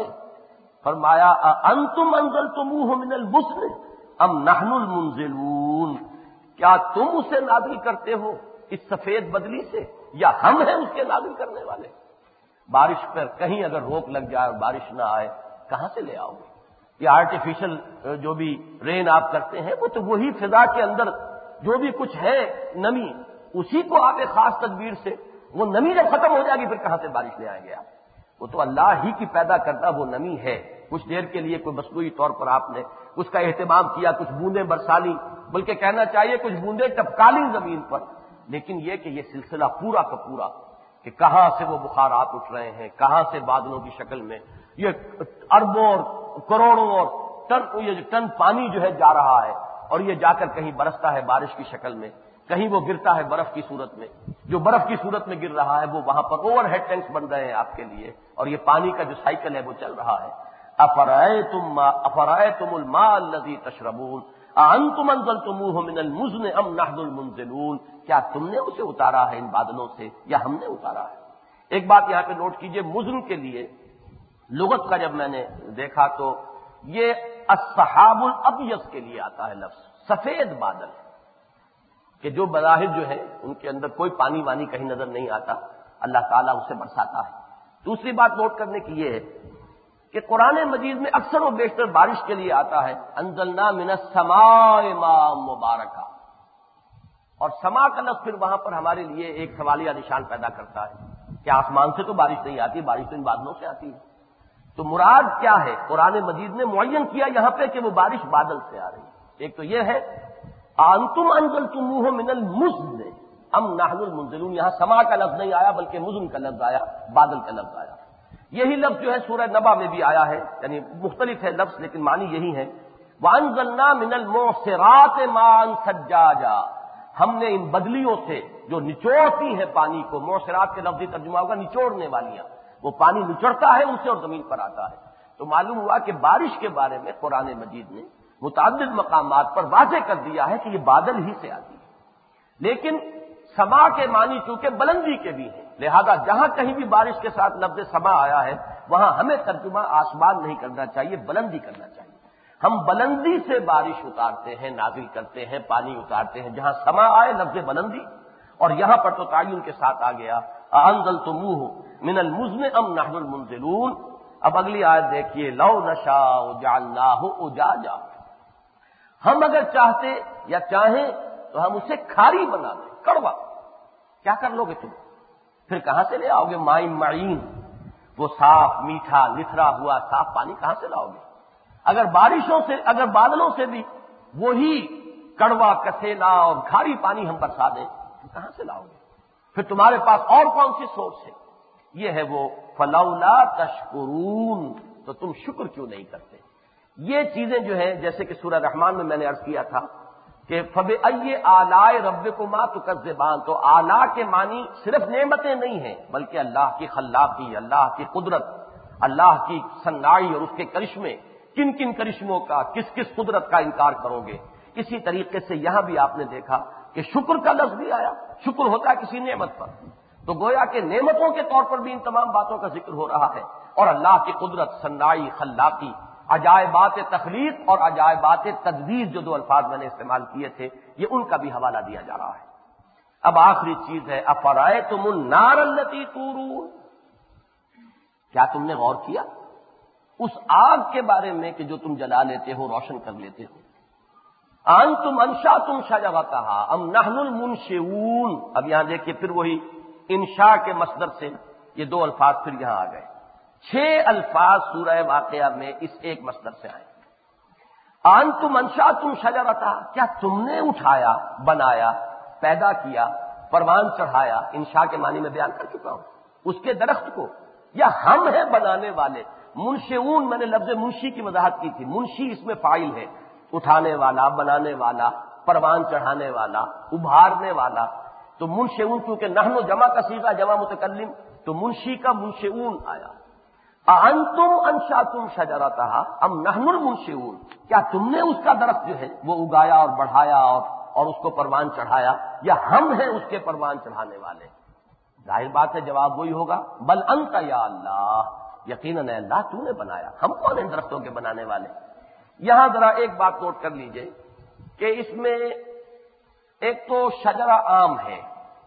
فرمایا انتم انزلتموہ من المزن ام نحن المنزلون، کیا تم اسے نازل کرتے ہو اس سفید بدلی سے یا ہم ہیں اس کے نازل کرنے والے؟ بارش پر کہیں اگر روک لگ جائے اور بارش نہ آئے کہاں سے لے آؤ گے؟ یہ آرٹیفیشل جو بھی رین آپ کرتے ہیں وہ تو وہی فضا کے اندر جو بھی کچھ ہے نمی، اسی کو آپ ایک خاص تدبیر سے، وہ نمی جب ختم ہو جائے گی پھر کہاں سے بارش لے آئیں گے آپ؟ وہ تو اللہ ہی کی پیدا کرتا وہ نمی ہے۔ کچھ دیر کے لیے کوئی مصنوعی طور پر آپ نے اس کا اہتمام کیا، کچھ بوندیں برسالی، بلکہ کہنا چاہیے کچھ بوندیں ٹپکالی زمین پر، لیکن یہ کہ یہ سلسلہ پورا کا پورا کہ کہاں سے وہ بخارات اٹھ رہے ہیں، کہاں سے بادلوں کی شکل میں یہ اربوں اور کروڑوں اور ٹن یہ ٹن پانی جو ہے جا رہا ہے، اور یہ جا کر کہیں برستا ہے بارش کی شکل میں، کہیں وہ گرتا ہے برف کی صورت میں، جو برف کی صورت میں گر رہا ہے وہ وہاں پر اوور ہیڈ ٹینکس بن رہے ہیں آپ کے لیے، اور یہ پانی کا جو سائیکل ہے وہ چل رہا ہے۔ افرأیتم ما افرأیتم الماء الذی تشربون اانتم انزلتموہ من المزن ام نحن المنزلون، کیا تم نے اسے اتارا ہے ان بادلوں سے یا ہم نے اتارا ہے؟ ایک بات یہاں پہ نوٹ کیجئے، مزن کے لیے لغت کا جب میں نے دیکھا تو یہ السحاب الابیض کے لیے آتا ہے لفظ، سفید بادل کہ جو بظاہر جو ہے ان کے اندر کوئی پانی وانی کہیں نظر نہیں آتا، اللہ تعالیٰ اسے برساتا ہے۔ دوسری بات نوٹ کرنے کی یہ ہے کہ قرآن مجید میں اکثر و بیشتر بارش کے لیے آتا ہے انزلنا من السماء ماء مبارکہ، اور سما کا لفظ پھر وہاں پر ہمارے لیے ایک سوالیہ نشان پیدا کرتا ہے کہ آسمان سے تو بارش نہیں آتی، بارش تو ان بادلوں سے آتی ہے۔ تو مراد کیا ہے؟ قرآن مجید نے معین کیا یہاں پہ کہ وہ بارش بادل سے آ رہی ہے۔ ایک تو یہ ہے انتم انزلتموہ من المزن ام نحن المنزلون، یہاں سما کا لفظ نہیں آیا بلکہ مزن کا لفظ آیا، بادل کا لفظ آیا۔ یہی لفظ جو ہے سورہ نبا میں بھی آیا ہے، یعنی مختلف ہے لفظ لیکن معنی یہی ہے، وَأَنزَلْنَا مِنَ الْمُعْصِرَاتِ مَاءً ثَجَّاجًا، ہم نے ان بدلیوں سے جو نچوڑتی ہیں پانی کو، معصرات کے لفظی ترجمہ ہوگا نچوڑنے والیاں، وہ پانی نچڑتا ہے ان سے اور زمین پر آتا ہے۔ تو معلوم ہوا کہ بارش کے بارے میں قرآن مجید نے متعدد مقامات پر واضح کر دیا ہے کہ یہ بادل ہی سے آتی ہے، لیکن سما کے معنی چونکہ بلندی کے بھی ہیں، لہذا جہاں کہیں بھی بارش کے ساتھ لفظ سما آیا ہے وہاں ہمیں ترجمہ آسمان نہیں کرنا چاہیے، بلندی کرنا چاہیے۔ ہم بلندی سے بارش اتارتے ہیں، نازل کرتے ہیں، پانی اتارتے ہیں۔ جہاں سما آئے لفظ بلندی، اور یہاں پر تو تعین کے ساتھ آ گیا اَأَنزَلْتُمُوهُ مِنَ الْمُزْنِ أَمْ نَحْنُ الْمُنزِلُونَ۔ اب اگلی آیت دیکھیے، لَوْ نَشَاءُ جَعَلْنَاهُ أُجَاجًا، ہم اگر چاہتے یا چاہیں تو ہم اسے کھاری بنا دیں، کڑوا۔ کیا کر لو گے تم؟ پھر کہاں سے لے آؤ گے ماء معین، وہ صاف میٹھا نتھرا ہوا صاف پانی کہاں سے لاؤ گے؟ اگر بارشوں سے، اگر بادلوں سے بھی وہی کڑوا کسیلا اور کھاری پانی ہم برسا دیں تو کہاں سے لاؤ گے؟ پھر تمہارے پاس اور کون سی سورس ہے؟ یہ ہے وہ فلولا تشکرون، تو تم شکر کیوں نہیں کرتے؟ یہ چیزیں جو ہیں، جیسے کہ سورہ رحمان میں میں نے عرض کیا تھا کہ فَبِأَيِّ آلَاءِ رَبِّكُمَا تُكَذِّبَانِ، تو آلاء کے معنی صرف نعمتیں نہیں ہیں بلکہ اللہ کی خلاقی، اللہ کی قدرت، اللہ کی صناعی اور اس کے کرشمے۔ کن کن کرشموں کا، کس کس قدرت کا انکار کرو گے؟ اسی طریقے سے یہاں بھی آپ نے دیکھا کہ شکر کا لفظ بھی آیا، شکر ہوتا ہے کسی نعمت پر، تو گویا کہ نعمتوں کے طور پر بھی ان تمام باتوں کا ذکر ہو رہا ہے، اور اللہ کی قدرت، صناعی، خلاقی، عجائبات تخلیق اور عجائبات تدبیر، جو دو الفاظ میں نے استعمال کیے تھے، یہ ان کا بھی حوالہ دیا جا رہا ہے۔ اب آخری چیز ہے افرأیتم النار التی تورون، کیا تم نے غور کیا اس آگ کے بارے میں کہ جو تم جلا لیتے ہو، روشن کر لیتے ہو؟ انتم انشأتم شجرتها ام نحن المنشئون، اب یہاں دیکھیے پھر وہی انشاء کے مصدر سے یہ دو الفاظ پھر یہاں آ گئے، چھ الفاظ سورہ واقعہ میں اس ایک مصدر سے آئے۔ انتم انشأتم شجرتها، کیا تم نے اٹھایا، بنایا، پیدا کیا، پروان چڑھایا، انشاء کے معنی میں بیان کر چکا ہوں، اس کے درخت کو، یا ہم ہیں بنانے والے؟ منشئون، میں نے لفظ منشی کی وضاحت کی تھی، منشی اس میں فاعل ہے، اٹھانے والا، بنانے والا، پروان چڑھانے والا، ابھارنے والا۔ تو منشئون کیونکہ نحن جمع کا صیغہ، جمع متکلم، تو منشی کا منشئون آیا۔ اَأَنتُمْ أَنشَأْتُمْ شَجَرَتَهَا أَمْ نَحْنُ الْمُنشِئُونَ، کیا تم نے اس کا درخت جو ہے وہ اگایا اور بڑھایا اور اور اس کو پروان چڑھایا، یا ہم ہیں اس کے پروان چڑھانے والے؟ ظاہر بات ہے جواب وہی ہوگا، بل انت یا اللہ، یقیناً اے اللہ تو نے بنایا، ہم کون ہیں درختوں کے بنانے والے؟ یہاں ذرا ایک بات نوٹ کر لیجئے کہ اس میں ایک تو شجرہ عام ہے،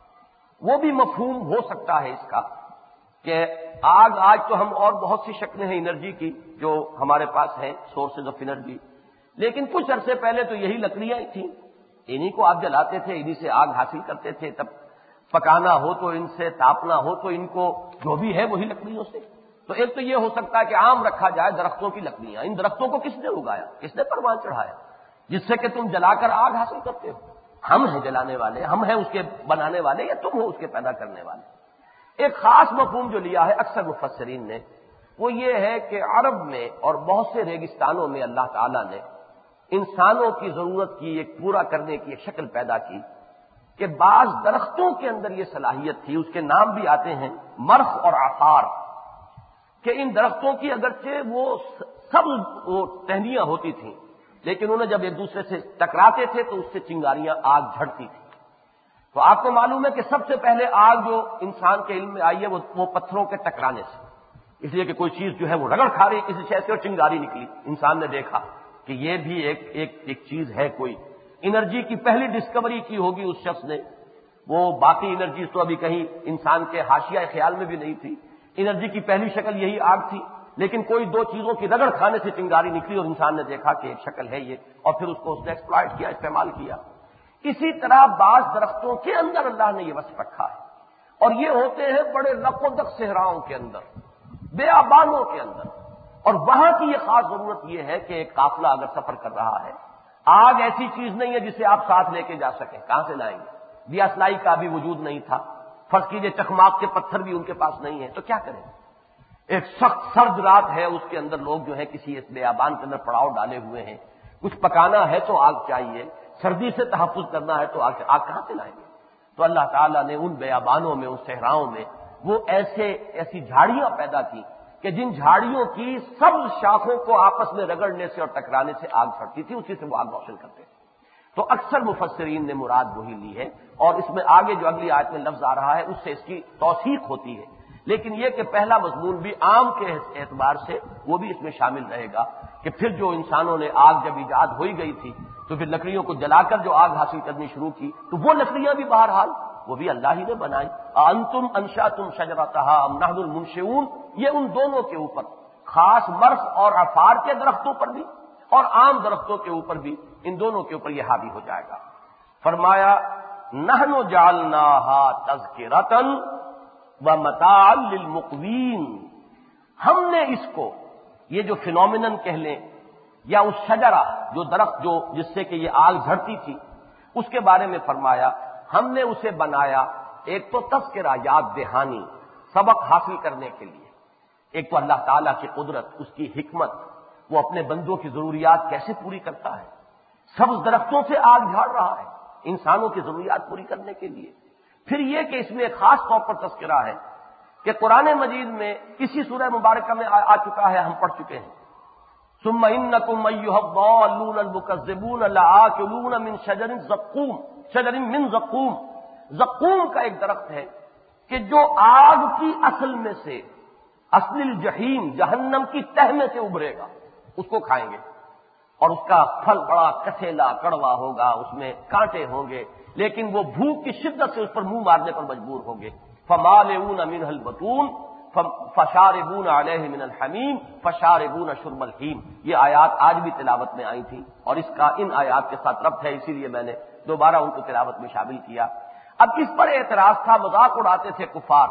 وہ بھی مفہوم ہو سکتا ہے اس کا کہ آگ، آج تو ہم اور بہت سی شکلیں ہیں انرجی کی جو ہمارے پاس ہیں، سورسز آف انرجی، لیکن کچھ عرصے پہلے تو یہی لکڑیاں ہی تھیں، انہی کو آپ جلاتے تھے، انہی سے آگ حاصل کرتے تھے، تب پکانا ہو تو ان سے، تاپنا ہو تو ان کو، جو بھی ہے وہی لکڑیوں سے۔ تو ایک تو یہ ہو سکتا ہے کہ عام رکھا جائے درختوں کی لکڑیاں، ان درختوں کو کس نے اگایا، کس نے پروان چڑھایا جس سے کہ تم جلا کر آگ حاصل کرتے ہو؟ ہم ہیں جلانے والے، ہم ہیں اس کے بنانے والے، یا تم ہو اس کے پیدا کرنے والے؟ ایک خاص مفہوم جو لیا ہے اکثر مفسرین نے، وہ یہ ہے کہ عرب میں اور بہت سے ریگستانوں میں اللہ تعالیٰ نے انسانوں کی ضرورت کی ایک پورا کرنے کی ایک شکل پیدا کی کہ بعض درختوں کے اندر یہ صلاحیت تھی، اس کے نام بھی آتے ہیں مرخ اور آثار، کہ ان درختوں کی اگرچہ وہ سبز وہ ٹہنیاں ہوتی تھیں، لیکن انہیں جب ایک دوسرے سے ٹکراتے تھے تو اس سے چنگاریاں، آگ جھڑتی تھی۔ تو آپ کو معلوم ہے کہ سب سے پہلے آگ جو انسان کے علم میں آئی ہے وہ وہ پتھروں کے ٹکرانے سے، اس لیے کہ کوئی چیز جو ہے وہ رگڑ کھا رہی کسی شے سے اور چنگاری نکلی، انسان نے دیکھا کہ یہ بھی ایک ایک ایک چیز ہے، کوئی انرجی کی پہلی ڈسکوری کی ہوگی اس شخص نے، وہ باقی انرجیز تو ابھی کہیں انسان کے حاشیہ خیال میں بھی نہیں تھی، انرجی کی پہلی شکل یہی آگ تھی، لیکن کوئی دو چیزوں کی رگڑ کھانے سے چنگاری نکلی اور انسان نے دیکھا کہ ایک شکل ہے یہ، اور پھر اس کو اس نے ایکسپلائٹ کیا، استعمال کیا۔ اسی طرح بعض درختوں کے اندر اللہ نے یہ وصف رکھا ہے، اور یہ ہوتے ہیں بڑے لقودق صحراؤں کے اندر، بیابانوں کے اندر، اور وہاں کی یہ خاص ضرورت یہ ہے کہ ایک قافلہ اگر سفر کر رہا ہے، آگ ایسی چیز نہیں ہے جسے آپ ساتھ لے کے جا سکیں، کہاں سے لائیں گے؟ دیاسلائی کا بھی وجود نہیں تھا، فرض کیجئے چخماق کے پتھر بھی ان کے پاس نہیں ہے، تو کیا کریں؟ ایک سخت سرد رات ہے، اس کے اندر لوگ جو ہے کسی اس بیابان کے اندر پڑاؤ ڈالے ہوئے ہیں، کچھ پکانا ہے تو آگ چاہیے، سردی سے تحفظ کرنا ہے تو آگ آگ کہاں سے لائیں گے؟ تو اللہ تعالیٰ نے ان بیابانوں میں، ان صحراؤں میں وہ ایسے ایسی جھاڑیاں پیدا کی کہ جن جھاڑیوں کی سب شاخوں کو آپس میں رگڑنے سے اور ٹکرانے سے آگ چھڑتی تھی، اسی سے وہ آگ روشن کرتے تھے۔ تو تو اکثر مفسرین نے مراد وہی لی ہے، اور اس میں آگے جو اگلی آیت میں لفظ آ رہا ہے اس سے اس کی توثیق ہوتی ہے، لیکن یہ کہ پہلا مضمون بھی عام کے اعتبار سے وہ بھی اس میں شامل رہے گا کہ پھر جو انسانوں نے آگ جب ایجاد ہوئی گئی تھی تو پھر لکڑیوں کو جلا کر جو آگ حاصل کرنی شروع کی تو وہ لکڑیاں بھی بہرحال وہ بھی اللہ ہی نے بنائی. انتم انشأتم شجرتها ام نحن المنشئون، یہ ان دونوں کے اوپر خاص مرف اور عفار کے درختوں پر بھی اور عام درختوں کے اوپر بھی ان دونوں کے اوپر یہ حاوی ہو جائے گا. فرمایا نحن جعلناها تذکرۃ ومتاعا للمقوین، ہم نے اس کو، یہ جو فینومینن کہہ لیں یا اس شجرہ جو درخت جو جس سے کہ یہ آگ جھڑتی تھی اس کے بارے میں فرمایا ہم نے اسے بنایا ایک تو تذکرہ، یاد دہانی، سبق حاصل کرنے کے لیے. ایک تو اللہ تعالیٰ کی قدرت، اس کی حکمت، وہ اپنے بندوں کی ضروریات کیسے پوری کرتا ہے. سبز درختوں سے آگ جھاڑ رہا ہے انسانوں کی ضروریات پوری کرنے کے لیے. پھر یہ کہ اس میں ایک خاص طور پر تذکرہ ہے کہ قرآن مجید میں اسی سورہ مبارکہ میں آ چکا ہے، ہم پڑھ چکے ہیں. ثم انکم ایھا الضالون المکذبون لآکلون من شجر زقوم، شجر من زقوم. زقوم کا ایک درخت ہے کہ جو آگ کی اصل میں سے، اصل الجحیم، جہنم کی تہ میں سے ابھرے گا، اس کو کھائیں گے اور اس کا پھل بڑا کسیلا کڑوا ہوگا، اس میں کانٹے ہوں گے، لیکن وہ بھوک کی شدت سے اس پر منہ مارنے پر مجبور ہوں گے. فمالئون منہ البطون فشاربون علیہ من الحمیم فشاربون شرب الحیم. یہ آیات آج بھی تلاوت میں آئی تھی اور اس کا ان آیات کے ساتھ ربط ہے، اسی لیے میں نے دوبارہ ان کو تلاوت میں شامل کیا. اب اس پر اعتراض تھا، مذاق اڑاتے تھے کفار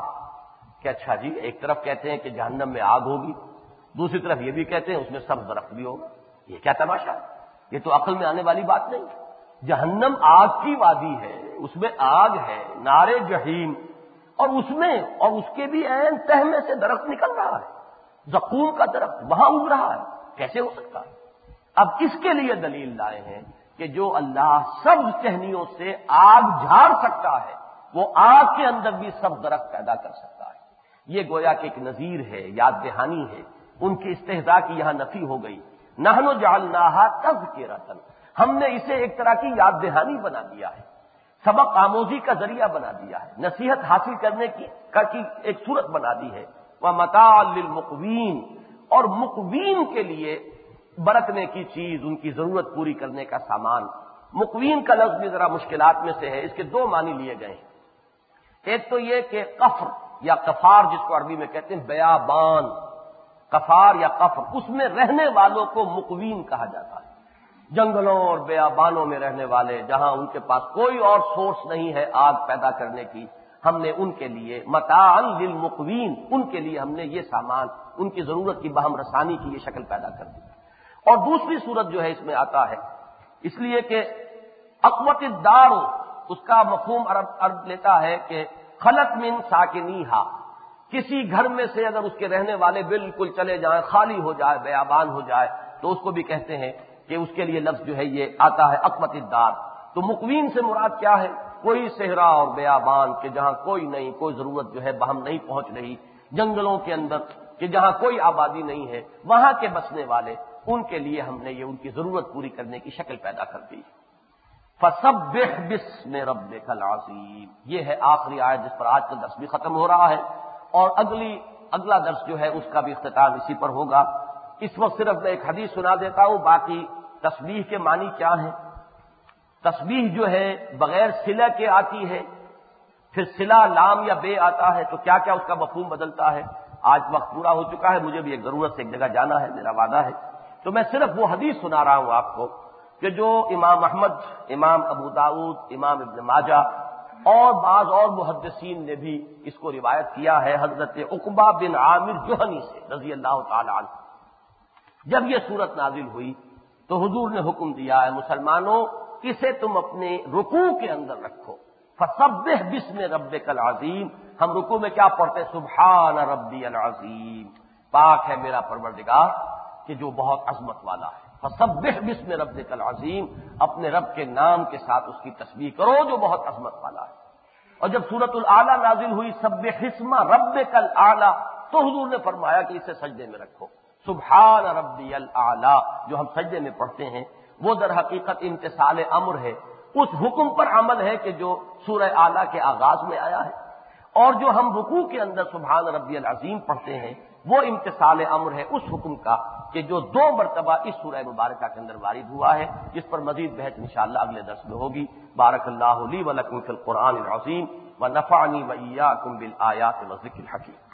کہ اچھا جی ایک طرف کہتے ہیں کہ جہنم میں آگ ہوگی، دوسری طرف یہ بھی کہتے ہیں اس میں سبز درخت بھی ہوگا. یہ کیا تماشا ہے؟ یہ تو عقل میں آنے والی بات نہیں. جہنم آگ کی وادی ہے، اس میں آگ ہے، نار جہیم، اور اس میں اور اس کے بھی عین تہ میں سے درخت نکل رہا ہے، زقوم کا درخت وہاں اگ رہا ہے. کیسے ہو سکتا ہے؟ اب اس کے لیے دلیل لائے ہیں کہ جو اللہ سبز ٹہنیوں سے آگ جھاڑ سکتا ہے وہ آگ کے اندر بھی سبز درخت پیدا کر سکتا ہے. یہ گویا کہ ایک نذیر ہے، یاد دہانی ہے. ان کی استہزاء کی یہاں نفی ہو گئی. نحن جعلناها تذکرۃ، ہم نے اسے ایک طرح کی یاد دہانی بنا دیا ہے، سبق آموزی کا ذریعہ بنا دیا ہے، نصیحت حاصل کرنے کی کا کی ایک صورت بنا دی ہے. ومتاعا للمقوین، اور مقوین کے لیے برتنے کی چیز، ان کی ضرورت پوری کرنے کا سامان. مقوین کا لفظ بھی ذرا مشکلات میں سے ہے، اس کے دو معنی لیے گئے ہیں. ایک تو یہ کہ قفر یا قفار جس کو عربی میں کہتے ہیں بیابان، قفار یا قفر، اس میں رہنے والوں کو مقوین کہا جاتا ہے. جنگلوں اور بیابانوں میں رہنے والے، جہاں ان کے پاس کوئی اور سورس نہیں ہے آگ پیدا کرنے کی، ہم نے ان کے لیے متاعا للمقوین، ان کے لیے ہم نے یہ سامان، ان کی ضرورت کی باہم رسانی کی یہ شکل پیدا کر دی. اور دوسری صورت جو ہے اس میں آتا ہے اس لیے کہ اقوت الدار، اس کا مفہوم عرب عرب لیتا ہے کہ خلق من ساکنیہا، کسی گھر میں سے اگر اس کے رہنے والے بالکل چلے جائیں، خالی ہو جائے، بیابان ہو جائے، تو اس کو بھی کہتے ہیں کہ اس کے لیے لفظ جو ہے یہ آتا ہے اقوت الدار. تو مقوین سے مراد کیا ہے؟ کوئی صحرا اور بیابان کہ جہاں کوئی نہیں، کوئی ضرورت جو ہے بہم نہیں پہنچ رہی، جنگلوں کے اندر کہ جہاں کوئی آبادی نہیں ہے، وہاں کے بسنے والے، ان کے لیے ہم نے یہ ان کی ضرورت پوری کرنے کی شکل پیدا کر دی. فسبح باسم ربک العظیم، یہ ہے آخری آیت جس پر آج کا درس بھی ختم ہو رہا ہے، اور اگلی اگلا درس جو ہے اس کا بھی اختتام اسی پر ہوگا. اس وقت صرف میں ایک حدیث سنا دیتا ہوں، باقی تسبیح کے معنی کیا ہیں. تسبیح جو ہے بغیر صلہ کے آتی ہے، پھر صلہ لام یا بے آتا ہے، تو کیا کیا اس کا مفہوم بدلتا ہے. آج وقت پورا ہو چکا ہے، مجھے بھی ایک ضرورت سے ایک جگہ جانا ہے، میرا وعدہ ہے، تو میں صرف وہ حدیث سنا رہا ہوں آپ کو کہ جو امام احمد، امام ابو داؤد، امام ابن ماجہ اور بعض اور محدثین نے بھی اس کو روایت کیا ہے حضرت عقبہ بن عامر جوہنی سے رضی اللہ تعالی عنہ. جب یہ صورت نازل ہوئی تو حضور نے حکم دیا ہے مسلمانوں اسے تم اپنے رکوع کے اندر رکھو. فسبح باسم ربک العظیم، ہم رکوع میں کیا پڑھتے ہیں؟ سبحان ربی العظیم، پاک ہے میرا پروردگار کہ جو بہت عظمت والا ہے. فسبح باسم ربک العظیم، اپنے رب کے نام کے ساتھ اس کی تسبیح کرو جو بہت عظمت والا ہے. اور جب سورۃ الاعلی نازل ہوئی سبح اسم ربک الاعلی، تو حضور نے فرمایا کہ اسے سجدے میں رکھو. سبحان ربی الاعلی جو ہم سجدے میں پڑھتے ہیں وہ در حقیقت امتثال امر ہے، اس حکم پر عمل ہے کہ جو سورہ اعلیٰ کے آغاز میں آیا ہے، اور جو ہم رکوع کے اندر سبحان ربی العظیم پڑھتے ہیں وہ امتثال امر ہے اس حکم کا کہ جو دو مرتبہ اس سورہ مبارکہ کے اندر وارد ہوا ہے، جس پر مزید بحث انشاءاللہ اگلے درس میں ہوگی۔ بارک اللہ لی و لکم فی القرآن العظیم ونفعنی و ایاکم بالآیات والذکر الحکیم۔